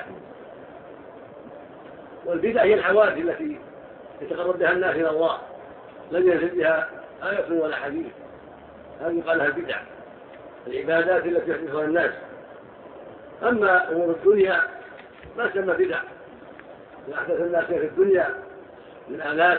[SPEAKER 1] والبدع هي الحوادث التي يتقرب بها الناس إلى الله، لم ينزل بها آية ولا حديث، هذه يقال لها البدع، العبادات التي يحدثها الناس. أما أمور الدنيا ما سمى بدع، أحدث الناس في الدنيا من آلات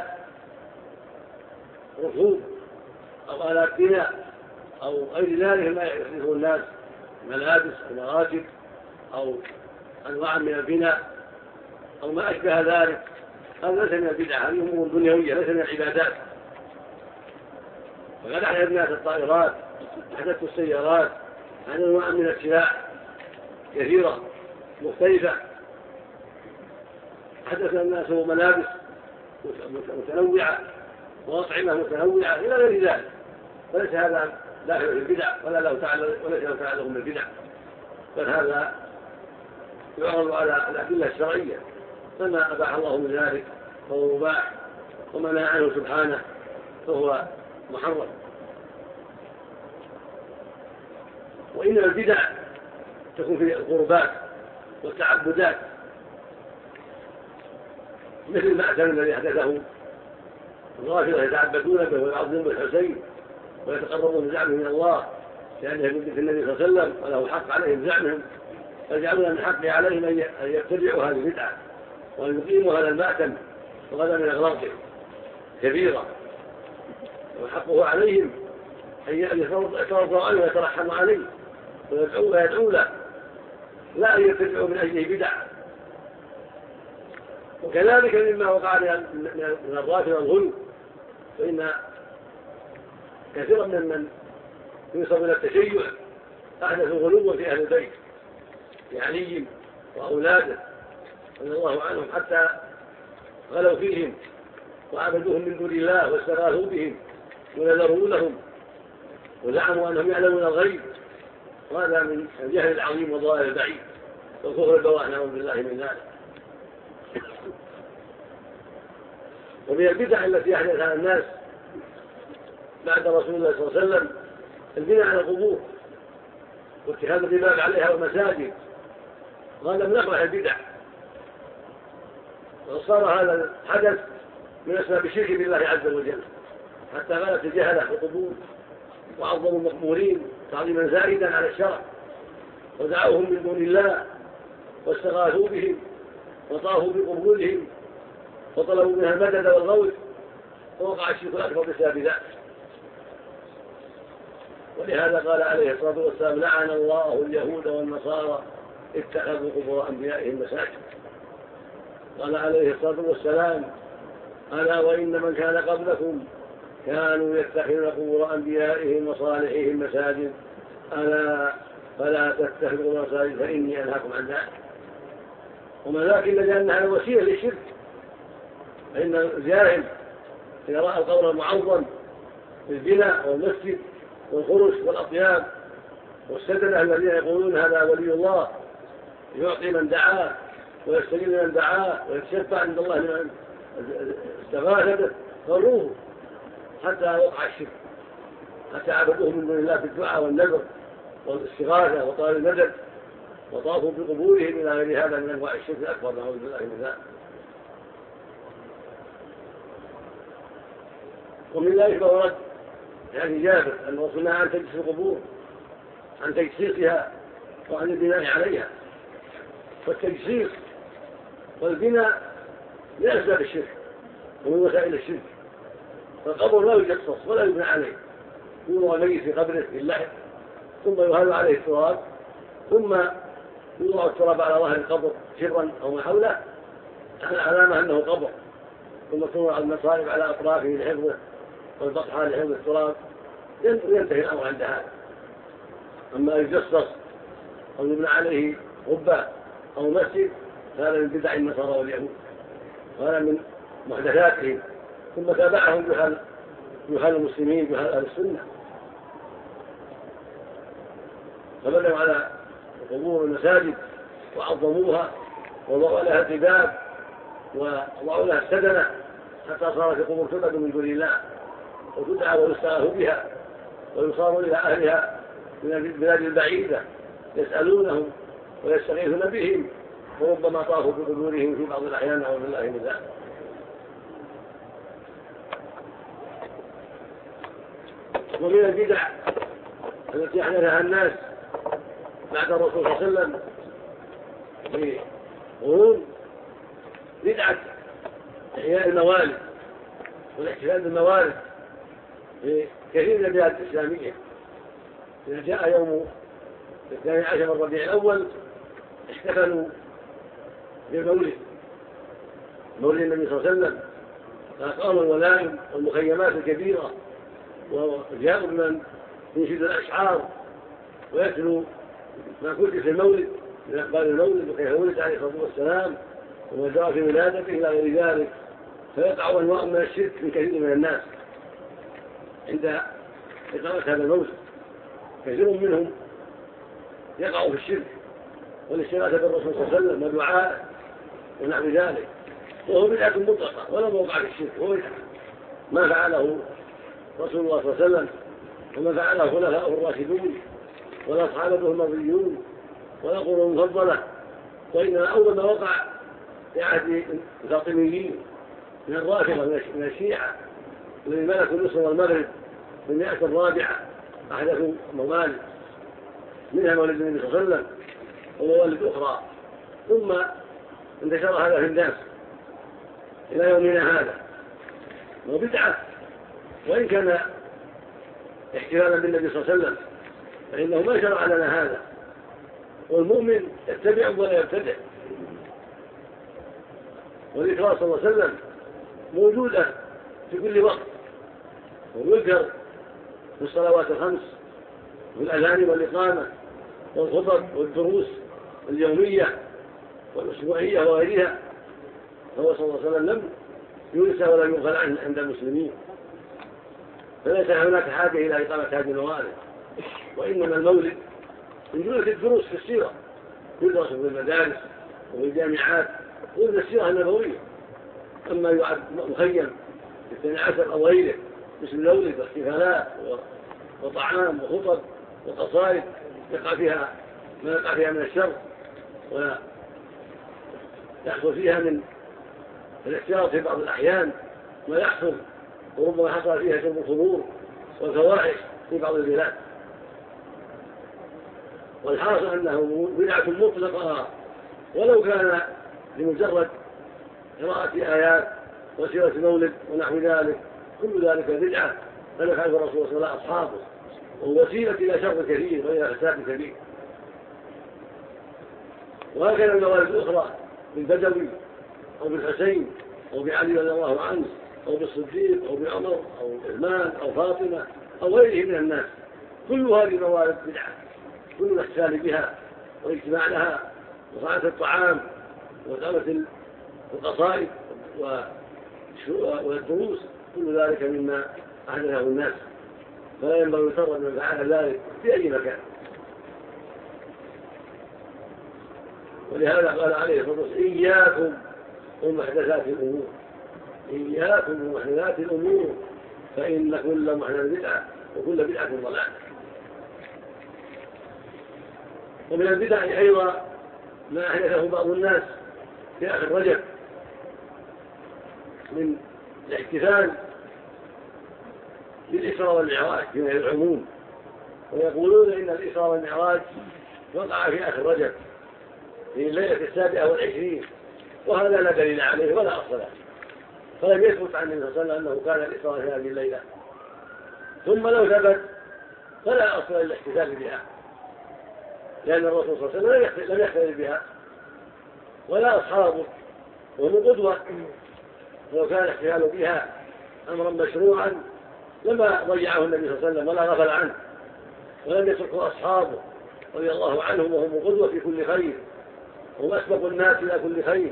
[SPEAKER 1] ركوب أو آلات بناء أو غير ذلك ما يحدثه الناس، ملابس أو مراكب أو أنواع من البناء أو ما أشبه ذلك، هذا ليس من البدع، هذه أمور دنيوية ليس من العبادات. وقد أحدث الناس الطائرات، أحدثوا السيارات، عن أنواع من السلاح كثيرة مختلفة، حدث الناس ملابس متنوعة وأطعمة متنوعة إلى غير ذلك، فليس هذا داخل في البدع ولا له تعلق وليس له تعلق بالبدع، بل هذا يعرض على الأدلة الشرعية، فما أباح الله من ذلك فهو مباح، وما نهى عنه سبحانه فهو محرم. وإن البدع تكون في القربات والتعبدات، مثل المأتم الذي حدثه الرافضة يتعبدون به ويعظمون بالحسين ويتقربون بزعمه من الله لأنه يقول في النبي صلى الله عليه وسلم وله حق عليهم زعمهم، فيجعلون من حقه عليهم أن يتبعوا هذه البدعة وأن يقيموا هذا المأتم، وهذا من أغلاطهم كبيرة، وحقه عليهم أن يتوضأوا عنه ويترحموا عليه ويدعوا له، لا أن يتبعوا من أجله بدع. وكذلك مما وقع من الرافضة والغلو، فإن كثيرا من من ينسب إلى التشيع أحدثوا غلوا في أهل البيت علي وأولاده رضي الله عنهم، حتى غلوا فيهم وعبدوهم من دون الله واستغاثوا بهم ونذروا لهم وزعموا أنهم يعلمون الغيب، وهذا من الجهل العظيم والضلال البعيد والكفر البواح، نعوذ بالله من ذلك. ومن البدع التي أحدثها الناس بعد رسول الله صلى الله عليه وسلم البناء على القبور واتخاذ الرباب عليها والمساجد، وهذا من أقبح البدع، وصار هذا الحدث من أسباب الشرك بالله عز وجل، حتى غلت الجهلة في القبور وعظموا المقبورين تعظيما زائدا على الشرع ودعوهم من دون الله واستغاثوا بهم وطافوا بقبورهم وطلبوا منها المدد والغوث، ووقع الشرك الأكبر بسبب ذلك. ولهذا قال عليه الصلاة والسلام: لعن الله اليهود والنصارى اتخذوا قبور أنبيائهم مساجد. قال عليه الصلاة والسلام: ألا وإن من كان قبلكم كانوا يتخذون قبور أنبيائهم وصالحهم مساجد، ألا فلا تتخذوا مساجد فإني أنهاكم عن ذلك. وما ذاك إلا لأنها وسيلة للشرك، فإن الجاهل إذا رأى القبر المعظم بالبناء والمسجد والخرش والأطياب والسدنة الذين يقولون هذا ولي الله يعطي من دعاه ويستجيب من دعاه ويتشفع عند الله لمن استغاث به، فروه حتى وقع الشرك، حتى عبدوه من دون الله بالدعاء والنذر والاستغاثة وطالب المدد وطافوا بقبورهم إلى غير هذا من أنواع الشرك الأكبر، نعوذ بالله من ذلك. ومن ذلك ما ورد يعني جابر أن وصلنا عن تجسيس القبور، عن تجسيسها وعن البناء عليها، والتجسيس والبناء من أسباب الشرك ومن وسائل الشرك، فالقبر لا يجسس ولا يبنى عليه، يوضع الميت في قبره باللحد ثم يهال عليه التراب، ثم يوضع التراب على ظهر القبر شبرا أو ما حوله علامة أنه قبر، ثم توضع المصارف على أطرافه لحفظه والبطحة لحفظ التراب، ينتهي الأمر عند هذا. أما يجسس أو يبنى عليه غبة أو مسجد هذا من بدع النصارى واليهود، وهذا من محدثاتهم، ثم تابعهم جهال جهال المسلمين جهال أهل السنة، فبنوا على القبور والمساجد وعظموها ووضعوا لها الرباب ووضعوا لها السدنة، حتى صارت القبور تعبد من دون الله وتدعى ويستغاث بها ويصار إلى أهلها من البلاد البعيدة يسألونهم ويستغيثون بهم، وربما طافوا بقبورهم في بعض الأحيان، نعوذ بالله من ذلك. ومن البدع التي أحدثها الناس بعد الرسول صلى الله عليه وسلم في قرون بدعة إحياء الموالد والاحتفال بالموالد في كثير من البلاد الإسلامية. إذا جاء يوم الثاني عشر من ربيع الأول احتفلوا بالمولد، مولد النبي صلى الله عليه وسلم، فأقاموا الولائم والمخيمات الكبيرة وجاءوا بمن ينشد الأشعار ويتلو ما كتب في المولد من أخبار المولد وكيف ولد عليه الصلاة والسلام وما جرى في ولادته إلى غير ذلك، فيقع أنواع من الشرك في كثير من الناس عند إقامة هذا المولد. كثير منهم يقع في الشرك والاستغاثة بالرسول صلى الله عليه وسلم ودعاء ونحو ذلك، وهو بدعة مطلقة ولا موقع في الشرك، هو بدعة ما فعله رسول الله صلى الله عليه وسلم وما فعله خلفاؤه الراشدون ولا أصحابه المرضيون ولا القرون المفضلة، وإنما أول ما وقع في عهد الفاطميين من الرافضة من الشيعة الذين ملكوا مصر والمغرب في المئة الرابعة أحدثوا موالد منها مولد النبي صلى الله عليه وسلم وموالد أخرى، ثم انتشر هذا في الناس إلى يومنا هذا، وبدعة وإن كان احتفالا بالنبي صلى الله عليه وسلم فإنه ما شرع لنا هذا، والمؤمن يتبع ولا يبتدع، والإكرام صلى الله عليه وسلم موجودة في كل وقت ويذكر في الصلوات الخمس وفي الأذان والإقامة والخطب والدروس اليومية والأسبوعية وغيرها، فهو صلى الله عليه وسلم لم ينسى ولا يغفل عنه عند المسلمين، فليس هناك حاجة إلى إقامة هذه الموالد، وإنما المولد من جملة الدروس في السيرة يدرس في المدارس وفي الجامعات وفي السيرة النبوية، أما يعد مخيم في الثاني عشر أو غيره مثل المولد واحتفالات وطعام وخطب وقصائد يقع فيها ما يقع فيها من الشر ويحصل فيها من الاحتياط في بعض الأحيان ما يحصل، وربما حصل فيها شرب الخمور والفواحش في بعض البلاد. والحاصل أنه بدعة مطلقة ولو كان لمجرد قراءة آيات وسيرة مولد ونحو ذلك، كل ذلك بدعة لم يفعله الرسول صلى الله عليه وسلم ولا أصحابه، ووسيلة إلى شر كثير وإلى فساد كبير. وهكذا الموالد الأخرى بالبدوي أو بالحسين أو بعلي رضي الله عنه أو بالصديق أو بعمر أو عثمان أو فاطمة أو غيره من الناس، كل هذه الموالد بدعة، كل الاحتفال بها والاجتماع لها وصنعة الطعام وإقامة القصائد والدروس، كل ذلك مما أحدثه الناس، فلا ينبغي يسر من فعل ذلك في أي مكان. ولهذا قال عليه الصلاة والسلام: إياكم ومحدثات الأمور، إياكم ومحدثات الأمور فإن كل محدث بدعة وكل بدعة ضلالة. ومن البدع أيضا ما أحدثه بعض الناس في آخر رجب من الاحتفال بالإسراء والمعراج من العموم، ويقولون إن الإسراء والمعراج وقع في آخر رجب في الليلة السابعة والعشرين، وهذا لا دليل عليه ولا أصل له، فلم يثبت عن النبي صلى الله عليه وسلم أنه كان الإسراء في هذه الليلة. ثم لو ثبت فلا أصل للاحتفال بها، لأن الرسول صلى الله عليه وسلم لم يحتفل بها ولا أصحابه، وهم قدوة، لو كان الاحتفال بها أمرا مشروعا لما ضيعه النبي صلى الله عليه وسلم ولا غفل عنه، ولم يتركه أصحابه رضي الله عنهم وهم قدوة في كل خير، هم أسبق الناس إلى كل خير.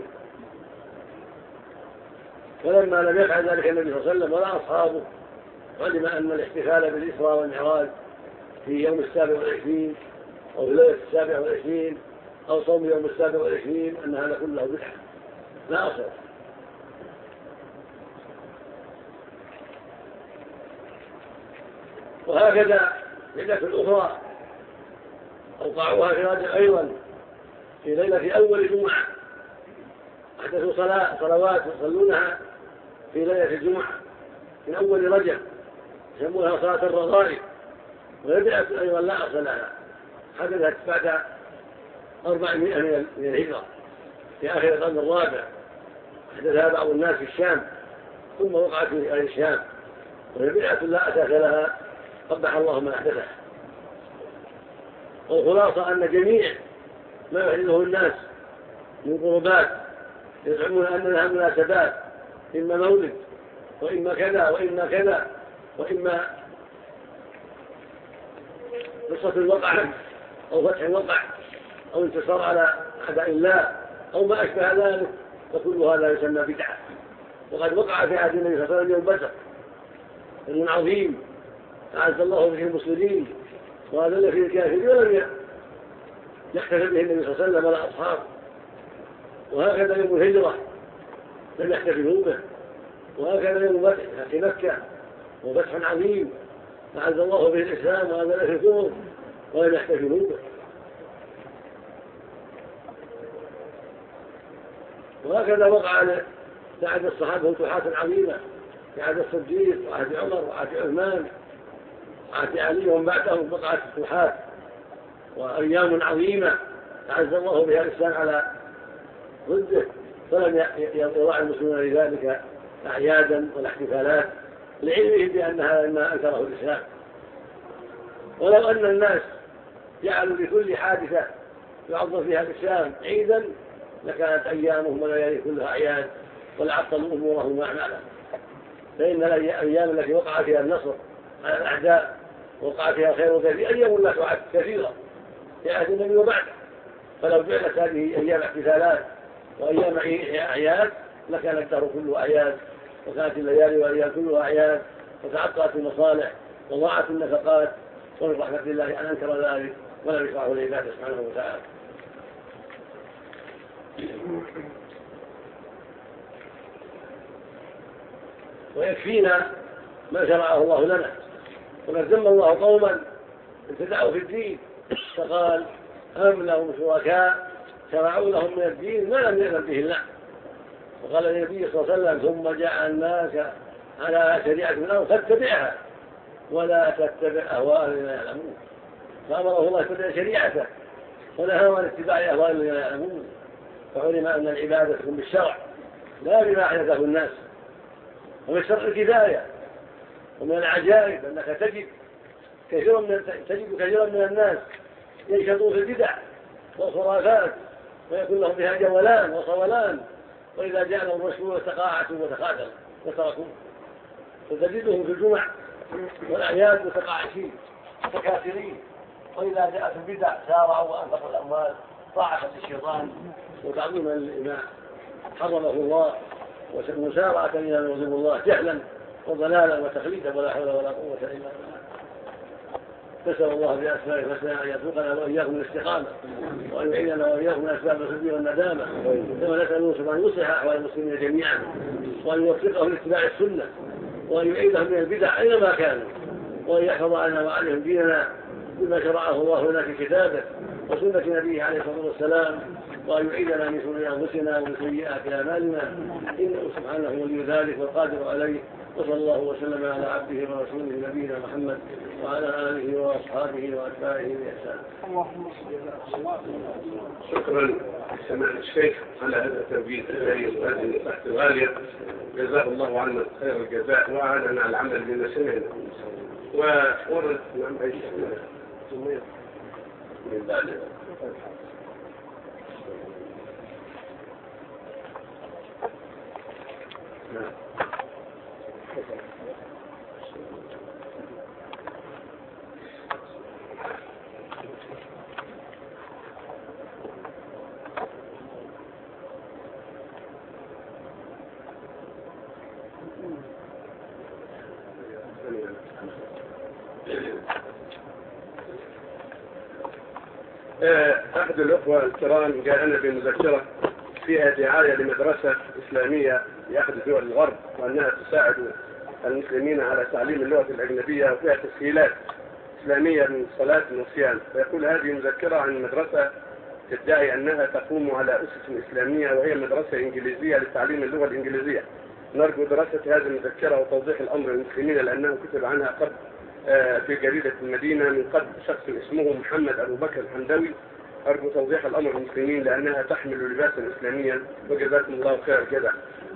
[SPEAKER 1] فلما لم يفعل ذلك النبي صلى الله عليه وسلم ولا أصحابه، علم أن الاحتفال بالإسراء والمعراج في يوم السابع والعشرين أو في ليلة السابع والعشرين أو صوم يوم السابع والعشرين أن هذا كله بدعة لا أصل. وهكذا بدعة الأخرى أوقعوها في رجب أيضا في ليلة أول جمعة، أحدثوا صلاة صلوات يصلونها في ليلة الجمعة من أول رجب يسمونها صلاة الرغائب، وبدعة أيضا لا أصل لها، حدثت بعد أربعمائة من الهجرة في آخر القرن الرابع، أحدثها بعض الناس في الشام ثم وقعت في أهل الشام، وهي بدعة لا أساس لها قبح الله ما أحدثها. والخلاصة أن جميع ما يحدثه الناس من قربات يزعمون أن لها مناسبات، إما مولد وإما كذا وإما كذا وإما قصة الوقعة أو فتح وقع أو انتصار على أعداء الله أو ما أشبه ذلك، فكل هذا يسمى بدعة. وقد وقع في عهد النبي صلى الله عليه وسلم يوم بدر يوم عظيم أعز الله به المسلمين وأذل فيه الكافرين ولم يحتفل به النبي صلى الله عليه وسلم ولا أصحابه. وهكذا يوم الهجرة لم يحتفلوا به، وهكذا يوم فتح مكة وفتح عظيم أعز الله به الإسلام وأذل في الكفر ولم يحتفلوا به. وهكذا وقع في عهد الصحابة فتوحات عظيمة في عهد الصديق وعهد عمر وعهد عثمان وعهد علي ومن بعدهم وقعت فتوحات وأيام عظيمة أعز الله بها الإسلام على ضده، فلم يراعي المسلمون لذلك أعيادا ولا احتفالات لعلمهم بأنها ما أنكره الإسلام. ولو أن الناس جعلوا لكل حادثة يعظم فيها الإسلام عيدا لكانت أيامهم وليالي كلها أعياد ولعطلوا أمورهم وأعمالهم. فإن الأيام التي وقع فيها النصر على الأعداء وقع فيها خير كثير أيام لا تعد كثيرة في عهد النبي وبعده، فلو جعلت هذه أيام احتفالات وأيام أعياد لكان الدهر كله أعياد وكانت الليالي والأيام كلها أعياد وتعطلت المصالح وضاعت النفقات، ومن رحمة الله أن أنكر ذلك ولم يشرعه العباد سبحانه وتعالى. ويكفينا ما شرعه الله لنا. وقد ذم الله قوما ابتدعوا في الدين فقال أم لهم شركاء شرعوا لهم من الدين ما لم يأذن به الله. وقال النبي صلى الله عليه وسلم ثم جعلناك على شريعة من الأرض فاتبعها ولا تتبع أهواء الذين لا يعلمون. فأمره الله يتبع شريعته ونهى عن اتباع أهواء الذين لا يعلمون. فعلم أن العبادة تكون بالشرع لا بما أحدثه الناس. ومن الشرع الكفاية. ومن العجائب أنك تجد كثيرا من تجد كثيرا من الناس ينشطون في البدع والخرافات ويكون لهم بها جولان وصولان، وإذا جاء لهم الرسول تقاعسوا وتخاذلوا وتركوه. فتجدهم في الجمع والأعياد متقاعسين متكاثرين، وإذا جاءت البدع سارعوا وأنفقوا الأموال طاعة للشيطان وتعظيما لما حرمه الله ومسارعة إلى ما يغضب الله جهلا وضلالا وتخليدا ولا حول ولا قوة إلا بالله. نسأل الله بأسمائه الحسنى أن يرزقنا وإياكم الاستقامة وأن يعيننا وإياكم من أسباب الخزي والندامة، كما نسأل سبحانه أن يصلح أحوال المسلمين جميعا وأن يوفقهم لاتباع السنة وأن يعيدهم من البدع أينما كانوا وأن يحفظ عنا وعليهم ديننا بما شرعه الله لنا في كتابه وسنة نبيه عليه الصلاة والسلام، وأن يعيدنا من شرور أنفسنا ومن سيئات أعمالنا إنه سبحانه ولي ذلك والقادر عليه. وصلى الله وسلم على عبده ورسوله نبينا محمد وعلى آله وأصحابه وأتباعه بإحسان.
[SPEAKER 2] شكرا سماحة الشيخ على هذا التوجيه الجليل وهذه النصيحة الغالية، جزاه الله عنا خير الجزاء وأعاننا على العمل بما سمعنا. وورد نعم أي شيء من ذلك. نعم. أحد الأخوة الكرام جاءنا بمذكرة فيها دعاية لمدرسة إسلامية لأحد دول الغرب وأنها تساعد المسلمين على تعليم اللغة الأجنبية وفيها تسهيلات إسلامية من صلاة وصيام. فيقول هذه مذكرة عن مدرسة تدعي أنها تقوم على أسس إسلامية وهي مدرسة إنجليزية لتعليم اللغة الإنجليزية. نرجو دراسة هذه المذكرة وتوضيح الأمر للمسلمين لأنه كتب عنها قبل في جريدة المدينة من قبل شخص اسمه محمد أبو بكر الحمدوي. أرجو توضيح الأمر للمسلمين لأنها تحمل لباسا إسلاميا وجزاكم الله خير الجزاء.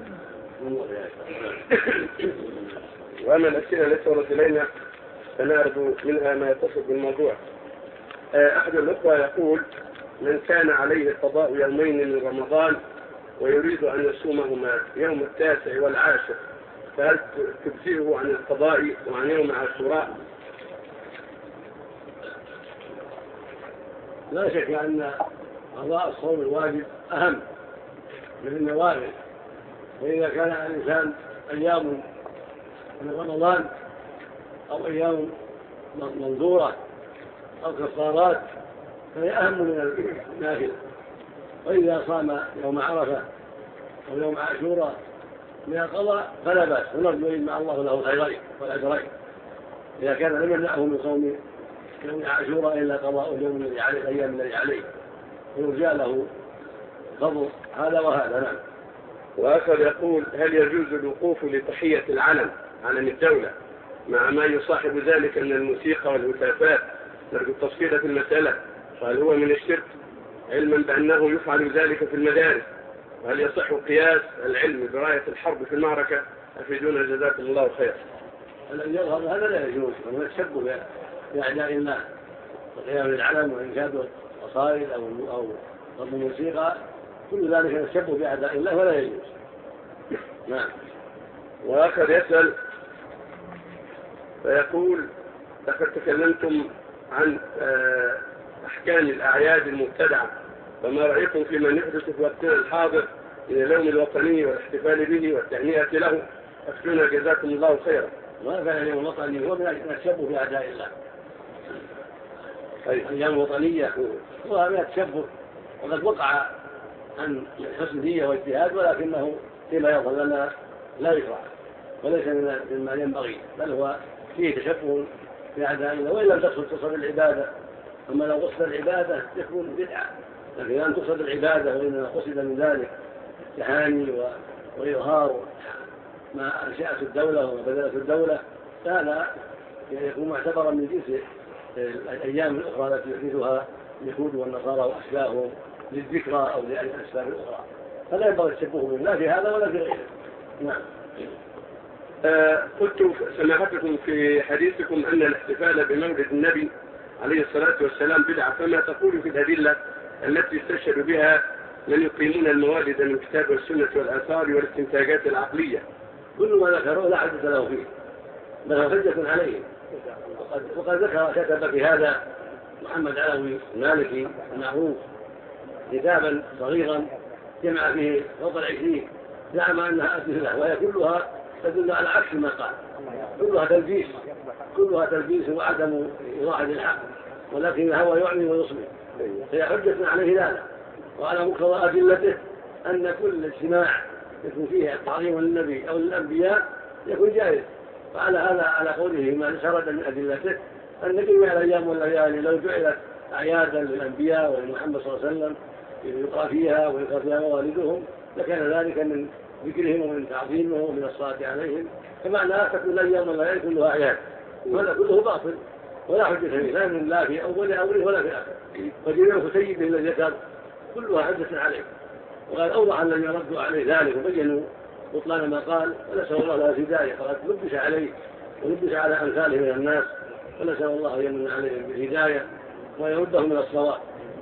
[SPEAKER 2] وأما الأسئلة التي وردت إلينا فنرجو منها ما يتصل بالموضوع. أحد الأخوة يقول من كان عليه القضاء يومين من رمضان ويريد أن يصومهما يوم التاسع والعاشر فهل تجزئه عن القضاء وعن يوم عاشوراء؟
[SPEAKER 1] لا شك أن قضاء الصوم الواجب أهم من النوافل. فإذا كان الإنسان أيام من رمضان أو أيام منظورة أو كفارات فهي أهم من النافلة. وإذا صام يوم عرفة أو يوم عاشوراء من القضاء فلا بأس، ونرجو إن مع الله له الخيرين والأجرين إذا كان لم يمنعه من صوم يوم عاشوراء إلا قضاء اليوم الذي عليه الأيام الذي عليه، ويرجى له فضل هذا وهذا. نعم.
[SPEAKER 2] وآخر يقول: هل يجوز الوقوف لتحية العلم علم الدولة مع ما يصاحب ذلك من الموسيقى والهتافات؟ نرجو التفصيل في المسألة. فهل هو من الشرك علما بأنه يفعل ذلك في المدارس؟ وهل يصح قياس العلم براية الحرب في المعركة؟ أفيدونا جزاكم الله خير.
[SPEAKER 1] الذي يظهر هذا لا يجوز، وهو التشبه بأعداء الله وقيام العلم وإنشاد قصائد أو أو ضرب الموسيقى، كل ذلك التشبه بأعداء الله ولا يجوز. نعم.
[SPEAKER 2] وآخر يسأل فيقول: لقد تكلمتم عن أحكام الأعياد المبتدعة، فما رأيكم فيما يحدث في وقتنا الحاضر من اليوم الوطني والاحتفال به والتهنئة له؟ أفتونا جزاكم الله خيرا.
[SPEAKER 1] ما كان اليوم الوطني هو من التشبه بأعداء الله. الأيام الوطنية هو من التشبه، وقد وقع عن حسن نية واجتهاد، ولكنه فيما يظهر لنا لا يشرع وليس مما ينبغي، بل هو فيه تشبه بأعداء الله، وإن لم تقصد تصل العبادة. أما لو قصد العبادة تكون بدعة، لكن لم تقصد العبادة وإنما قصد من ذلك تهاني وإظهار ما أنشأت الدولة وبذلت الدولة، فهذا يكون معتبرا من جنس الأيام الأخرى التي يحدثها اليهود والنصارى وأشباههم للذكرى أو للأسباب الأخرى، فلا ينبغي التشبه به لا في هذا ولا في غيره. نعم.
[SPEAKER 2] آه قلت سماحتكم في حديثكم أن الاحتفال بمولد النبي عليه الصلاة والسلام بدعة، فما تقول في الأدلة التي استشهد بها من يقيمون الموالد من الكتاب والسنة والآثار والاستنتاجات العقلية؟
[SPEAKER 1] كل ما ذكروا لا حدث له فيه، بل هو حجة عليهم. وقد, وقد ذكر كتب في هذا محمد علوي المالكي المعروف كتابا صغيرا جمع فيه فوق العشرين، زعم أنها أدلة وهي كلها تدل على عكس ما قال، كلها تلبيس كلها تلبيس وعدم إيضاح الحق، ولكن الهوى يعمي ويصمم، فهي حجة عليه ذلك. وعلى مقتضى أدلته أن كل اجتماع يكون فيه تعظيم للنبي أو للأنبياء يكون جائز. وعلى هذا على قوله ما سرد من أدلته أن جميع الأيام والليالي لو جعلت أعيادا للأنبياء ولمحمد صلى الله عليه وسلم يقرأ فيها ويقرأ فيها موالدهم لكان ذلك من ذكرهم ومن تعظيمهم ومن الصلاة عليهم، فمعنى تكون الأيام والليالي كلها أعياد، وهذا كله باطل ولا حجة فيه لا من لا في أول أمره ولا في آخر. فجميع سيده الذي ذكر كلها حجة عليه، وقال أوضح الذين ردوا عليه ذلك وبينوا بطلان ما قال، ونسأل الله له الهداية، فقد لبس عليه ولبس على أمثاله من الناس، ونسأل الله أن يمن عليهم بالهداية ويردهم من الصواب.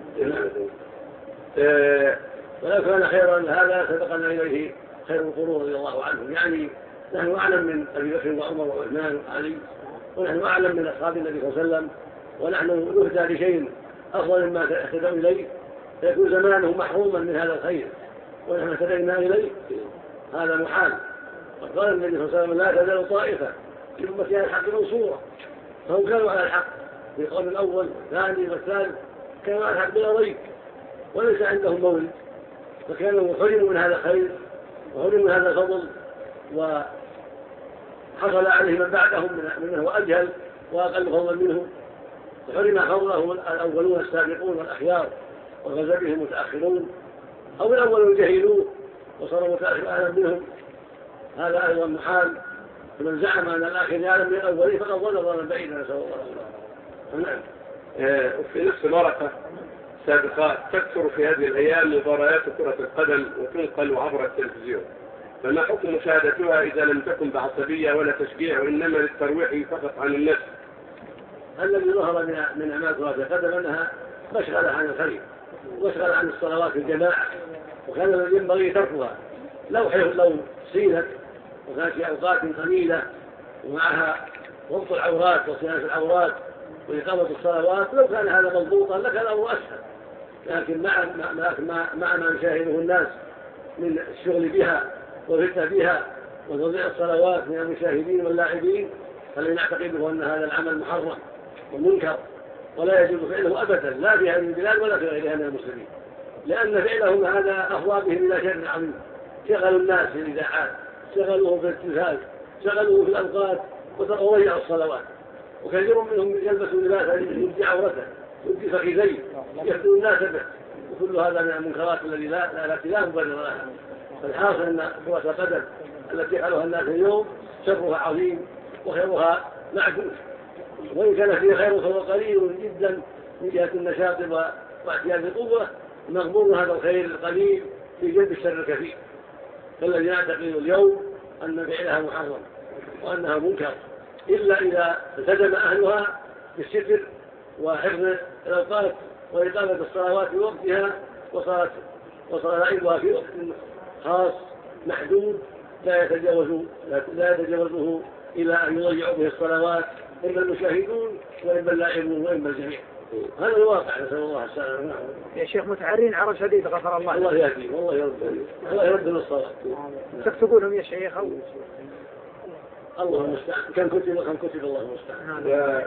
[SPEAKER 1] ولو كان خيرا هذا سبقنا إليه خير القرون رضي الله عنهم، يعني نحن أعلم من أبي بكر وعمر وعثمان وعلي، ونحن أعلم من أصحاب النبي صلى الله عليه وسلم، ونحن نهدى لشيء أفضل مما اهتدوا إليه، فيكون زمانه محروما من هذا الخير ونحن اهتدينا إليه، هذا محال. وقال النبي صلى الله عليه وسلم لا تزال طائفة في أمتي على الحق منصورة، فهم كانوا على الحق في القول الأول والثاني والثالث، كانوا على الحق بلا ريب وليس عندهم مولد، فكانوا حرموا من هذا الخير وحرموا من هذا الفضل، وحصل عليه من بعدهم من هو أجهل وأقل فضلا منهم، وحرم فضله الأولون السابقون والأخيار وغزا بهم المتأخرون، أو الأول الجهلون وصاروا متأخرين منهم، هذا أيضا محال. فمن زعم أن الآخر يعلم من الأولين فقد ضل ضلالا بعيدا، نسأل الله العافية.
[SPEAKER 2] نعم. في نفس الورقة سابقات تكثر في هذه الأيام مباريات كرة القدم وتنقل عبر التلفزيون، فما حكم مشاهدتها إذا لم تكن بعصبية ولا تشجيع وإنما للترويح فقط عن النفس؟
[SPEAKER 1] الذي ظهر من من أعمال كرة القدم أنها مشغلة عن الخير ومشغلة عن الصلوات في الجماعة، وكان الذي ينبغي تركها لو لو صينت وكانت في أوقات قليلة ومعها ضبط العورات وصيانة العورات وإقامة الصلوات لو كان هذا مضبوطا لكان الأمر أسهل، لكن مع مع مع ما يشاهده الناس من الشغل بها والفتنة بها وتضييع الصلوات من المشاهدين واللاعبين فلنعتقده أن هذا العمل محرم ومنكر ولا يجوز فعله أبدا لا في هذه البلاد ولا في غيرها من المسلمين، لأن فعلهم هذا أفضى بهم إلى شر عظيم. شغلوا الناس في الإذاعات، شغلوهم في التلفاز، شغلوه في الأوقات وضيعوا الصلوات، وكثير منهم يلبس لباسا يبدي عورته يبدي فخذيه يهدو الناس به، وكل هذا من المنكرات التي لا التي لا مبرر لها. فالحاصل أن كرة القدم التي يفعلها الناس اليوم شرها عظيم وخيرها معدود، وإن كان فيه خير فهو قليل جدا من جهة النشاط واعتياد القوة، مغبون هذا الخير القليل في جلب الشر الكثير. فالذي يعتقد اليوم أن فعلها محرم وأنها منكر إلا إذا التزم أهلها بالستر وحفظ الأوقات وإقامة الصلوات في وقتها وصارت وصار لعبها في وقت خاص محدود لا يتجاوز لا يتجاوزه إلى أن يضيعوا به الصلوات إما المشاهدون وإما اللاعبون وإما الجميع. هذا الواقع نسأل الله السلامة.
[SPEAKER 3] يا شيخ متعرين عرض شديد غفر الله.
[SPEAKER 1] الله يهديهم والله يرد الله يرد للصلاة.
[SPEAKER 3] تكتبونهم يا شيخ
[SPEAKER 1] الله المستعان كم كتب كم كتب الله المستعان.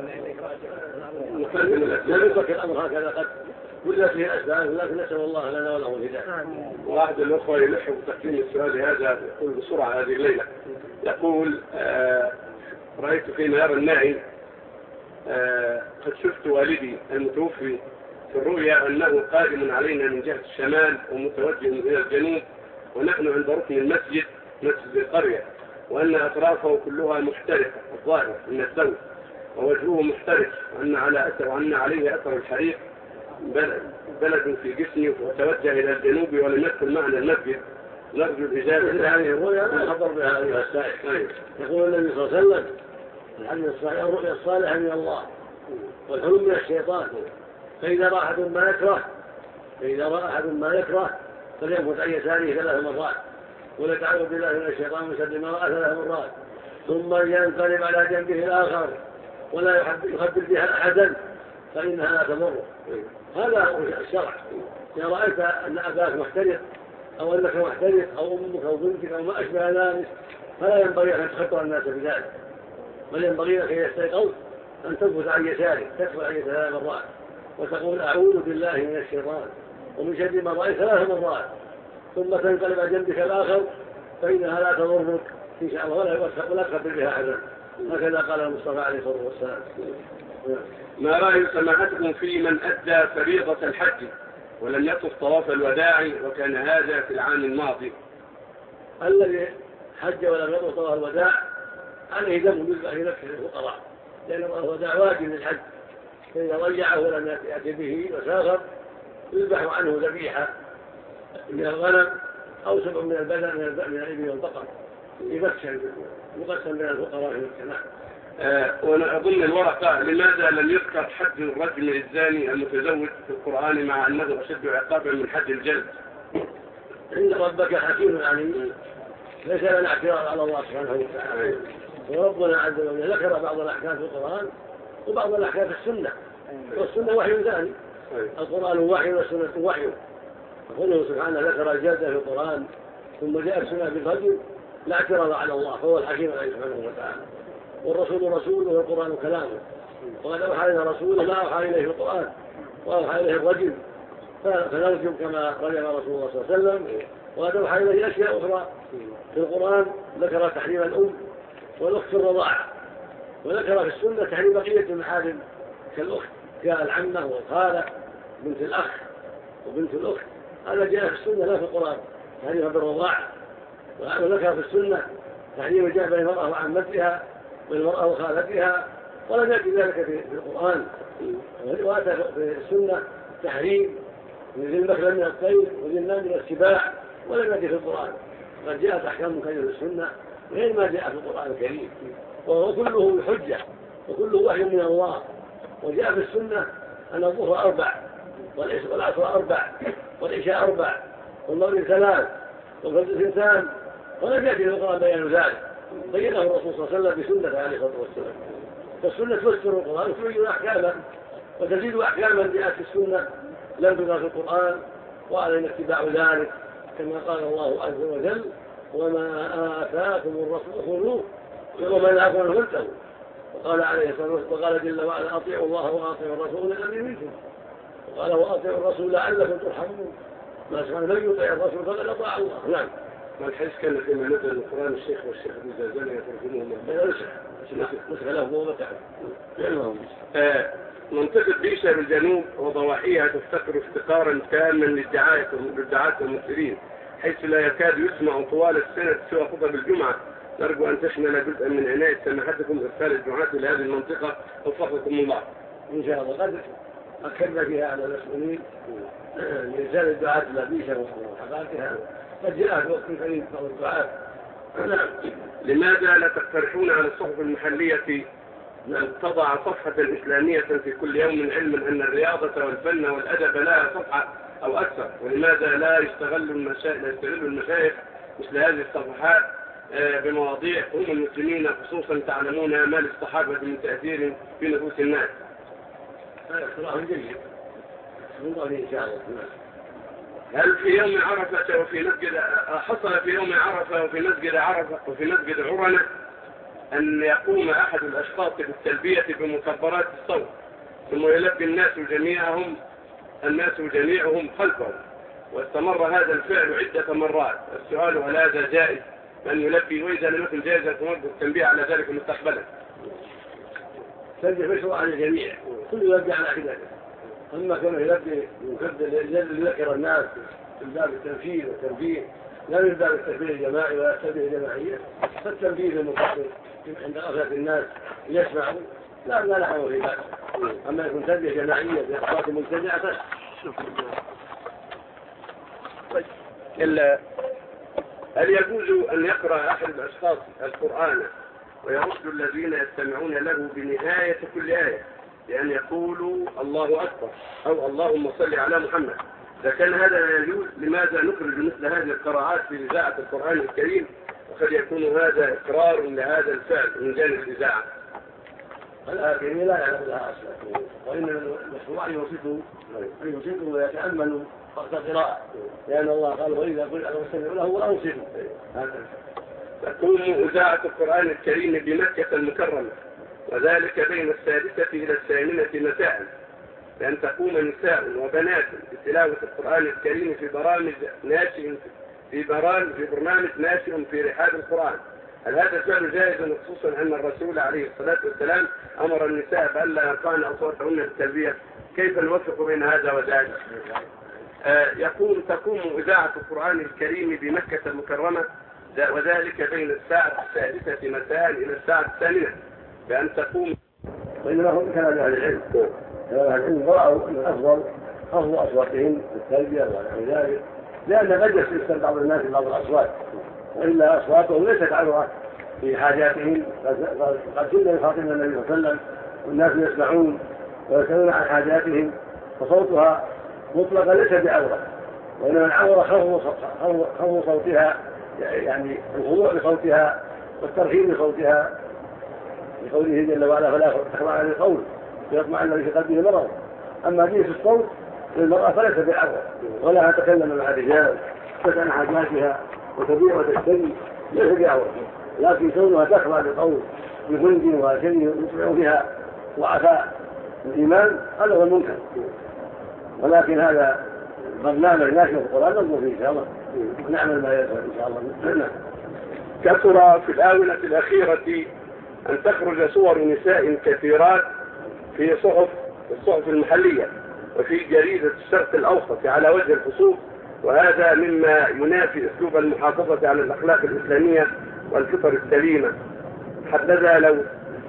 [SPEAKER 1] لا يترك الأمر هكذا قد ولت فيه الأسباب لكن نسأل الله لنا ولهم الهداية.
[SPEAKER 2] واحد الأخوة يلحق تقديم السؤال هذا يقول بسرعة هذه الليلة يقول آه رأيت في نهار النائم آه قد شفت والدي المتوفي في الرؤيا أنه قادم علينا من جهة الشمال ومتوجه إلى الجنوب ونحن عند ركن المسجد مسجد القرية وأن أطرافه كلها محترقة الظاهر من الدم ووجهه محترق وأن على أثر وأن عليه أثر الحريق بلد في جسمي وتوجه إلى الجنوب ولم يدخل معنا المسجد. نرجو الإجابة.
[SPEAKER 1] هذه الرؤيا لا خبر بها هذه السائل. يقول النبي صلى الله عليه وسلم الحديث الصحيح الرؤيا الصالحة من الله والحلم من الشيطان، فإذا رأى أحد ما يكره فإذا رأى أحد ما يكره فليمت عن يساره ثلاث مرات وليتعوذ بالله من الشيطان من شر ما رأى ثلاث مرات ثم ينقلب على جنبه الآخر ولا يخبر بها أحدا فإنها لا تضر. هذا هو الشرع. إذا رأيت أن أباك محترق أو أنك محترق أو أمك أو بنتك أو ما أشبه ذلك فلا ينبغي أن تخطر الناس بذلك، بل ينبغي لك إذا استيقظت أن تثبت عن يسارك تدخل عن ثلاث مرات وتقول أعوذ بالله من الشيطان ومن شر ما رأيت ثلاث مرات ثم تنقلب على جنبك الآخر فإنها لا تضرك إن شاء الله ولا تخبر بها أحدا. هكذا قال المصطفى عليه الصلاة والسلام.
[SPEAKER 2] ما رأي سماحتكم في من أدى فريضة الحج ولم يطف طواف الوداع وكان هذا في العام الماضي؟
[SPEAKER 1] الذي حج ولم يطف طواف الوداع عليه دم يذبح لنفسه للفقراء، لأن طواف الوداع واجب للحج، فإذا ضيعه ولم يأتي به وسافر يذبح عنه ذبيحة من الغنم أو سبع من البدن من الإبل والبقر يبكر يقسم بين الفقراء في المجتمع.
[SPEAKER 2] آه وأظن الورقة لماذا لم يذكر حد الرجل الزاني المتزوج في القرآن مع أنه أشد عقابا من حد الجلد؟
[SPEAKER 1] إن ربك حكيم عليم ليس لنا اعتراض على الله سبحانه وتعالى، وربنا عز وجل ذكر بعض الأحكام في القرآن وبعض الأحكام في السنة، والسنة وحي ثاني، القرآن وحي والسنة وحي. فقوله سبحانه ذكر الجلد في القرآن ثم جاء السنة بالفجر لا اعتراض على الله فهو الحكيم عليه سبحانه وتعالى. والرسول رسوله والقرآن كلامه، وقد أوحى إلى رسوله ما أوحى إليه في القرآن وأوحى إليه الرجل فنرجم كما رجم رسول الله صلى الله عليه وسلم. وقد أوحى إليه أشياء أخرى في القرآن ذكر تحريم الأم والأخت في الرضاعة، وذكر في السنة تحريم بقية المحارم كالأخت كالعمة والخالة بنت الأخ وبنت الأخت، هذا جاء في السنة لا في القرآن تحريمها بالرضاعة. وذكر في السنة تحريم الجهل بين المرأة وعمتها والمرأة وخالتها ولم يأتي ذلك في القرآن. وأتى في السنة تحريم ذي المكلم من الطير وذي النام من السباع ولم يأتي في القرآن. قد جاءت أحكام كثيرة في السنة غير ما جاء في القرآن الكريم، وهو كله بحجة وكله وحي من الله. وجاء في السنة أن الظهر أربع والعصر أربع والعشاء أربع والمغرب ثلاث والفجر اثنتان، ولم يأتي في القرآن بيان ذلك، بينه الرسول صلى الله عليه وسلم بسنة عليه الصلاة والسلام. فالسنة تفسر القرآن وتبين أحكاما وتزيد أحكاما جاءت في السنة لم تذكر في القرآن، وعلينا اتباع ذلك كما قال الله عز وجل: وما آتاكم الرسول خذوه وما نهاكم عنه فانتهوا. وقال عليه الصلاة والسلام وقال جل وعلا: أطيعوا الله وأطيعوا الرسول الذي منكم. وقال: وأطيعوا الرسول لعلكم ترحمون. ما سبحانه من يطيع الرسول فقد أطاع الله. نعم.
[SPEAKER 2] ما الحديث كان فيما نزل القرآن الشيخ والشيخ ابن زازان يترجمون
[SPEAKER 1] نسخ له ومتع.
[SPEAKER 2] منطقة بيشة بالجنوب وضواحيها تفتقر افتقارا تاما للدعاة والمسلمين، حيث لا يكاد يسمع طوال السنة سوى خطب الجمعة. نرجو أن تشمل جزءا من عناية سماحتكم إرسال الدعاة إلى هذه المنطقة وفقكم الله.
[SPEAKER 1] إن شاء الله قد أكدنا فيها على المسؤولين لإرسال الدعاة إلى بيشة وحقاتها، قد جاء في وقت قريب بعض الدعاة.
[SPEAKER 2] لماذا لا تقترحون على الصحف المحلية أن تضع صفحة إسلامية في كل يوم، علما أن الرياضة والفن والأدب لها صفحة أو أكثر؟ ولماذا لا يستغل المشايخ يستغل المشايخ مثل هذه الصفحات بمواضيع هم المسلمين، خصوصا تعلمون ما للصحابة من تأثير في نفوس الناس؟
[SPEAKER 1] هذا اقتراح جيد من قبل إن شاء الله.
[SPEAKER 2] هل في يوم عرفة وفي مسجد حصل في يوم عرفة وفي مسجد عرفة وفي مسجد عرنة أن يقوم أحد الأشخاص بالتلبية بمكبرات الصوت ثم يلبي الناس جميعهم الناس جميعهم خلفه، واستمر هذا الفعل عدة مرات؟ السؤال: هل هذا جائز أن يلبي؟ وإذا لم يكن جائزا فنرجو التنبيه على ذلك مستقبلا.
[SPEAKER 1] تلبية مشروع على الجميع، كل يلبي على حدته. أما كونه يلبي ليذكر الناس من باب التنفيذ والتنبيه لا من باب التكبير الجماعي ولا التنبيه الجماعية، فالتنبيه للمقصر عند غفلة الناس يسمعوا لا لا نحن في بأس. أما يكون تنبيه جماعية بأصوات مبتدعة
[SPEAKER 2] إلا هل يجوز أن يقرأ أحد الأشخاص القرآن ويرد الذين يستمعون له بنهاية كل آية بأن يقولوا الله أكبر أو اللهم صل على محمد؟ إذا كان هذا لا يجوز، لماذا نخرج مثل هذه القراءات في إذاعة القرآن الكريم؟ وقد يكون هذا إقرار لهذا الفعل من جانب الإذاعة.
[SPEAKER 1] الآخرين لا يعلم لها أصلا، وإن المشروع يوصفه أن يوصفه ويتأمل وقت القراءة، لأن الله قال: وإذا قلت أنا أستمع له وأنصته.
[SPEAKER 2] تقوم إذاعة القرآن الكريم بمكة المكرمة، وذلك بين السادسة إلى الثامنة مساء، لأن تقوم نساء وبنات بتلاوة القرآن الكريم في برامج ناشئ في برامج في برنامج ناشئ في رحاب القرآن. هل هذا فعل جائز، خصوصا أن الرسول عليه الصلاة والسلام أمر النساء بألا يرفعن أصواتهن بالتلبية؟ كيف نوفق بين هذا وذاك؟ آه يقول: تقوم إذاعة القرآن الكريم بمكة المكرمة، وذلك بين الساعة السادسة مساء إلى الساعة الثامنة، بأن تقوم.
[SPEAKER 1] وإنما هم كلام أهل العلم، كلام أهل العلم رأوا أن الأفضل خفض أصواتهم بالتلبية ونحو ذلك، لأن قد يستمع بعض الناس بعض الأصوات، وإلا أصواتهم ليست عورة في حاجاتهم. قد كنا يخاطبنا النبي صلى الله عليه وسلم والناس يسمعون ويسألون عن حاجاتهم، فصوتها مطلقا ليس بعورة، وإنما العورة خفض صوتها، يعني الخضوع بصوتها والترحيب بصوتها، لقوله جل وعلا: فلا تخضعن بالقول فيطمع الذي في قلبه مرض. أما دين في الصوت للمرأة فليس بعورة، ولا تتكلم مع الرجال تسأل عن حاجاتها وتبيع وتشتري ليس بعورة، لكن كونها تخضع بالقول بهند وشيء يطمع بها وعفاء الإيمان هذا هو المنكر. ولكن هذا برنامج ناشئ في القرآن ننظر فيه إن شاء الله ونعمل ما يسر إن شاء الله.
[SPEAKER 2] كثر في الآونة الأخيرة أن تخرج صور نساء كثيرات في صحف الصحف المحلية وفي جريدة الشرق الأوسط على وجه الخصوص، وهذا مما ينافي أسلوب المحافظة على الأخلاق الإسلامية والفطر السليمة. حبذا لو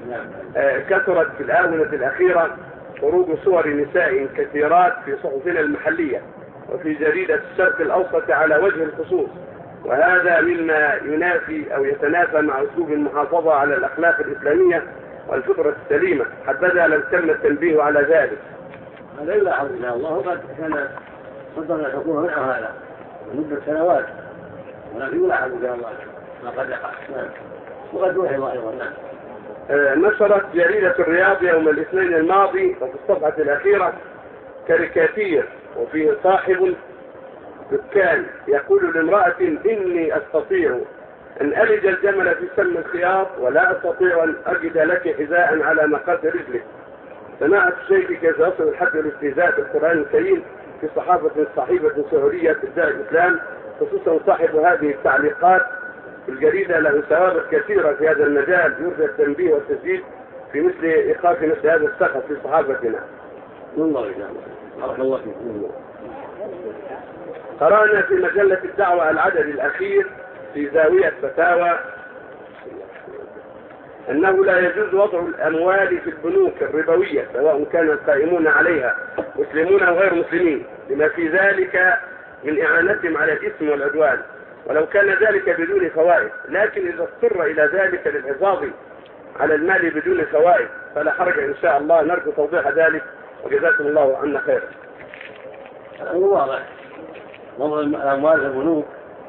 [SPEAKER 2] كثرت في الآونة الأخيرة خروج صور نساء كثيرات في صحفنا المحلية وفي جريدة الشرق الأوسط على وجه الخصوص، وهذا مما ينافي أو يتنافى مع أسلوب المحافظة على الأخلاق الإسلامية والفطرة السليمة. حبذا لو تم التنبيه على ذلك.
[SPEAKER 1] هذا يلاحظ إن شاء الله، وقد كان صدر الحكومة مع هذا لمدة سنوات، ولكن يلاحظ إن شاء الله ما قد يقع، وقد يوحي أيضا. نعم.
[SPEAKER 2] نشرت جريدة الرياض يوم الاثنين الماضي وفي الصفحة الأخيرة كاريكاتير وفيه صاحب دكان يقول لامرأة إني أستطيع أن ألج الجمل في سم الخياط ولا أستطيع أن أجد لك حذاء على مقاس رجلك. سماعة الشيخ كيف يصل الحد والاستهزاء بالقرآن الكريم في صحافة صحيفة سعودية تدعي الإسلام، خصوصا صاحب هذه التعليقات في الجريدة له سوابق كثيرة في هذا المجال يرجى التنبيه والتسديد في مثل إيقاف مثل هذا السخط في صحافتنا.
[SPEAKER 1] والله يا بارك الله فيكم.
[SPEAKER 2] قرأنا في مجلة الدعوة العدد الأخير في زاوية فتاوى أنه لا يجوز وضع الأموال في البنوك الربوية سواء كان القائمون عليها مسلمون أو غير مسلمين لما في ذلك من إعانتهم على الإثم والعدوان، ولو كان ذلك بدون فوائد، لكن إذا اضطر إلى ذلك للحفاظ على المال بدون فوائد فلا حرج إن شاء الله. نرجو توضيح ذلك وجزاكم الله عنا خيرا.
[SPEAKER 1] واضح وضع الأموال في البنوك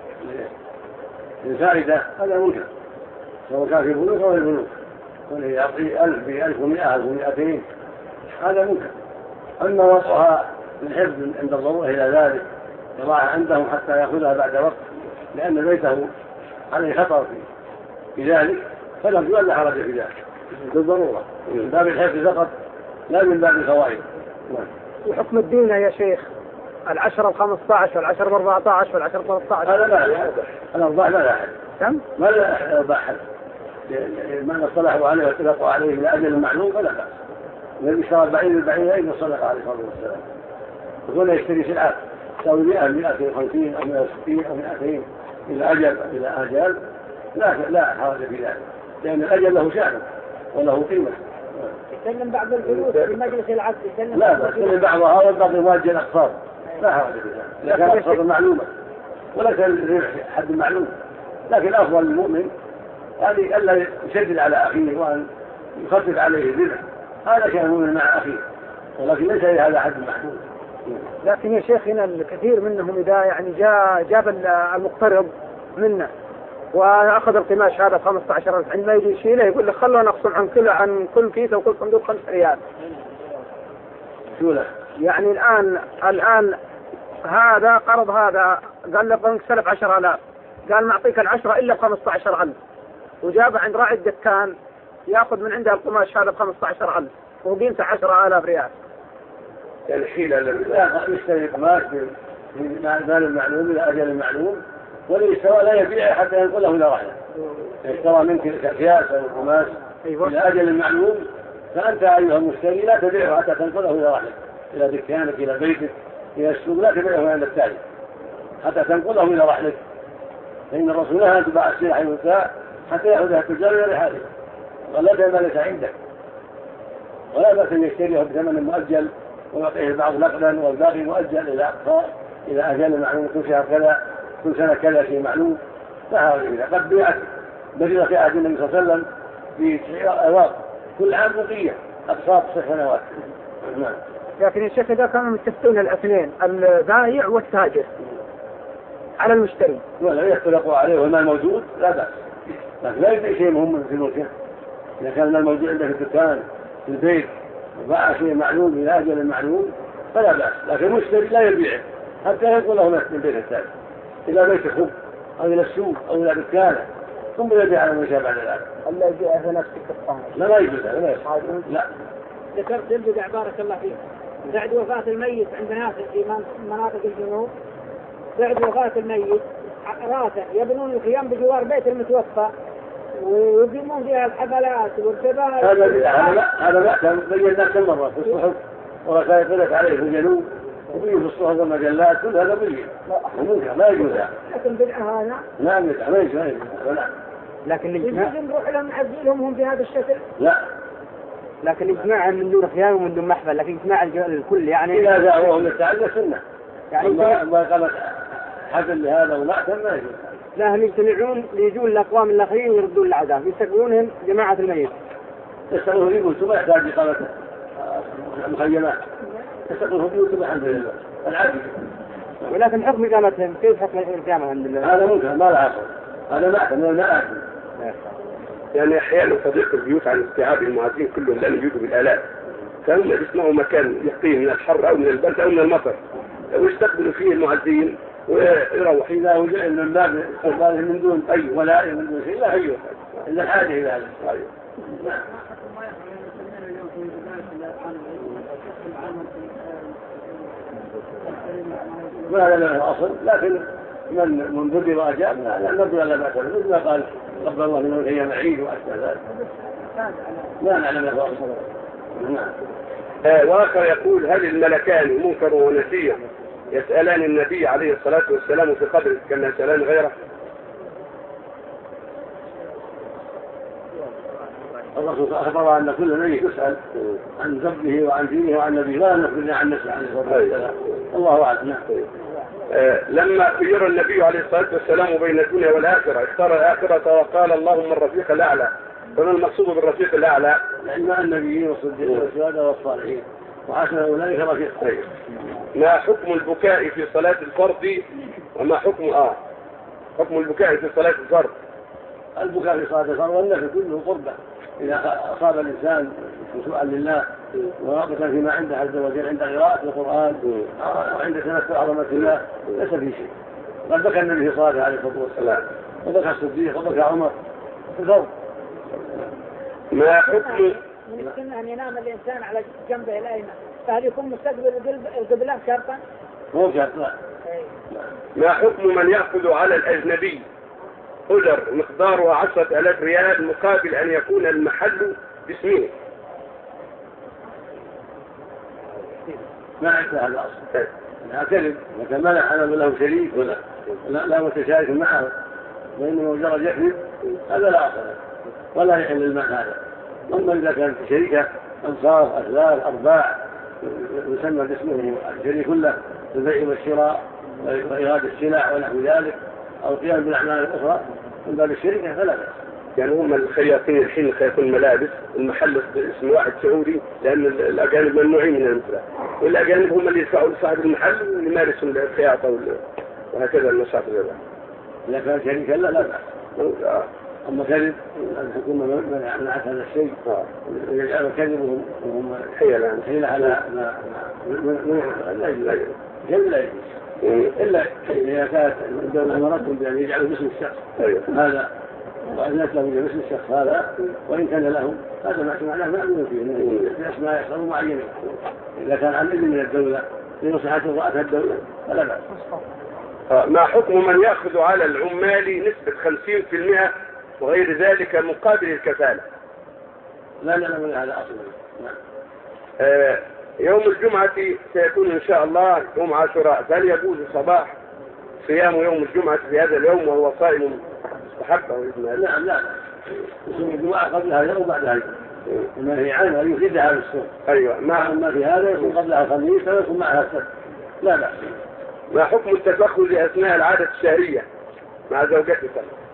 [SPEAKER 1] للفائدة هذا ممكن سواء كان في البنوك أو في البنوك، كونه يعطي ألف بألف ومئة ألف ومئتين هذا ممكن. أما وضعها للحفظ عند الضرورة إلى ذلك يضعها عندهم حتى يأخذها بعد وقت لأن بيته عليه خطر في ذلك فلم يولى حرج في ذلك بالضرورة من باب الحفظ فقط لا من باب الفوائد.
[SPEAKER 3] وحكم الدين يا شيخ العشرة الخمسة عشر والعشرة الأربعة عشر والعشرة الثلاثة عشر
[SPEAKER 1] هذا لا يحد، الأرباح لا يحد.
[SPEAKER 3] كم؟
[SPEAKER 1] ما لا أرباح حد، من صلحوا عليه واتفقوا عليه من أجل المعلوم فلا بأس. النبي اشترى البعير البعير أين صلح عليه الصلاة والسلام، يقول يشتري سلعة تساوي مئة مئة وخمسين أو مئة وستين أو مئتين إلى أجل إلى أجل لا لا حرج في ذلك لأن الأجل له شأن وله قيمة.
[SPEAKER 5] يسلم بعض الفلوس في مجلس العقد يسلم
[SPEAKER 3] لا بس يسلم بعضها والباقي مؤجل أقساط لا حرج في ذلك، لكن أقساط معلومة وليس الربح حد معلوم، لكن أفضل للمؤمن يعني ألا يشدد على أخيه وأن يخفف عليه الربح، هذا شيء مؤمن مع أخيه ولكن ليس هذا حد معلوم.
[SPEAKER 5] لكن يا شيخ هنا الكثير منهم إذا يعني جاء جاب المقترض منا وأخذ القماش هذا خمسة عشر ألف عندما يجي يشيله يقول لك خلونا نقسم عن كل عن كل كيس وكل صندوق خمس ريال.
[SPEAKER 1] شو له؟
[SPEAKER 5] يعني الآن الآن هذا قرض هذا قال له بنك سلف عشرة آلاف قال معطيك العشرة إلا بخمسة عشر ألف وجاب عند راعي الدكان يأخذ من عنده القماش هذا بخمسة عشر ألف وقيمته عشرة آلاف ريال.
[SPEAKER 2] يعني حيلة
[SPEAKER 1] لا يشتري قماش بمال المعلوم إلى أجل المعلوم والاشتراء لا يبيع حتى ينقله إلى رحله. اشترى منك أكياس أو قماش إلى أجل المعلوم فأنت أيها المشتري لا تبيعه حتى تنقله إلى رحلك إلى دكانك إلى بيتك إلى السوق، لا تبيعه عند التاجر حتى تنقله إلى رحلك، فإن الرسول نهى أن تباع السلع المبتاع حتى يأخذها التجار إلى رحاله ولا ما ليس عندك، ولا بأس أن يشتريه بثمن مؤجل ويعطيه البعض نقدا والباقي مؤجل إلى أقصى إلى أجل معلوم كل شهر كذا كل سنة كذا شيء معلوم. فهذا قد بيعت بريدة في عهد النبي صلى الله عليه وسلم في تسع أواق كل عام بقية أقساط ست سنوات. نعم.
[SPEAKER 5] لكن الشيخ إذا كانوا متفقون الاثنين البائع والتاجر على المشتري
[SPEAKER 1] ولا يختلقوا عليه والمال موجود لا بأس، لكن لا يبيع شيء مهم في الملكة. إذا كان المال موجود عندك في الدكان في البيت وباع شيء معلوم إلى أجل المعلوم فلا بأس، لكن المشتري لا يبيعه حتى ينقله من بيت التاجر إلى بيت الخب أو إلى السوق أو إلى دكانه ثم يبيع على المشابه بعد ذلك.
[SPEAKER 5] الله يبيع في نفس القطان.
[SPEAKER 1] لا لا يجوز لا يجوز. لا.
[SPEAKER 5] ذكرت البدع بارك الله فيك بعد وفاة الميت عند ناس في مناطق الجنوب بعد وفاة الميت راسا يبنون الخيام بجوار بيت المتوفى ويقيمون فيها الحفلات والكبائر.
[SPEAKER 1] هذا لا هذا لا كان بينا كم مرة في الصحف ورسائل قلت عليه في الجنوب وفيه في الصحف والمجلات كل هذا بيجي ومنكر لا يجوز.
[SPEAKER 5] لكن بدعة هذا
[SPEAKER 1] نعم بدعة ما يجوز لا.
[SPEAKER 5] لكن الإجماع نروح لهم نعزلهم هم في هذا الشكل.
[SPEAKER 1] لا
[SPEAKER 5] لكن الإجماع من دون خيام ومن دون محفل، لكن إجماع الكل يعني
[SPEAKER 1] إذا دعوهم للتعدى سنة
[SPEAKER 5] يعني
[SPEAKER 1] ما قالت حفل لهذا ولا ما يجوز.
[SPEAKER 5] لا هم يجتمعون ليجون الأقوام الآخرين ويردون العذاب يستقبلونهم جماعة الميت
[SPEAKER 1] يستقبلون يقول ما يحتاج إقامة مخيمات يستقبلون يقول الحمد لله العدل.
[SPEAKER 5] ولكن حكم إقامتهم كيف حكم الإقامة الحمد لله؟
[SPEAKER 1] هذا ممكن ما له عقل هذا ما أحسن ما أحسن.
[SPEAKER 2] يعني احيانا تضيق البيوت عن استيعاب المعازين كلهم لان بيوتوا بالالاف، فهم بيسمعوا مكان يقيه من الحر او من البرد او من المطر ويستقبلوا فيه المعازين ويروح.
[SPEAKER 1] اذا وجد من باب استقباله من دون اي ولا من دون شيء لا ايوه الا الحاجه الى هذا.
[SPEAKER 2] ايوه.
[SPEAKER 1] ما هذا له اصل، لكن من من بدر واجاب لا نبذل لا باس به، مثل ما قال قبل الله من ايام عيد واشبه ذلك. لا نعلم له اصل. نعم.
[SPEAKER 2] آه واخر يقول: هل الملكان منكر ونسير يسالان النبي عليه الصلاه والسلام في قبره كما يسالان غيره؟
[SPEAKER 1] الرسول اخبر ان كل نبي يسال عن ذنبه وعن دينه وعن نبيه، لا نخبرنا عن نفسه عليه الصلاه والسلام. الله اعلم. نعم.
[SPEAKER 2] آه لما خير النبي عليه الصلاه والسلام بين الدنيا والاخره اختار الاخره وقال اللهم الرفيق الاعلى، فما المقصود بالرفيق الاعلى؟
[SPEAKER 1] لان النبيين والصديقين والشهداء والصالحين وحسن اولئك رفيقا.
[SPEAKER 2] ما حكم البكاء في صلاه الفرض وما حكم اه حكم البكاء في صلاه الفرض؟
[SPEAKER 1] البكاء في صلاه الفرض والنفل كله قربه، اذا اصاب الانسان خشوعا لله ورغبه فيما عنده عز وجل عند قراءه القران وعند تذكر عظمه الله ليس في شيء. قد بكى النبي في صلاته عليه الصلاه والسلام وبكى الصديق وبكى عمر في الفرض.
[SPEAKER 2] ما حكم
[SPEAKER 5] من السنة أن ينام الإنسان على جنبه الأيمن، فهل يكون مستقبل القبلة شرطا؟
[SPEAKER 1] مو شرط. لا.
[SPEAKER 2] ما حكم من يأخذ على الأجنبي أجر مقدارها عشرة آلاف ريال مقابل أن يكون المحل باسمه؟
[SPEAKER 1] ما عرفت هذا أصلا. لا كذب، لكن ما نحن له شريك ولا لا, لا متشارك معه، وإنما مجرد يكذب هذا لا أصل ولا يحل المال هذا. أما إذا كانت شركة أنصار أثلاث أرباع يسمى باسمه الشريك كله البيع والشراء وإيراد السلع ونحو ذلك أو القيام بالأعمال الأخرى من باب الشركة فلا بأس.
[SPEAKER 2] يعني هم الخياطين الحين خياطون ملابس، المحل اسم واحد سعودي لأن الأجانب ممنوعين من المثلة، والأجانب هم اللي يدفعوا لصاحب المحل ويمارسوا الخياطة وهكذا النشاط غيرها.
[SPEAKER 1] إذا كان شريكا لا لا بأس. أما كذب الحكومة منعت هذا الشيء يجعل كذبهم وهم
[SPEAKER 2] حيلة
[SPEAKER 1] حيلة على ما لا يجوز لا يجوز إلا إذا كانت الدولة أمرتهم بأن يجعلوا باسم الشخص هذا وأذنت لهم باسم الشخص هذا وإن كان له هذا ما سمعناه مأمون فيه في أسماء يحصلوا معينة. إذا كان عن إذن من الدولة لمصلحة رأتها الدولة فلا بأس.
[SPEAKER 2] ما حكم من يأخذ على العمال نسبة خمسين في المئة وغير ذلك مقابل الكفالة؟
[SPEAKER 1] لا نعلم هذا أصلا.
[SPEAKER 2] آه يوم الجمعة سيكون إن شاء الله يوم عاشوراء، هل يجوز الصباح صيام يوم الجمعة في هذا اليوم وهو صائم مستحب أو إذن؟
[SPEAKER 1] نعم لا يصوم الجمعة قبل هذا وبعد هذا المنهي عنه أن يفيد على الصوم.
[SPEAKER 2] أيوة. ما
[SPEAKER 1] أما في هذا يصوم قبلها الخميس ويصوم معها السبت لا بأس.
[SPEAKER 2] ما حكم التدخل أثناء العادة الشهرية مع زوجتك؟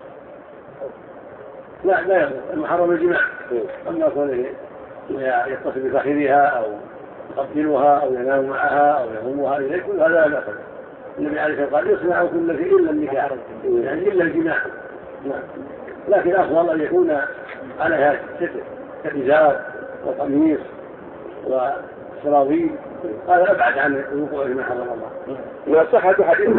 [SPEAKER 1] لا لا يضر، المحرم الجماع. أما كونه يتصل بفخذها أو يقبلها أو ينام معها أو يضمها إليه كل هذا لا بأس. النبي عليه الصلاة والسلام قال يصنع كل شيء إلا النكاح يعني إلا الجماع. لكن أفضل أن يكون عليها ستر كإزار وقميص وسراويل، هذا أبعد عن الوقوع فيما حرم الله.
[SPEAKER 2] ما صحة حديث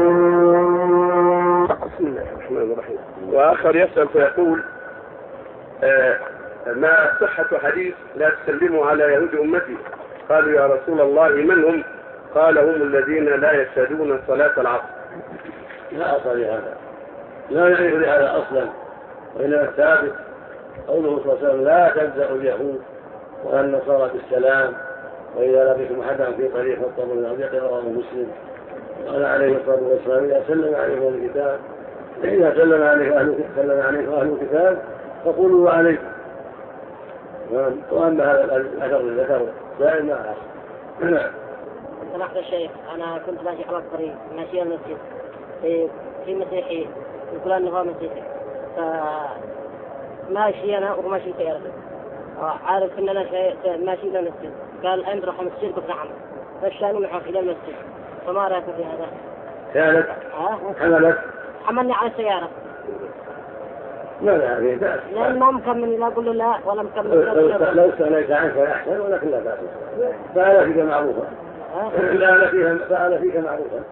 [SPEAKER 2] بسم الله الرحمن الرحيم. وآخر يسأل فيقول آه ما صحة حديث لا تسلموا على يهود أمتي؟ قالوا يا رسول الله من هم؟ قال هم الذين لا يشهدون صلاة العصر.
[SPEAKER 1] لا أصل لهذا، لا يعرف لهذا أصلا، وإنما الثابت قوله صلى الله عليه وسلم لا تبدأ اليهود ولا النصارى بالسلام وإذا لقيتم أحدا في طريق فاضطروا من أرض رواه مسلم. قال عليه الصلاة والسلام إذا سلم عليكم أهل الكتاب إذا سلم عليكم أهل سلم عليكم أهل الكتاب فقولوا وعليكم. وأما هذا الأثر الذكر دائما ما أحسن. نعم.
[SPEAKER 4] سمحت الشيخ، أنا كنت ماشي على الطريق ماشي المسجد في في مسيحي يقول أنه هو مسيحي، فماشي أنا وماشي سيارتي عارف إن أنا ماشي إلى المسجد، قال أنت روح المسجد؟ قلت نعم. فالشأن معه إلى المسجد، فما رأيك في هذا؟
[SPEAKER 1] كانت حملت
[SPEAKER 4] حملني على السيارة.
[SPEAKER 1] ما لا فيه بأس.
[SPEAKER 4] لأن ما مكمل لا أقول له لا ولا مكمل لا
[SPEAKER 1] لو لو استغنيت عنه فيحسن ولكن لا بأس. فعل فيك معروفا. فعل فيها فعل فيك معروفا.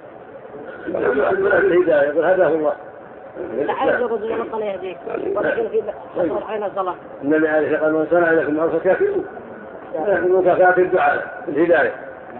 [SPEAKER 1] من أهل الهداية يقول هداه الله.
[SPEAKER 4] العيش يقول زي الله يهديك. ولكن في أصل عين الصلاة.
[SPEAKER 1] النبي عليه الصلاة والسلام من صنع لكم معروفا كافئوه. ولكن كافئ الدعاء الهداية.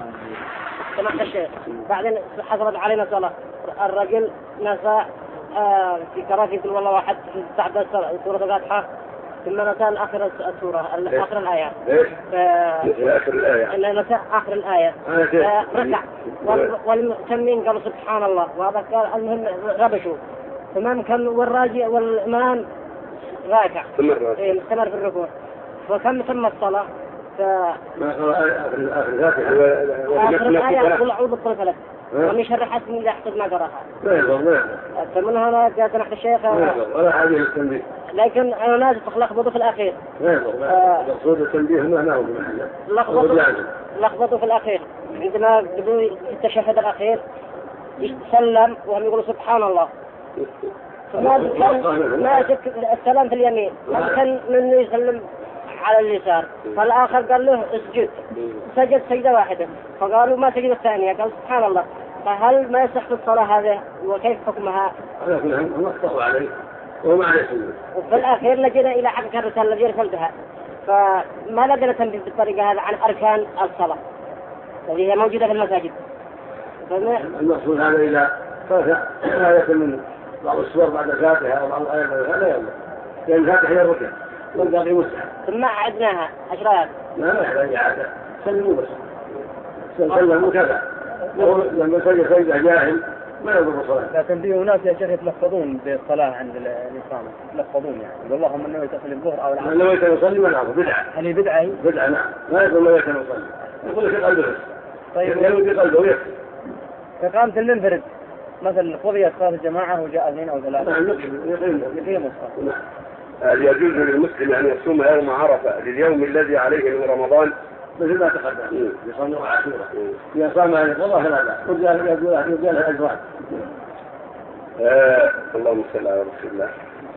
[SPEAKER 4] سمعت الشيخ. بعدين حصلت علينا صلاة. الرجل نسى آه في كراسي يقول والله واحد بعد سورة الفاتحة ثم نسى آخر السورة آخر الآية.
[SPEAKER 1] إيش؟
[SPEAKER 4] آه
[SPEAKER 1] آخر الآية.
[SPEAKER 4] إنه نسى آخر الآية. آه ركع والمؤتمين قالوا سبحان الله وهذا قال المهم ربشوا ثم كان والراجع والإمام راكع. إيه مستمر في الركوع. فكم تم الصلاة؟ ف
[SPEAKER 1] ما قال آخر الفاتحة.
[SPEAKER 4] آخر الآية قل أعوذ بالفلق لك. ومن شر حاسد إذا حسد ما قراها.
[SPEAKER 1] لا يضر لا يضر.
[SPEAKER 4] فمن هنا جاءت نحن الشيخ.
[SPEAKER 1] لا يضر ولا حاجة للتنبيه.
[SPEAKER 4] لكن أنا ناس تلخبطوا في الأخير.
[SPEAKER 1] لا يضر لا يضر. صوت التنبيه ما هو بمحله.
[SPEAKER 4] لخبطوا لخبطوا في الأخير. عندما يقولوا في التشهد الأخير يسلم وهم يقولوا سبحان الله. فما كان ما شك السلام في اليمين. ما كان من يسلم على اليسار. فالآخر قال له اسجد. سجد سجدة واحدة. فقالوا ما سجد الثانية. قال سبحان الله. فهل ما يصح في الصلاة هذه وكيف حكمها؟
[SPEAKER 1] لكن هم اخطأوا عليه وما عليه سنة.
[SPEAKER 4] وفي الأخير لجينا إلى حق الرسالة الذي رسلتها فما لقينا تنبيه بالطريقة هذا عن أركان الصلاة التي هي موجودة في المساجد.
[SPEAKER 1] المقصود هذا إذا فاتح لا يكون من بعض الصور بعد الفاتحة أو بعض الآيات بعد الفاتحة لا يلا لأن الفاتحة هي الركن والباقي مستحب.
[SPEAKER 4] ثم أعدناها أشراف.
[SPEAKER 1] لا ما يحتاج إعادة سلموا بس سلموا كذا. لما سجد سجدة جاهل ما يضر الصلاة.
[SPEAKER 3] لكن في ناس يا شيخ يتلفظون بالصلاة عند الإقامة يتلفظون يعني واللهم أنه يتصل الظهر أو العصر.
[SPEAKER 1] لو يصلي ما نعرف بدعة.
[SPEAKER 3] هل بدعة؟
[SPEAKER 1] بدعة نعم ما يقول لو يصلي. يقول في قلبه.
[SPEAKER 3] طيب
[SPEAKER 1] يقول في قلبه يكفي.
[SPEAKER 3] إقامة المنفرد مثل قضيت صلاة الجماعة وجاء اثنين أو ثلاثة.
[SPEAKER 1] نعم يقيم
[SPEAKER 3] يقيم الصلاة.
[SPEAKER 2] هل يجوز للمسلم أن يصوم يوم عرفة لليوم الذي عليه من رمضان؟
[SPEAKER 1] مثل ما تقدم يصوم يوم عاشوراء إذا صام عن القضاء فلا بأس يرجى له الأجران.
[SPEAKER 2] اللهم صل على رسول الله.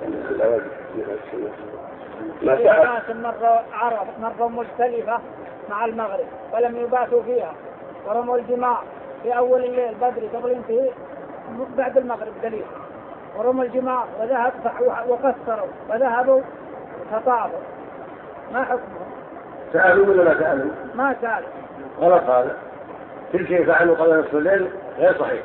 [SPEAKER 5] ما ناس مرة عرف مرة مختلفة مع المغرب ولم يباتوا فيها ورموا الجماع في أول الليل بدري قبل انتهاء بعد المغرب دليل ورموا الجماع وذهب وقصروا وذهبوا فطابوا ما حكمهم؟
[SPEAKER 1] سألوا ولا ما سألوا؟
[SPEAKER 5] ما سألوا.
[SPEAKER 1] غلط هذا. كل شيء فعلوا قبل نصف الليل غير صحيح.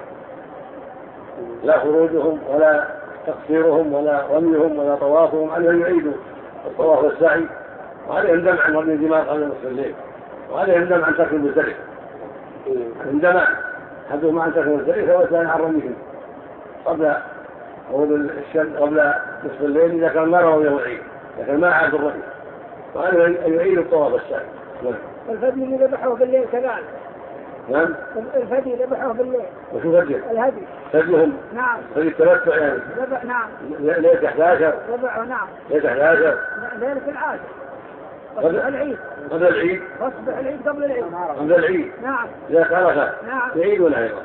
[SPEAKER 1] لا خروجهم ولا تقصيرهم ولا رميهم ولا طوافهم عليهم يعيدوا الطواف والسعي وعليهم دمع عن رمي الجماع قبل نصف الليل وعليهم دمع عن ترك المزدلفة. عندما حدثوا عن ترك المزدلفة والثاني عن رميهم قبل غروب الشمس قبل نصف الليل إذا كان ما رموا يوم العيد لكن ما عاد الرمي وعليهم أن يعيدوا الطواف والسعي.
[SPEAKER 5] والفدي اللي ذبحوه بالليل كذلك.
[SPEAKER 1] نعم.
[SPEAKER 5] الفدي ذبحوه بالليل.
[SPEAKER 1] وشو فدي؟
[SPEAKER 5] الهدي.
[SPEAKER 1] فديهم.
[SPEAKER 5] نعم.
[SPEAKER 1] فدي التمتع يعني.
[SPEAKER 5] ذبح نعم.
[SPEAKER 1] ليلة أحد عشر.
[SPEAKER 5] ذبحوا نعم.
[SPEAKER 1] ليلة أحد عشر.
[SPEAKER 5] ليلة العاشر. قبل العيد.
[SPEAKER 1] قبل العيد.
[SPEAKER 5] أصبح العيد قبل العيد.
[SPEAKER 1] قبل العيد.
[SPEAKER 5] نعم.
[SPEAKER 1] إذا عرفة.
[SPEAKER 5] نعم.
[SPEAKER 1] العيد ولا غيره.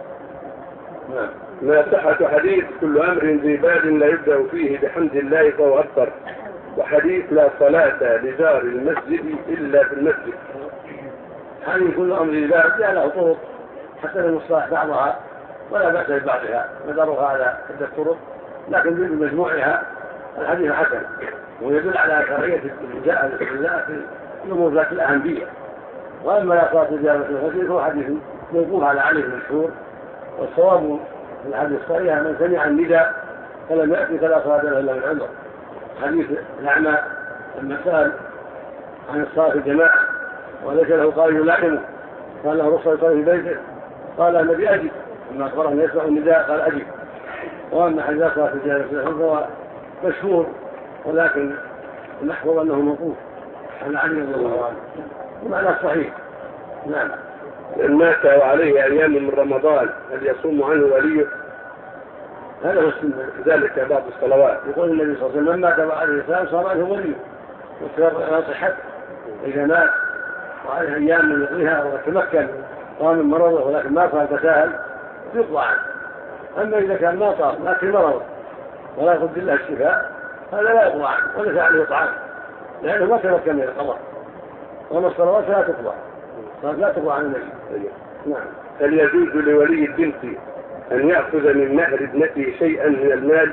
[SPEAKER 2] نعم. ما صحة حديث كل أمر ذي بال لا يبدأ فيه بحمد الله فهو أكبر وحديث لا صلاة لجار المسجد إلا في المسجد.
[SPEAKER 1] هذه كل أمر ذي بال لا له طرق حتى المصطلح بعضها ولا بأس ببعضها مدارها على عدة طرق لكن بمجموعها الحديث حسن ويدل على شرعية الجزاء في الأمور ذات الأهمية. وأما لا صلاة لجار المسجد فهو حديث موقوف على علي المشهور والصواب في الحديث الصحيح من سمع النداء فلم يأتي فلا صلاة له إلا من عمر. حديث الأعمى لما سأل عن الصلاة في الجماعة وليس له قائل يلاحمه قال له رخصة يصلي في بيته قال النبي أجب لما أخبره أن يسمع النداء قال أجب. وأما حديث صلاة في الجماعة فهو مشهور ولكن المحفوظ أنه موقوف على علي رضي الله عنه ومعنى صحيح. نعم.
[SPEAKER 2] إن مات وعليه أيام من رمضان هل يصوم عنه وليه؟
[SPEAKER 1] هذا هو السنة
[SPEAKER 2] ذلك بعض الصلوات.
[SPEAKER 1] يقول النبي صلى الله عليه وسلم من مات وعليه الإسلام صار عنه وليه وسبب على صحته إذا مات وعليه أيام من يقضيها وتمكن قام من مرضه ولكن ما صار تساهل يقضى عنه. أما إذا كان ما صار لكن مرض ولا يقدر له الشفاء هذا لا يقضى عنه وليس عليه طعام لأنه ما تمكن من القضاء، وما الصلوات لا تقضى لا تقضى عن النبي. نعم.
[SPEAKER 2] هل يجوز لولي البنت أن يأخذ من مهر ابنته شيئا من المال؟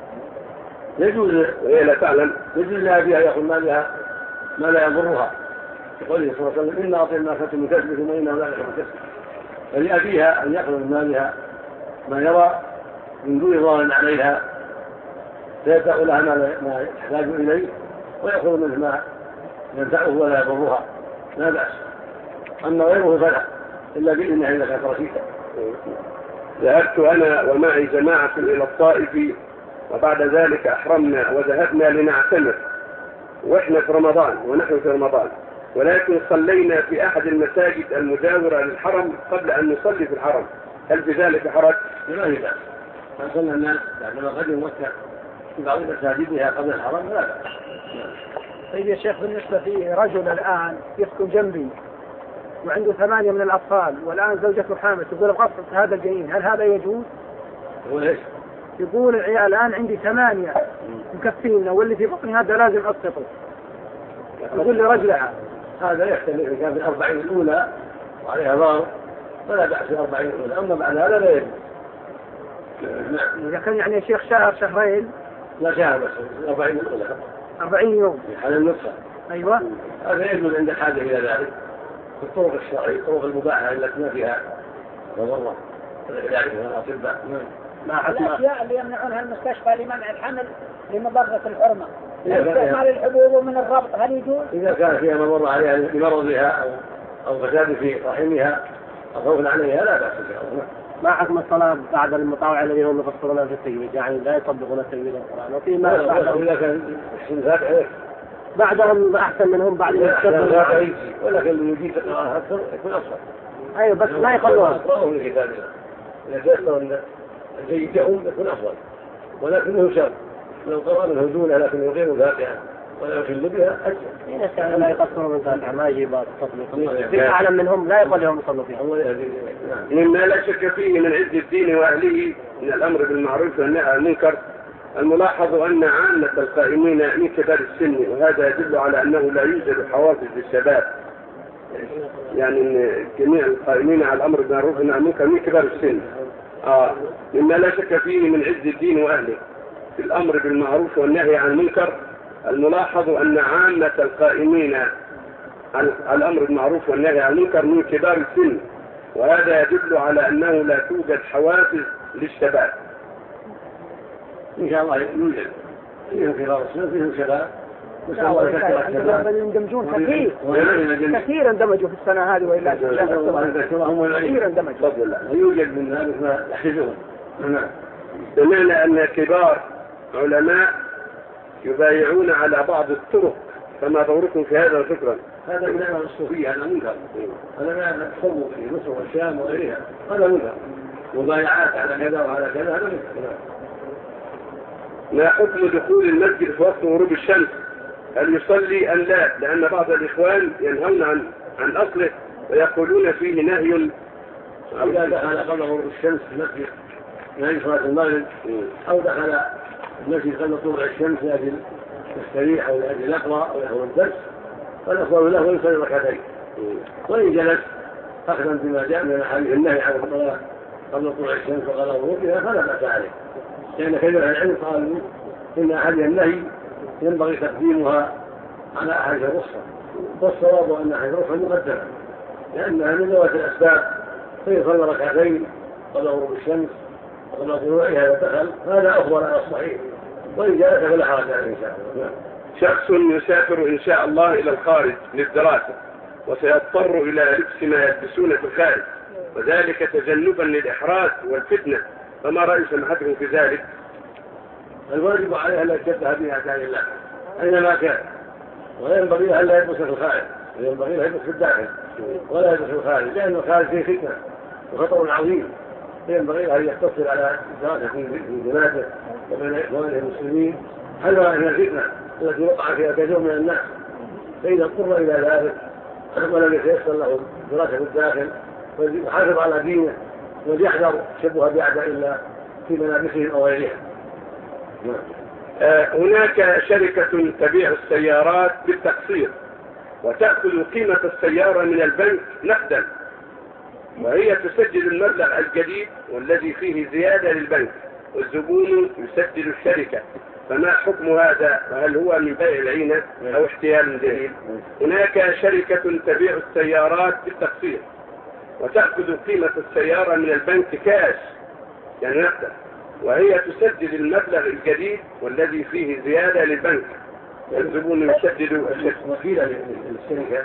[SPEAKER 1] يجوز
[SPEAKER 2] وهي لا تعلم.
[SPEAKER 1] يجوز لأبيها يأخذ مالها ما لا يضرها، يقول صلى الله عليه وسلم: إن أعطيناك من كسب ثم إنه لا يخاف كسب. فلأبيها أن يأخذ من مالها ما يرى من دون ضرر عليها فيدفع لها ما يحتاج إليه ويأخذ منه ما ينفعه ولا يضرها لا بأس. أما غيره فلا إلا بإذنه إذا كانت رشيدا.
[SPEAKER 2] ذهبت أنا ومعي جماعة إلى الطائف وبعد ذلك أحرمنا وذهبنا لنعتمر وإحنا في رمضان ونحن في رمضان، ولكن صلينا في أحد المساجد المجاورة للحرم قبل أن نصلي في الحرم، هل في ذلك حرج؟
[SPEAKER 1] لا لا من صلى الناس بعدما قدموا مكة في بعض مساجدها قبل الحرم لا بأس.
[SPEAKER 3] طيب يا شيخ، بالنسبة في رجل الآن يسكن جنبي وعنده ثمانية من الأطفال والآن زوجته حامل تقول أبغى هذا الجنين، هل هذا يجوز؟
[SPEAKER 1] يقول إيش؟
[SPEAKER 3] يقول العيال الآن عندي ثمانية مكفينا واللي في بطني هذا لازم أسقطه. يقول لرجلها
[SPEAKER 1] هذا يحتمل إذا كان في الأربعين الأولى وعليها ضار فلا بأس في الأربعين الأولى، أما بعد هذا لا يجوز.
[SPEAKER 3] نعم. إذا كان يعني يا شيخ شهر شهرين
[SPEAKER 1] لا شهر بس الأربعين الأولى
[SPEAKER 3] أربعين يوم
[SPEAKER 1] في حال النطفة.
[SPEAKER 3] أيوة.
[SPEAKER 1] هذا يجوز عند الحاجة إلى ذلك في الطرق الشرعية، الطرق المباحة التي ما فيها مضرة يعرفها الأطباء.
[SPEAKER 5] الأشياء اللي يمنعونها المستشفى لمنع الحمل لمضرة الحرمة، استعمال الحبوب ومن الربط هل يجوز؟
[SPEAKER 1] إذا كان فيها مضرة عليها لمرضها أو أو فساد في رحمها أو خوف عليها لا بأس بها.
[SPEAKER 3] ما حكم الصلاة بعد المطاوعة الذين هم يفسرون في التجويد، يعني لا يطبقون تجويد القرآن، وفي ما بعدهم
[SPEAKER 1] إذا كان السنفات عليك
[SPEAKER 3] بعدهم أحسن منهم بعد
[SPEAKER 1] السنفات ولكن اللي يجيب القرآن أكثر يكون أصلا.
[SPEAKER 3] أيوة بس ما يخلوها.
[SPEAKER 1] أقرأهم لكتاب الله إذا تيسر أن جيدهم يكون أفضل، ولكنه شر لو قرأ منه دونه لكن يغير الفاتحة ولا يخل بها أجل.
[SPEAKER 3] إذا لا يقصروا من الفاتحة ما يجيب التطبيق. في أعلم منهم لا يقول لهم يصلوا فيها.
[SPEAKER 2] مما لا شك فيه من عز الدين وأهله من الأمر بالمعروف والنهي عن المنكر الملاحظ أن عامة القائمين من كبار السن، وهذا يدل على أنه لا يوجد حوافز للشباب، يعني أن جميع القائمين على الأمر بالمعروف والنهي عن المنكر من كبار السن. آه. مما لا شك فيه من عز الدين وأهله في الأمر بالمعروف والنهي عن المنكر الملاحظ أن عامة القائمين على الأمر بالمعروف والنهي عن المنكر من كبار السن، وهذا يدل على أنه لا توجد حوافز للشباب.
[SPEAKER 1] إن شاء الله يوجد فيهم كبار السن فيهم شباب
[SPEAKER 3] يندمجون كثير كثير اندمجوا في السنة هذه وإلا كثير اندمجوا.
[SPEAKER 1] يوجد من ذلك ما يحتاجون.
[SPEAKER 2] سمعنا أن كبار علماء يبايعون على بعض الطرق، فما دوركم في هذا شكرا؟
[SPEAKER 1] هذا من أمر الصوفية، هذا منكر، هذا ما تصور في مصر والشام وغيرها، هذا منكر. مبايعات على كذا وعلى كذا هذا منكر.
[SPEAKER 2] ما حكم دخول المسجد في وقت غروب الشمس؟ هل يصلي أم لا؟ لأن بعض الإخوان ينهون عن عن أصله ويقولون فيه نهي.
[SPEAKER 1] إذا دخل قبل غروب الشمس في المسجد نهي صلاة المغرب أو دخل المسجد قبل طلوع الشمس لأجل يستريح أو لأجل يقرأ أو يحضر الدرس فالأفضل له ويصلي ركعتين، وإن جلس أخذا بما جاء من أحاديث النهي عن الصلاة قبل طلوع الشمس وقبل غروبها فلا بأس عليه، لأن كثير من العلم قالوا إن أحاديث النهي ينبغي تقديمها على أحاديث الرخصة، والصواب أن أحاديث الرخصة مقدمة لأنها من ذوات الأسباب، فيصلي ركعتين قبل غروب الشمس وقبل طلوعها ودخل هذا أفضل على الصحيح، وإن جلس فلا حرج عليه إن شاء الله.
[SPEAKER 2] شخص يسافر إن شاء الله إلى الخارج للدراسة وسيضطر إلى لبس ما يلبسون في الخارج، وذلك تجنبا للإحراج والفتنة، فما رأي سماحتكم في ذلك؟
[SPEAKER 1] الواجب عليه ألا يشبه بأعداء الله أينما كان، ولا ينبغي ألا يلبس في الخارج، ينبغي أن يلبس في الداخل ولا يلبس في الخارج، لأن الخارج فيه فتنة وخطر عظيم، ينبغي أن يقتصر على دراسة في بلاده وبين إخوانه المسلمين حذرا من الفتنة التي وقع فيها كثير من الناس، فإذا اضطر إلى ذلك ولم يتيسر له دراسة في الداخل ويحافظ على دينه وليحذر شبه بأعداء الله في ملابسهم أو غيرها.
[SPEAKER 2] هناك شركة تبيع السيارات بالتقسيط وتأخذ قيمة السيارة من البنك نقدا، وهي تسجل المبلغ الجديد والذي فيه زيادة للبنك، والزبون يسجل الشركة، فما حكم هذا؟ وهل هو من بيع العينة أو احتيال دليل؟ هناك شركة تبيع السيارات بالتقسيط وتأخذ قيمة السيارة من البنك كاش يعني نقدا، وهي تسجل المبلغ الجديد والذي فيه زيادة للبنك، الزبون يسجل
[SPEAKER 1] وكيلة للشركة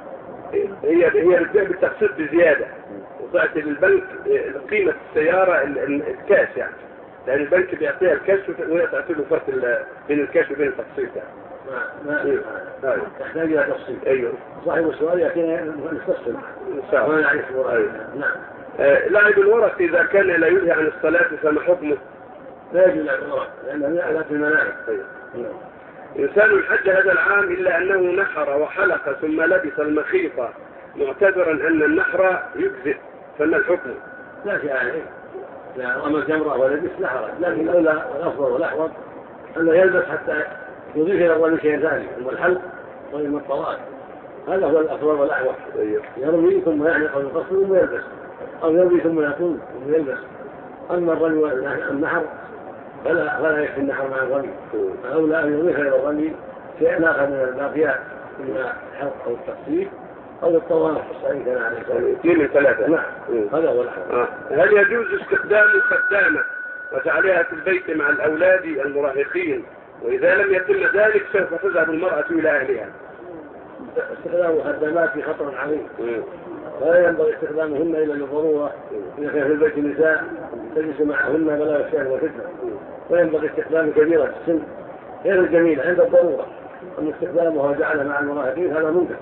[SPEAKER 2] هي هي بتبيع بالتقسيط بزيادة، وتعطي للبنك قيمة السيارة الكاش يعني، لأن البنك بيعطيها الكاش وهي تعطي له فرق بين الكاش وبين التقسيط يعني.
[SPEAKER 1] ما ما تحتاج إلى تفصيل.
[SPEAKER 2] أيوه.
[SPEAKER 1] صاحب السؤال يأتينا نفصل.
[SPEAKER 2] ما
[SPEAKER 1] نعرف. أيوه. نعم.
[SPEAKER 2] آه لاعب الورق إذا كان لا يلهي عن الصلاة فما حكمه؟
[SPEAKER 1] لا يجوز لعب الورق لأنه يعلى في الملاعب.
[SPEAKER 2] أيوه. إنسان الحج هذا العام إلا أنه نحر وحلق ثم لبس المخيط معتبرا أن النحر يجزئ، فما الحكم؟
[SPEAKER 1] لا شيء عليه، لا رمى الجمرة ولبس نحر، لكن الأولى والأفضل والأحوط أنه يلبس حتى يضيف إلى الرمي شيء ثاني، أما الحلق وإما الطواف، هذا هو الأفضل والأحوط. يرمي ثم يحلق ويقصر ثم يلبس، أو يرمي ثم يطول ثم يلبس. أما الرمي والنحر فلا فلا يكفي النحر مع الرمي، فأولى أن يضيف إلى الرمي شيء آخر من الباقيات، إما الحلق أو التقسيم أو الطواف الصحيح كان عليه الصلاة.
[SPEAKER 2] اثنين من ثلاثة.
[SPEAKER 1] نعم. هذا هو الأحوط.
[SPEAKER 2] آه. هل يجوز استخدام الخدامة وجعلها في البيت مع الأولاد المراهقين، وإذا لم يتم ذلك سوف تذهب المرأة إلى أهلها؟
[SPEAKER 1] استخدام الخدامات في خطر عظيم، ولا ينبغي استخدامهن إلا للضرورة. إذا كان في البيت نساء تجلس معهن بلا شأن وفتنة، وينبغي استخدام كبيرة السن غير الجميلة عند الضرورة، أما استخدامها وجعلها مع المراهقين هذا منكر.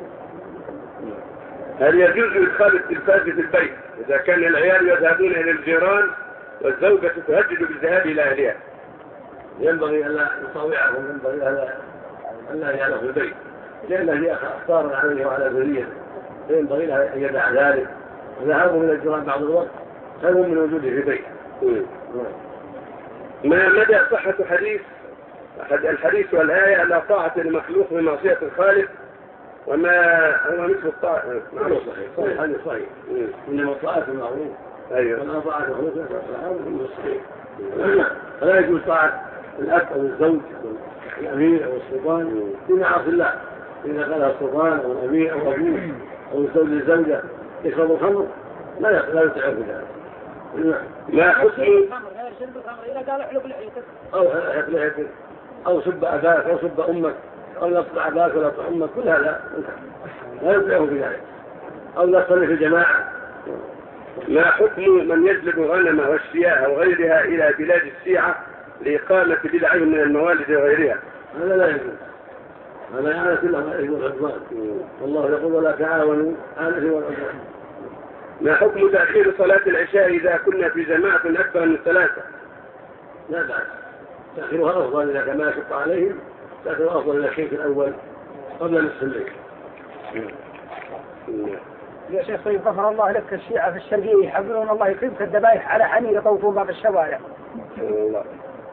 [SPEAKER 2] هل يجوز إدخال التلفاز في البيت إذا كان العيال يذهبون إلى الجيران والزوجة تهدد بالذهاب إلى أهلها؟
[SPEAKER 1] ينبغي ألا يطاوعهم، ينبغي ألا يجعله في البيت، لأن هي أخطار عليه وعلى ذريته، فينبغي لها أن يدع ذلك. ذهابه من الجيران بعض الوقت خير من وجوده في البيت.
[SPEAKER 2] ما مدى صحة حديث الحديث والآية لا طاعة لمخلوق بمعصية الخالق، وما هو مثل الطاعة؟
[SPEAKER 1] نعم صحيح صحيح هذا صحيح. إنما الطاعة المعروف.
[SPEAKER 2] أيوه.
[SPEAKER 1] ولا طاعة مخلوق هذا صحيح. فلا يجوز طاعة الأب أو الزوج أو الأمير أو السلطان في معاصي الله. إذا قال السلطان أو الأمير أو أبوه أو الزوج للزوجة يشرب الخمر لا لا يطيع بذلك.
[SPEAKER 2] ما حكم
[SPEAKER 5] إذا قال احلق لحيتك
[SPEAKER 1] أو احلق لحيتك أو سب أباك أو سب أمك أو يقطع أباك ولا يقطع أمك، كل هذا لا يطيعه بذلك، أو لا تصلي في الجماعة.
[SPEAKER 2] ما حكم من يجلب غنم والشياء أو غيرها إلى بلاد الشيعة لإقامة بدعة من الموالد وغيرها؟
[SPEAKER 1] هذا لا يجوز، هذا يعني كله يجوز العدوان، والله يقول ولا تعاونوا على الإثم والعدوان.
[SPEAKER 2] ما حكم تأخير صلاة العشاء إذا كنا في جماعة أكثر من ثلاثة؟
[SPEAKER 1] لا بأس، تأخيرها أفضل إذا كان ما يشق عليهم، تأخيرها أفضل إلى الشيء الأول قبل نصف الليل.
[SPEAKER 5] يا شيخ طيب غفر الله لك، الشيعة في الشرقية يحضرون الله يكرمك الذبائح على حنين يطوفون باب الشوارع.
[SPEAKER 2] الله.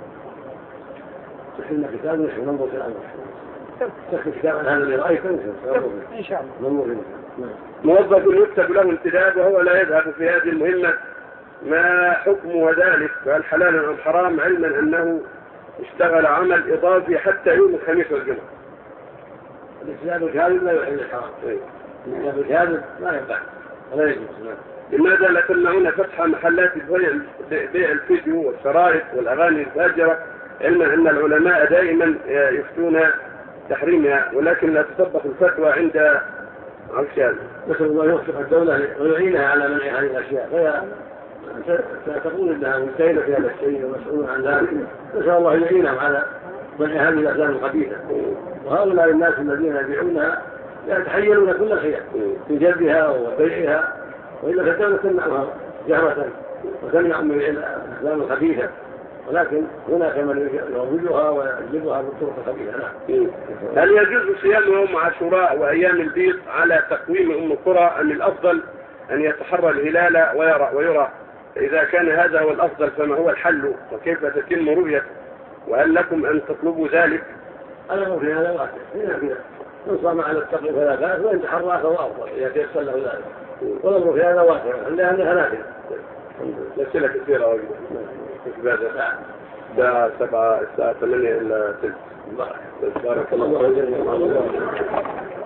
[SPEAKER 1] تحلنا كتاب نحن ننظر في الأمر. تحلنا كتاب عن هذا اللي رأيته
[SPEAKER 5] إن شاء الله.
[SPEAKER 1] ننظر
[SPEAKER 2] موظف يكتب له امتداد وهو لا يذهب في هذه المهمة، ما حكم ذلك؟ هل حلال أم حرام، علما أنه اشتغل عمل إضافي حتى يوم الخميس والجمعة؟
[SPEAKER 1] الإسلام الكاذب لا يحل الحرام. الإسلام الكاذب لا ينفع ولا يجوز.
[SPEAKER 2] لماذا لا تمنعون فتح محلات بيع الفيديو والشرائط والأغاني الفاجرة، علما أن العلماء دائما يفتون تحريمها ولكن لا تطبق الفتوى عند عشان؟
[SPEAKER 1] نسأل الله يوفق الدولة ويعينها على منع هذه الأشياء، فهي تقول أنها مجتهدة في هذا الشيء ومسؤولة عن ذلك. نسأل الله يعينهم على منع هذه الأفلام الخبيثة، وهؤلاء الناس الذين يبيعونها يتحيلون كل خير في جلبها وبيعها، وإلا فالدولة تمنعها جهرة وتمنع من الأفلام الخبيثة، ولكن هناك من يروجها ويجلبها بالطرق الخبيثة.
[SPEAKER 2] هل يجوز صيام يوم عاشوراء وأيام البيض على تقويم أم القرى، أم الأفضل أن يتحرى الهلال ويرى ويرى؟ إذا كان هذا هو الأفضل فما هو الحل، وكيف تتم رؤية وهل لكم أن تطلبوا ذلك؟
[SPEAKER 1] أنا في هذا واسع هنا فيها من صام على التقي فلا بأس وإن تحرى فهو أفضل إذا تيسر له ذلك والأمر في هذا واسع عندها ثلاثة
[SPEAKER 2] أسئلة كثيرة وجبة ساعة الساعة سبعة الساعة ثمانية إلى ست. بارك الله فيك.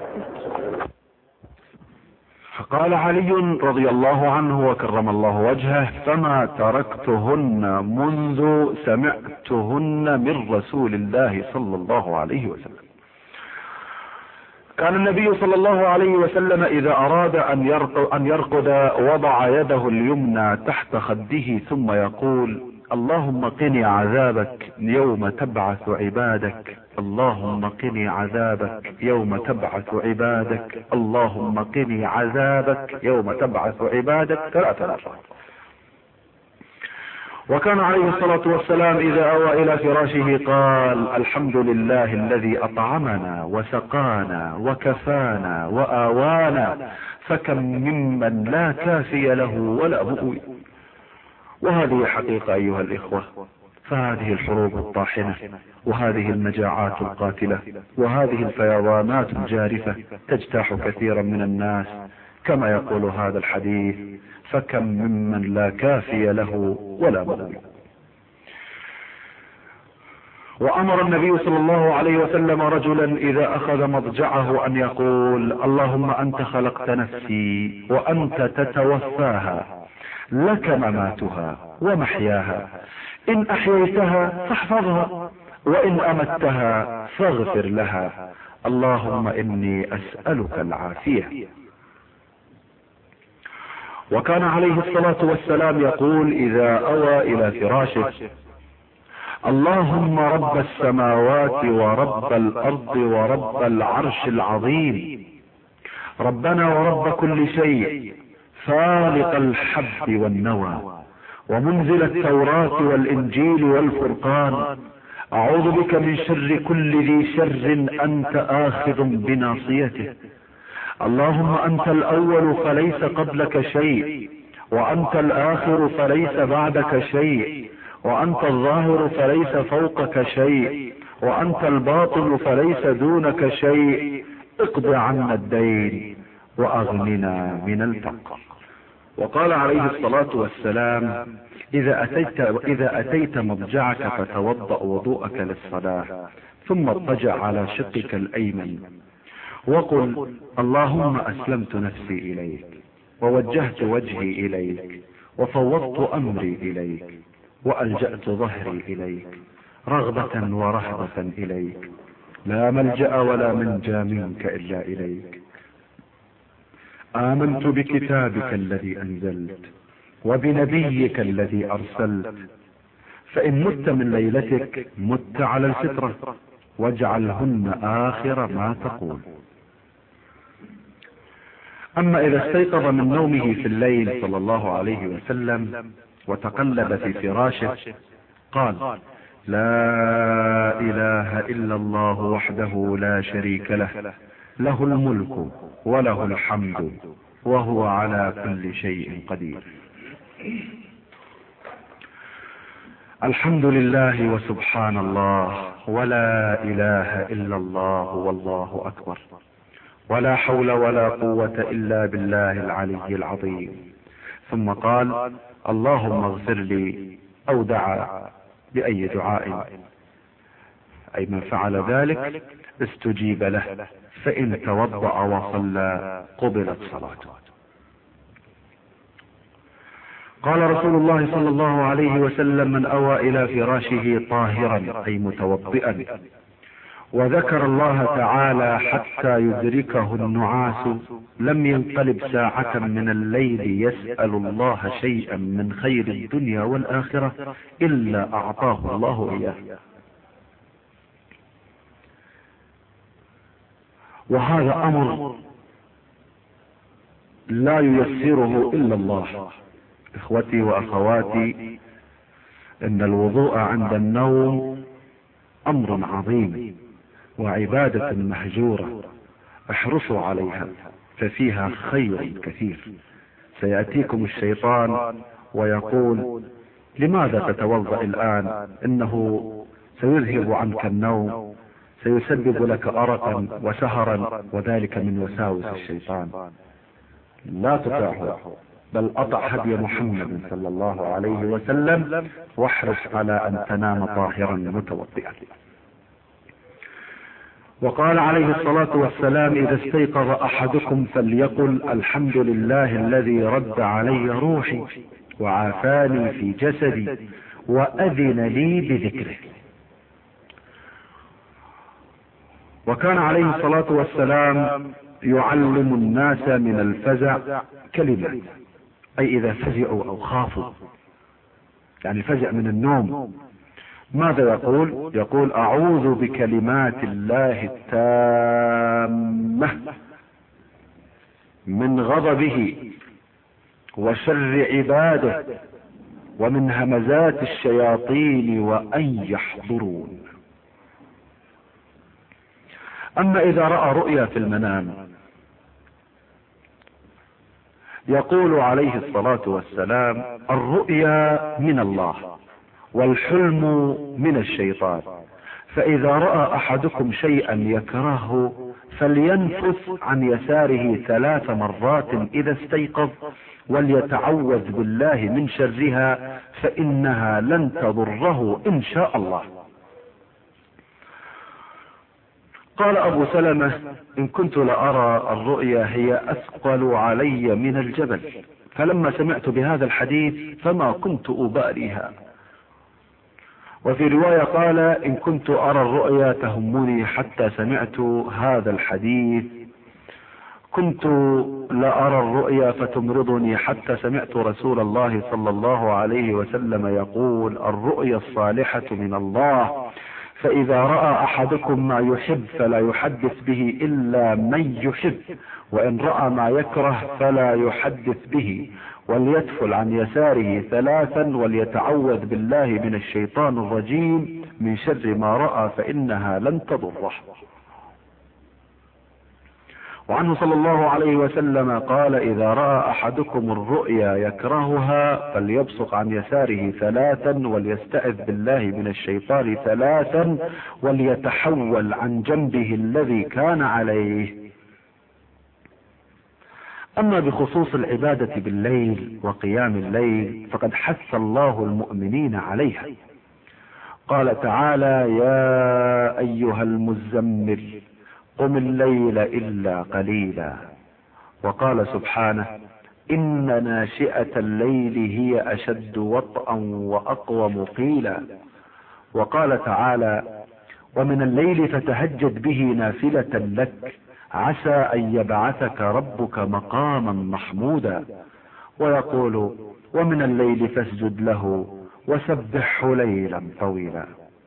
[SPEAKER 6] قال علي رضي الله عنه وكرم الله وجهه: فما تركتهن منذ سمعتهن من رسول الله صلى الله عليه وسلم. كان النبي صلى الله عليه وسلم إذا أراد أن يرقد, أن يرقد وضع يده اليمنى تحت خده ثم يقول: اللهم قني عذابك يوم تبعث عبادك، اللهم قني عذابك يوم تبعث عبادك، اللهم قني عذابك يوم تبعث عبادك ثلاث مرات. وكان عليه الصلاة والسلام إذا أوى إلى فراشه قال: الحمد لله الذي أطعمنا وسقانا وكفانا وآوانا، فكم ممن لا كافي له ولا مؤوي. وهذه حقيقة أيها الإخوة، فهذه الحروب الطاحنة وهذه المجاعات القاتلة وهذه الفيضانات الجارفة تجتاح كثيرا من الناس، كما يقول هذا الحديث: فكم ممن لا كافي له ولا مؤوي. وأمر النبي صلى الله عليه وسلم رجلا إذا أخذ مضجعه أن يقول: اللهم أنت خلقت نفسي وأنت تتوفاها، لك مماتها ومحياها، إن أحييتها فاحفظها وإن أمتها فاغفر لها، اللهم إني أسألك العافية. وكان عليه الصلاة والسلام يقول إذا أوى إلى فراشه: اللهم رب السماوات ورب الأرض ورب العرش العظيم، ربنا ورب كل شيء، فالق الحب والنوى ومنزل التوراة والإنجيل والفرقان، أعوذ بك من شر كل ذي شر أنت آخذ بناصيته، اللهم أنت الأول فليس قبلك شيء، وأنت الآخر فليس بعدك شيء، وأنت الظاهر فليس فوقك شيء، وأنت الباطن فليس دونك شيء، اقض عنا الدين وأغننا من الفقر. وقال عليه الصلاة والسلام: إذا أتيت, إذا أتيت مضجعك فتوضأ وضوءك للصلاة، ثم اضطجع على شقك الأيمن وقل: اللهم أسلمت نفسي إليك ووجهت وجهي إليك وفوضت أمري إليك وألجأت ظهري إليك رغبة ورهبة إليك، لا ملجأ ولا منجا منك إلا إليك، آمنت بكتابك الذي أنزلت وبنبيك الذي أرسلت، فإن مت من ليلتك مت على الفطرة، واجعلهن آخر ما تقول. أما إذا استيقظ من نومه في الليل صلى الله عليه وسلم وتقلب في فراشه قال: لا إله إلا الله وحده لا شريك له، له الملك وله الحمد وهو على كل شيء قدير. الحمد لله وسبحان الله ولا إله إلا الله والله أكبر، ولا حول ولا قوة إلا بالله العلي العظيم. ثم قال: اللهم اغفر لي، أو دعا بأي دعاء، أي من فعل ذلك استجيب له، فإن توضأ وصلى قبلت صلاته. قال رسول الله صلى الله عليه وسلم: من أوى إلى فراشه طاهرا أي متوضئا وذكر الله تعالى حتى يدركه النعاس لم ينقلب ساعة من الليل يسأل الله شيئا من خير الدنيا والآخرة إلا أعطاه الله إياه. وهذا أمر لا ييسره إلا الله. إخوتي وأخواتي، إن الوضوء عند النوم أمر عظيم وعبادة مهجورة، احرصوا عليها ففيها خير كثير. سيأتيكم الشيطان ويقول: لماذا تتوضأ الآن؟ إنه سيذهب عنك النوم، سيسبب لك أرقا وسهرا، وذلك من وساوس الشيطان. لا تطعه، بل أطع هدي محمد صلى الله عليه وسلم، واحرص على أن تنام طاهرا متوضئا. وقال عليه الصلاة والسلام: إذا استيقظ أحدكم فليقل الحمد لله الذي رد علي روحي وعافاني في جسدي وأذن لي بذكره. وكان عليه الصلاة والسلام يعلم الناس من الفزع كلمة، أي إذا فزعوا أو خافوا، يعني فزع من النوم، ماذا يقول؟ يقول: أعوذ بكلمات الله التامة من غضبه وشر عباده ومن همزات الشياطين وأن يحضرون. أما إذا رأى رؤيا في المنام، يقول عليه الصلاة والسلام: الرؤيا من الله والحلم من الشيطان، فإذا رأى أحدكم شيئا يكرهه فلينفث عن يساره ثلاث مرات إذا استيقظ، وليتعوذ بالله من شرها فإنها لن تضره إن شاء الله. قال أبو سلمة: إن كنت لأرى الرؤيا هي أثقل علي من الجبل، فلما سمعت بهذا الحديث فما كنت أباليها. وفي رواية قال: إن كنت أرى الرؤيا تهمني حتى سمعت هذا الحديث، كنت لأرى الرؤيا فتمرضني حتى سمعت رسول الله صلى الله عليه وسلم يقول: الرؤيا الصالحة من الله، فإذا رأى أحدكم ما يحب فلا يحدث به إلا من يحب، وإن رأى ما يكره فلا يحدث به، وليتفل عن يساره ثلاثا، وليتعوذ بالله من الشيطان الرجيم من شر ما رأى فإنها لن تضره. وعنه صلى الله عليه وسلم قال: إذا رأى أحدكم الرؤيا يكرهها فليبصق عن يساره ثلاثا، وليستعذ بالله من الشيطان ثلاثا، وليتحول عن جنبه الذي كان عليه. أما بخصوص العبادة بالليل وقيام الليل فقد حث الله المؤمنين عليها. قال تعالى: يا أيها المزمل قم الليل إلا قليلا. وقال سبحانه: إن ناشئة الليل هي أشد وطئا وأقوم قيلا. وقال تعالى: ومن الليل فتهجد به نافلة لك عسى أن يبعثك ربك مقاما محمودا. ويقول: ومن الليل فاسجد له وسبحه ليلا طويلا.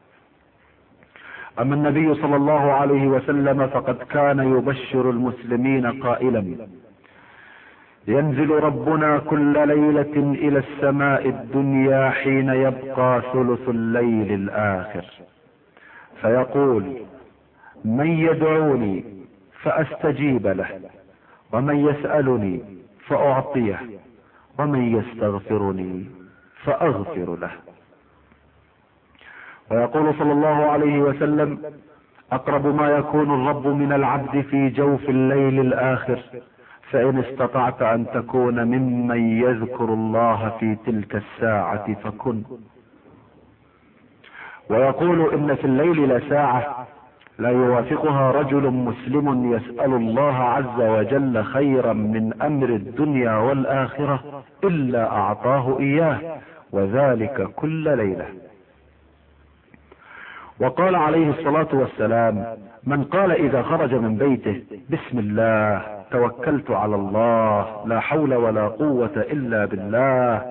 [SPEAKER 6] أما النبي صلى الله عليه وسلم فقد كان يبشر المسلمين قائلا: ينزل ربنا كل ليلة إلى السماء الدنيا حين يبقى ثلث الليل الآخر، فيقول: من يدعوني فأستجيب له، ومن يسألني فأعطيه، ومن يستغفرني فأغفر له. ويقول صلى الله عليه وسلم: أقرب ما يكون الرب من العبد في جوف الليل الآخر، فإن استطعت أن تكون ممن يذكر الله في تلك الساعة فكن. ويقول: إن في الليل لساعة لا يوافقها رجل مسلم يسأل الله عز وجل خيرا من أمر الدنيا والآخرة إلا أعطاه إياه، وذلك كل ليلة. وقال عليه الصلاة والسلام: من قال إذا خرج من بيته: بسم الله توكلت على الله لا حول ولا قوة إلا بالله،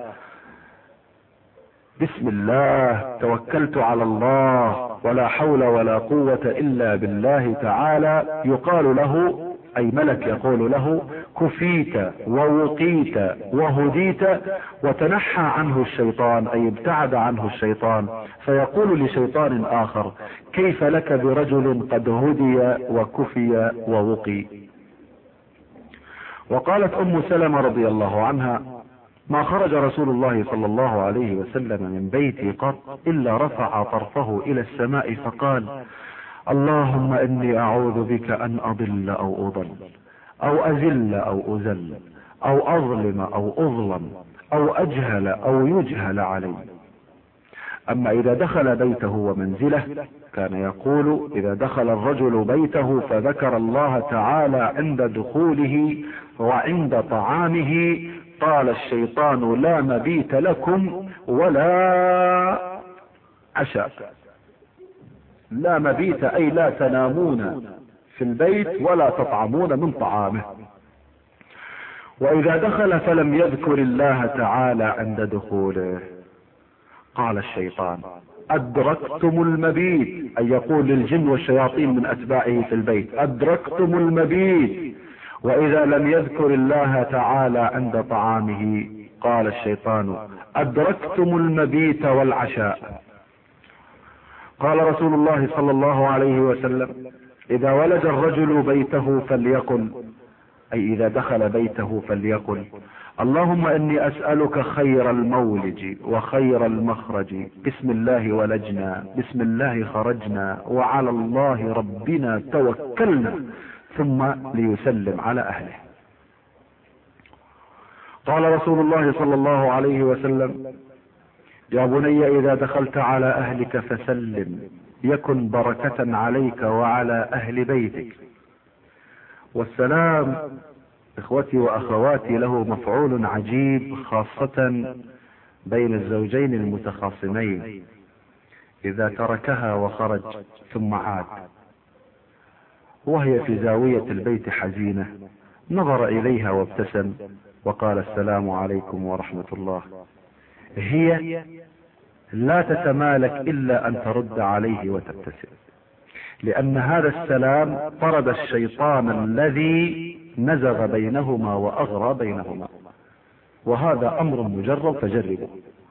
[SPEAKER 6] بسم الله توكلت على الله ولا حول ولا قوة إلا بالله تعالى، يقال له، أي ملك يقول له: كفيت ووقيت وهديت، وتنحى عنه الشيطان، أي ابتعد عنه الشيطان، فيقول لشيطان آخر: كيف لك برجل قد هدي وكفي ووقي. وقالت أم سلمة رضي الله عنها: ما خرج رسول الله صلى الله عليه وسلم من بيتي قط إلا رفع طرفه إلى السماء فقال: اللهم إني أعوذ بك أن أضل أو أضل أو أذل أو أذل أو أظلم أو أظلم أو أجهل أو يجهل علي. أما إذا دخل بيته ومنزله كان يقول: إذا دخل الرجل بيته فذكر الله تعالى عند دخوله وعند طعامه قال الشيطان: لا مبيت لكم ولا عشاء. لا مبيت أي لا تنامون في البيت ولا تطعمون من طعامه. وإذا دخل فلم يذكر الله تعالى عند دخوله قال الشيطان: أدركتم المبيت، أي يقول للجن والشياطين من أتباعه في البيت: أدركتم المبيت. وإذا لم يذكر الله تعالى عند طعامه قال الشيطان: أدركتم المبيت والعشاء. قال رسول الله صلى الله عليه وسلم: إذا ولج الرجل بيته فليقل، أي إذا دخل بيته فليقل: اللهم إني أسألك خير المولج وخير المخرج، بسم الله ولجنا، بسم الله خرجنا، وعلى الله ربنا توكلنا، ثم ليسلم على أهله. قال رسول الله صلى الله عليه وسلم: يا بني إذا دخلت على أهلك فسلم يكن بركة عليك وعلى أهل بيتك. والسلام إخوتي وأخواتي له مفعول عجيب، خاصة بين الزوجين المتخاصمين إذا تركها وخرج ثم عاد وهي في زاوية البيت حزينة، نظر إليها وابتسم وقال: السلام عليكم ورحمة الله. هي لا تتمالك إلا أن ترد عليه وتبتسم، لأن هذا السلام طرد الشيطان الذي نزغ بينهما وأغرى بينهما، وهذا أمر مجرب فجربه.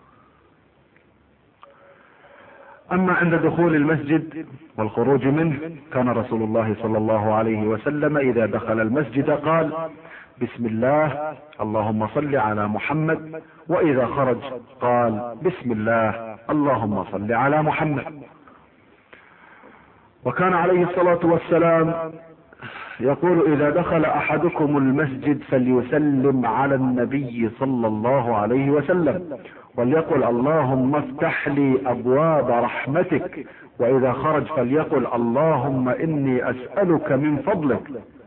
[SPEAKER 6] أما عند دخول المسجد والخروج منه كان رسول الله صلى الله عليه وسلم إذا دخل المسجد قال: بسم الله اللهم صل على محمد، وإذا خرج قال: بسم الله اللهم صل على محمد. وكان عليه الصلاة والسلام يقول: إذا دخل أحدكم المسجد فليسلم على النبي صلى الله عليه وسلم وليقل: اللهم افتح لي أبواب رحمتك. وإذا خرج فليقل: اللهم إني أسألك من فضلك.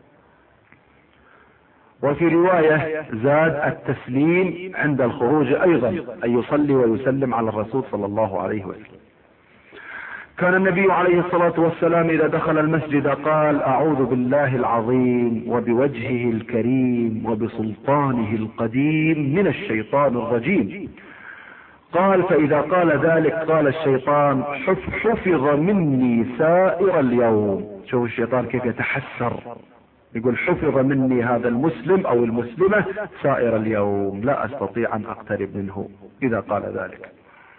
[SPEAKER 6] وفي رواية زاد التسليم عند الخروج أيضا، أن يصلي ويسلم على الرسول صلى الله عليه وسلم. كان النبي عليه الصلاة والسلام إذا دخل المسجد قال: أعوذ بالله العظيم وبوجهه الكريم وبسلطانه القديم من الشيطان الرجيم. قال: فإذا قال ذلك قال الشيطان: حفظ مني سائر اليوم. شوف الشيطان كيف يتحسر، يقول: حفظ مني هذا المسلم أو المسلمة سائر اليوم، لا أستطيع أن أقترب منه إذا قال ذلك.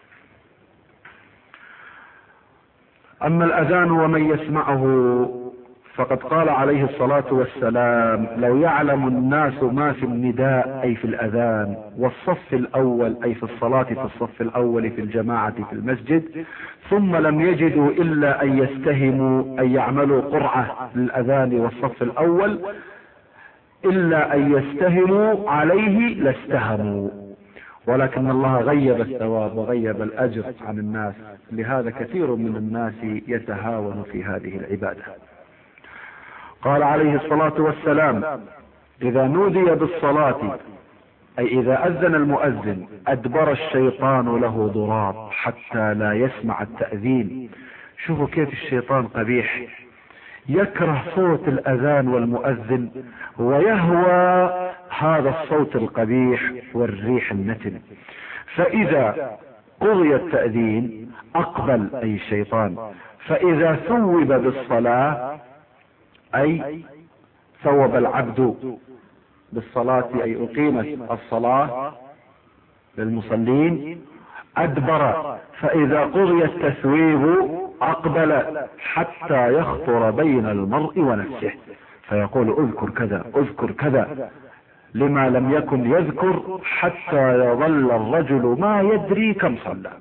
[SPEAKER 6] أما الأذان ومن يسمعه فقد قال عليه الصلاة والسلام: لو يعلم الناس ما في النداء أي في الأذان والصف الأول أي في الصلاة في الصف الأول في الجماعة في المسجد، ثم لم يجدوا إلا أن يستهموا أن يعملوا قرعة للأذان والصف الأول إلا أن يستهموا عليه لاستهموا، ولكن الله غيب الثواب وغيب الأجر عن الناس، لهذا كثير من الناس يتهاون في هذه العبادة. قال عليه الصلاة والسلام: إذا نودي بالصلاة أي إذا أذن المؤذن أدبر الشيطان له ضراب حتى لا يسمع التأذين. شوفوا كيف الشيطان قبيح، يكره صوت الأذان والمؤذن ويهوى هذا الصوت القبيح والريح النتن. فإذا قضي التأذين أقبل أي الشيطان، فإذا ثوب بالصلاة أي ثوب العبد بالصلاة أي أقيمت الصلاة للمصلين أدبر، فإذا قضي التثويب أقبل حتى يخطر بين المرء ونفسه فيقول: اذكر كذا اذكر كذا، لما لم يكن يذكر حتى يظل الرجل ما يدري كم صلى.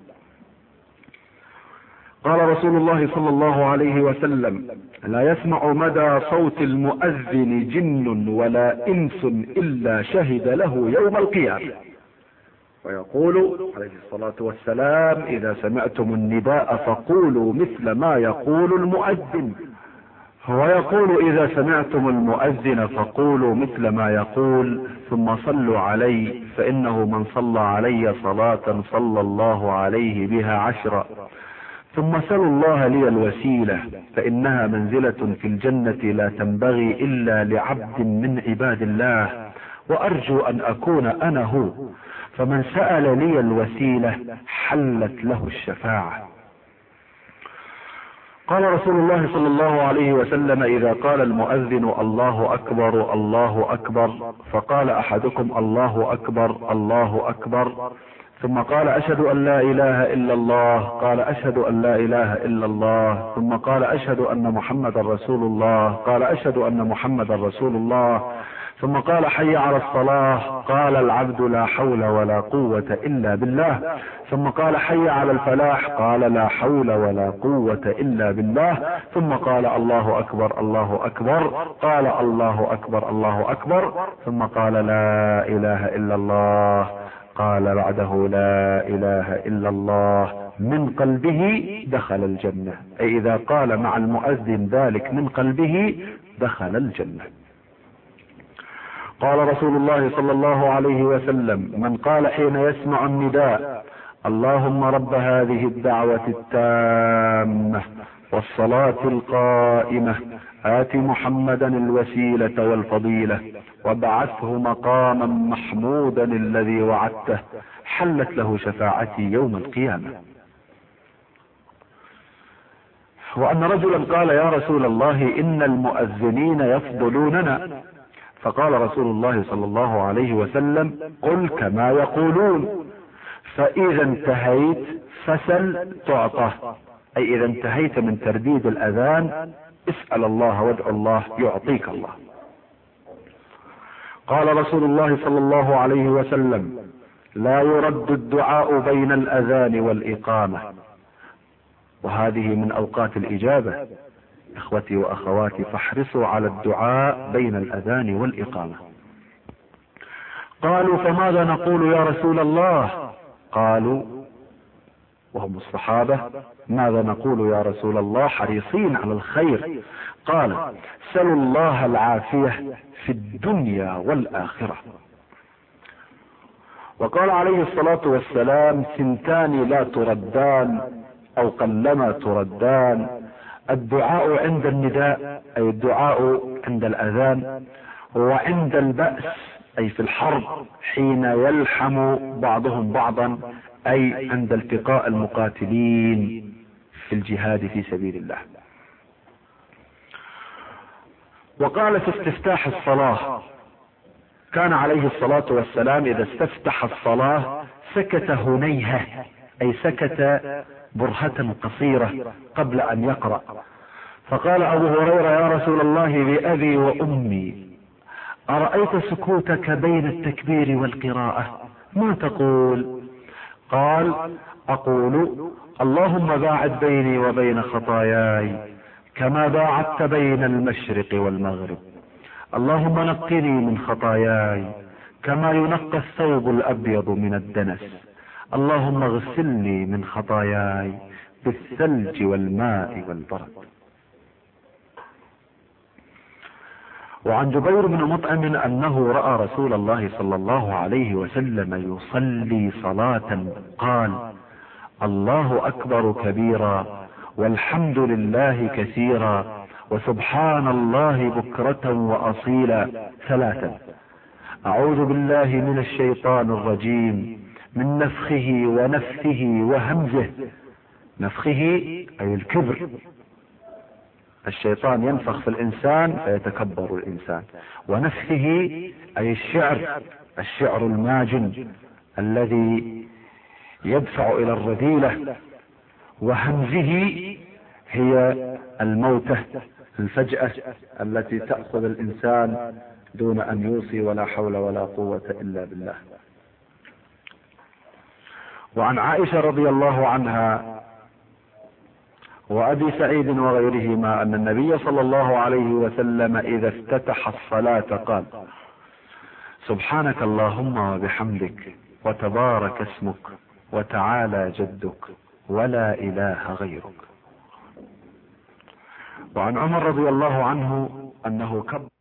[SPEAKER 6] قال رسول الله صلى الله عليه وسلم: لا يسمع مدى صوت المؤذن جن ولا إنس إلا شهد له يوم القيامة. ويقول عليه الصلاة والسلام: إذا سمعتم النداء فقولوا مثل ما يقول المؤذن. هو يقول: إذا سمعتم المؤذن فقولوا مثل ما يقول، ثم صلوا علي، فإنه من صلى علي صلاة صلى الله عليه بها عشرا. ثم سلوا الله لي الوسيلة، فإنها منزلة في الجنة لا تنبغي إلا لعبد من عباد الله، وأرجو أن أكون أنا هو، فمن سأل لي الوسيلة حلت له الشفاعة. قال رسول الله صلى الله عليه وسلم: إذا قال المؤذن الله أكبر الله أكبر، فقال أحدكم الله أكبر الله أكبر، ثم قال: أشهد أن لا إله إلا الله، قال: أشهد أن لا إله إلا الله، ثم قال: أشهد أن محمد رسول الله، قال: أشهد أن محمد رسول الله، ثم قال: حي على الصلاة، قال العبد: لا حول ولا قوة إلا بالله، ثم قال: حي على الفلاح، قال: لا حول ولا قوة إلا بالله، ثم قال: الله أكبر الله أكبر، قال: الله أكبر الله أكبر، ثم قال: لا إله إلا الله، قال بعده: لا إله إلا الله، من قلبه دخل الجنة. أي إذا قال مع المؤذن ذلك من قلبه دخل الجنة. قال رسول الله صلى الله عليه وسلم: من قال حين يسمع النداء: اللهم رب هذه الدعوة التامة والصلاة القائمة آت محمدا الوسيلة والفضيلة وابعثه مقاما محمودا الذي وعدته، حلت له شفاعتي يوم القيامة. وأن رجلا قال: يا رسول الله، إن المؤذنين يفضلوننا. فقال رسول الله صلى الله عليه وسلم: قل كما يقولون، فإذا انتهيت فسل تعطى. أي إذا انتهيت من ترديد الأذان اسأل الله وادعو الله يعطيك الله. قال رسول الله صلى الله عليه وسلم: لا يرد الدعاء بين الأذان والإقامة. وهذه من أوقات الإجابة. إخوتي وأخواتي، فاحرصوا على الدعاء بين الأذان والإقامة. قالوا: فماذا نقول يا رسول الله؟ قالوا وهم الصحابة: ماذا نقول يا رسول الله حريصين على الخير؟ قال: سلوا الله العافية في الدنيا والآخرة. وقال عليه الصلاة والسلام: ثنتان لا تردان أو قلما تردان: الدعاء عند النداء، أي الدعاء عند الأذان، وعند البأس، أي في الحرب حين يلحم بعضهم بعضا، أي عند التقاء المقاتلين في الجهاد في سبيل الله. وقال في استفتاح الصلاة: كان عليه الصلاة والسلام إذا استفتح الصلاة سكت هنيهة، أي سكت برهة قصيرة قبل أن يقرأ. فقال أبو هريرة: يا رسول الله بأبي وأمي، أرأيت سكوتك بين التكبير والقراءة ما تقول؟ قال: أقول: اللهم باعد بيني وبين خطاياي كما باعدت بين المشرق والمغرب، اللهم نقني من خطاياي كما ينقى الثوب الأبيض من الدنس، اللهم اغسلني من خطاياي بالثلج والماء والبرد. وعن جبير بن مطعم أنه رأى رسول الله صلى الله عليه وسلم يصلي صلاة قال: الله أكبر كبيرا والحمد لله كثيرا وسبحان الله بكرة وأصيلا ثلاثا، أعوذ بالله من الشيطان الرجيم من نفخه ونفثه وهمزه. نفخه أي الكبر، الشيطان ينفخ في الإنسان فيتكبر الإنسان، ونفخه أي الشعر، الشعر الماجن الذي يدفع إلى الرذيلة، وهمزه هي الموتة الفجأة التي تأخذ الإنسان دون أن يوصي ولا حول ولا قوة إلا بالله. وعن عائشة رضي الله عنها وأبي سعيد وغيرهما أن النبي صلى الله عليه وسلم إذا افتتح الصلاة قال: سبحانك اللهم وبحمدك وتبارك اسمك وتعالى جدك ولا إله غيرك. وعن عمر رضي الله عنه أنه كبر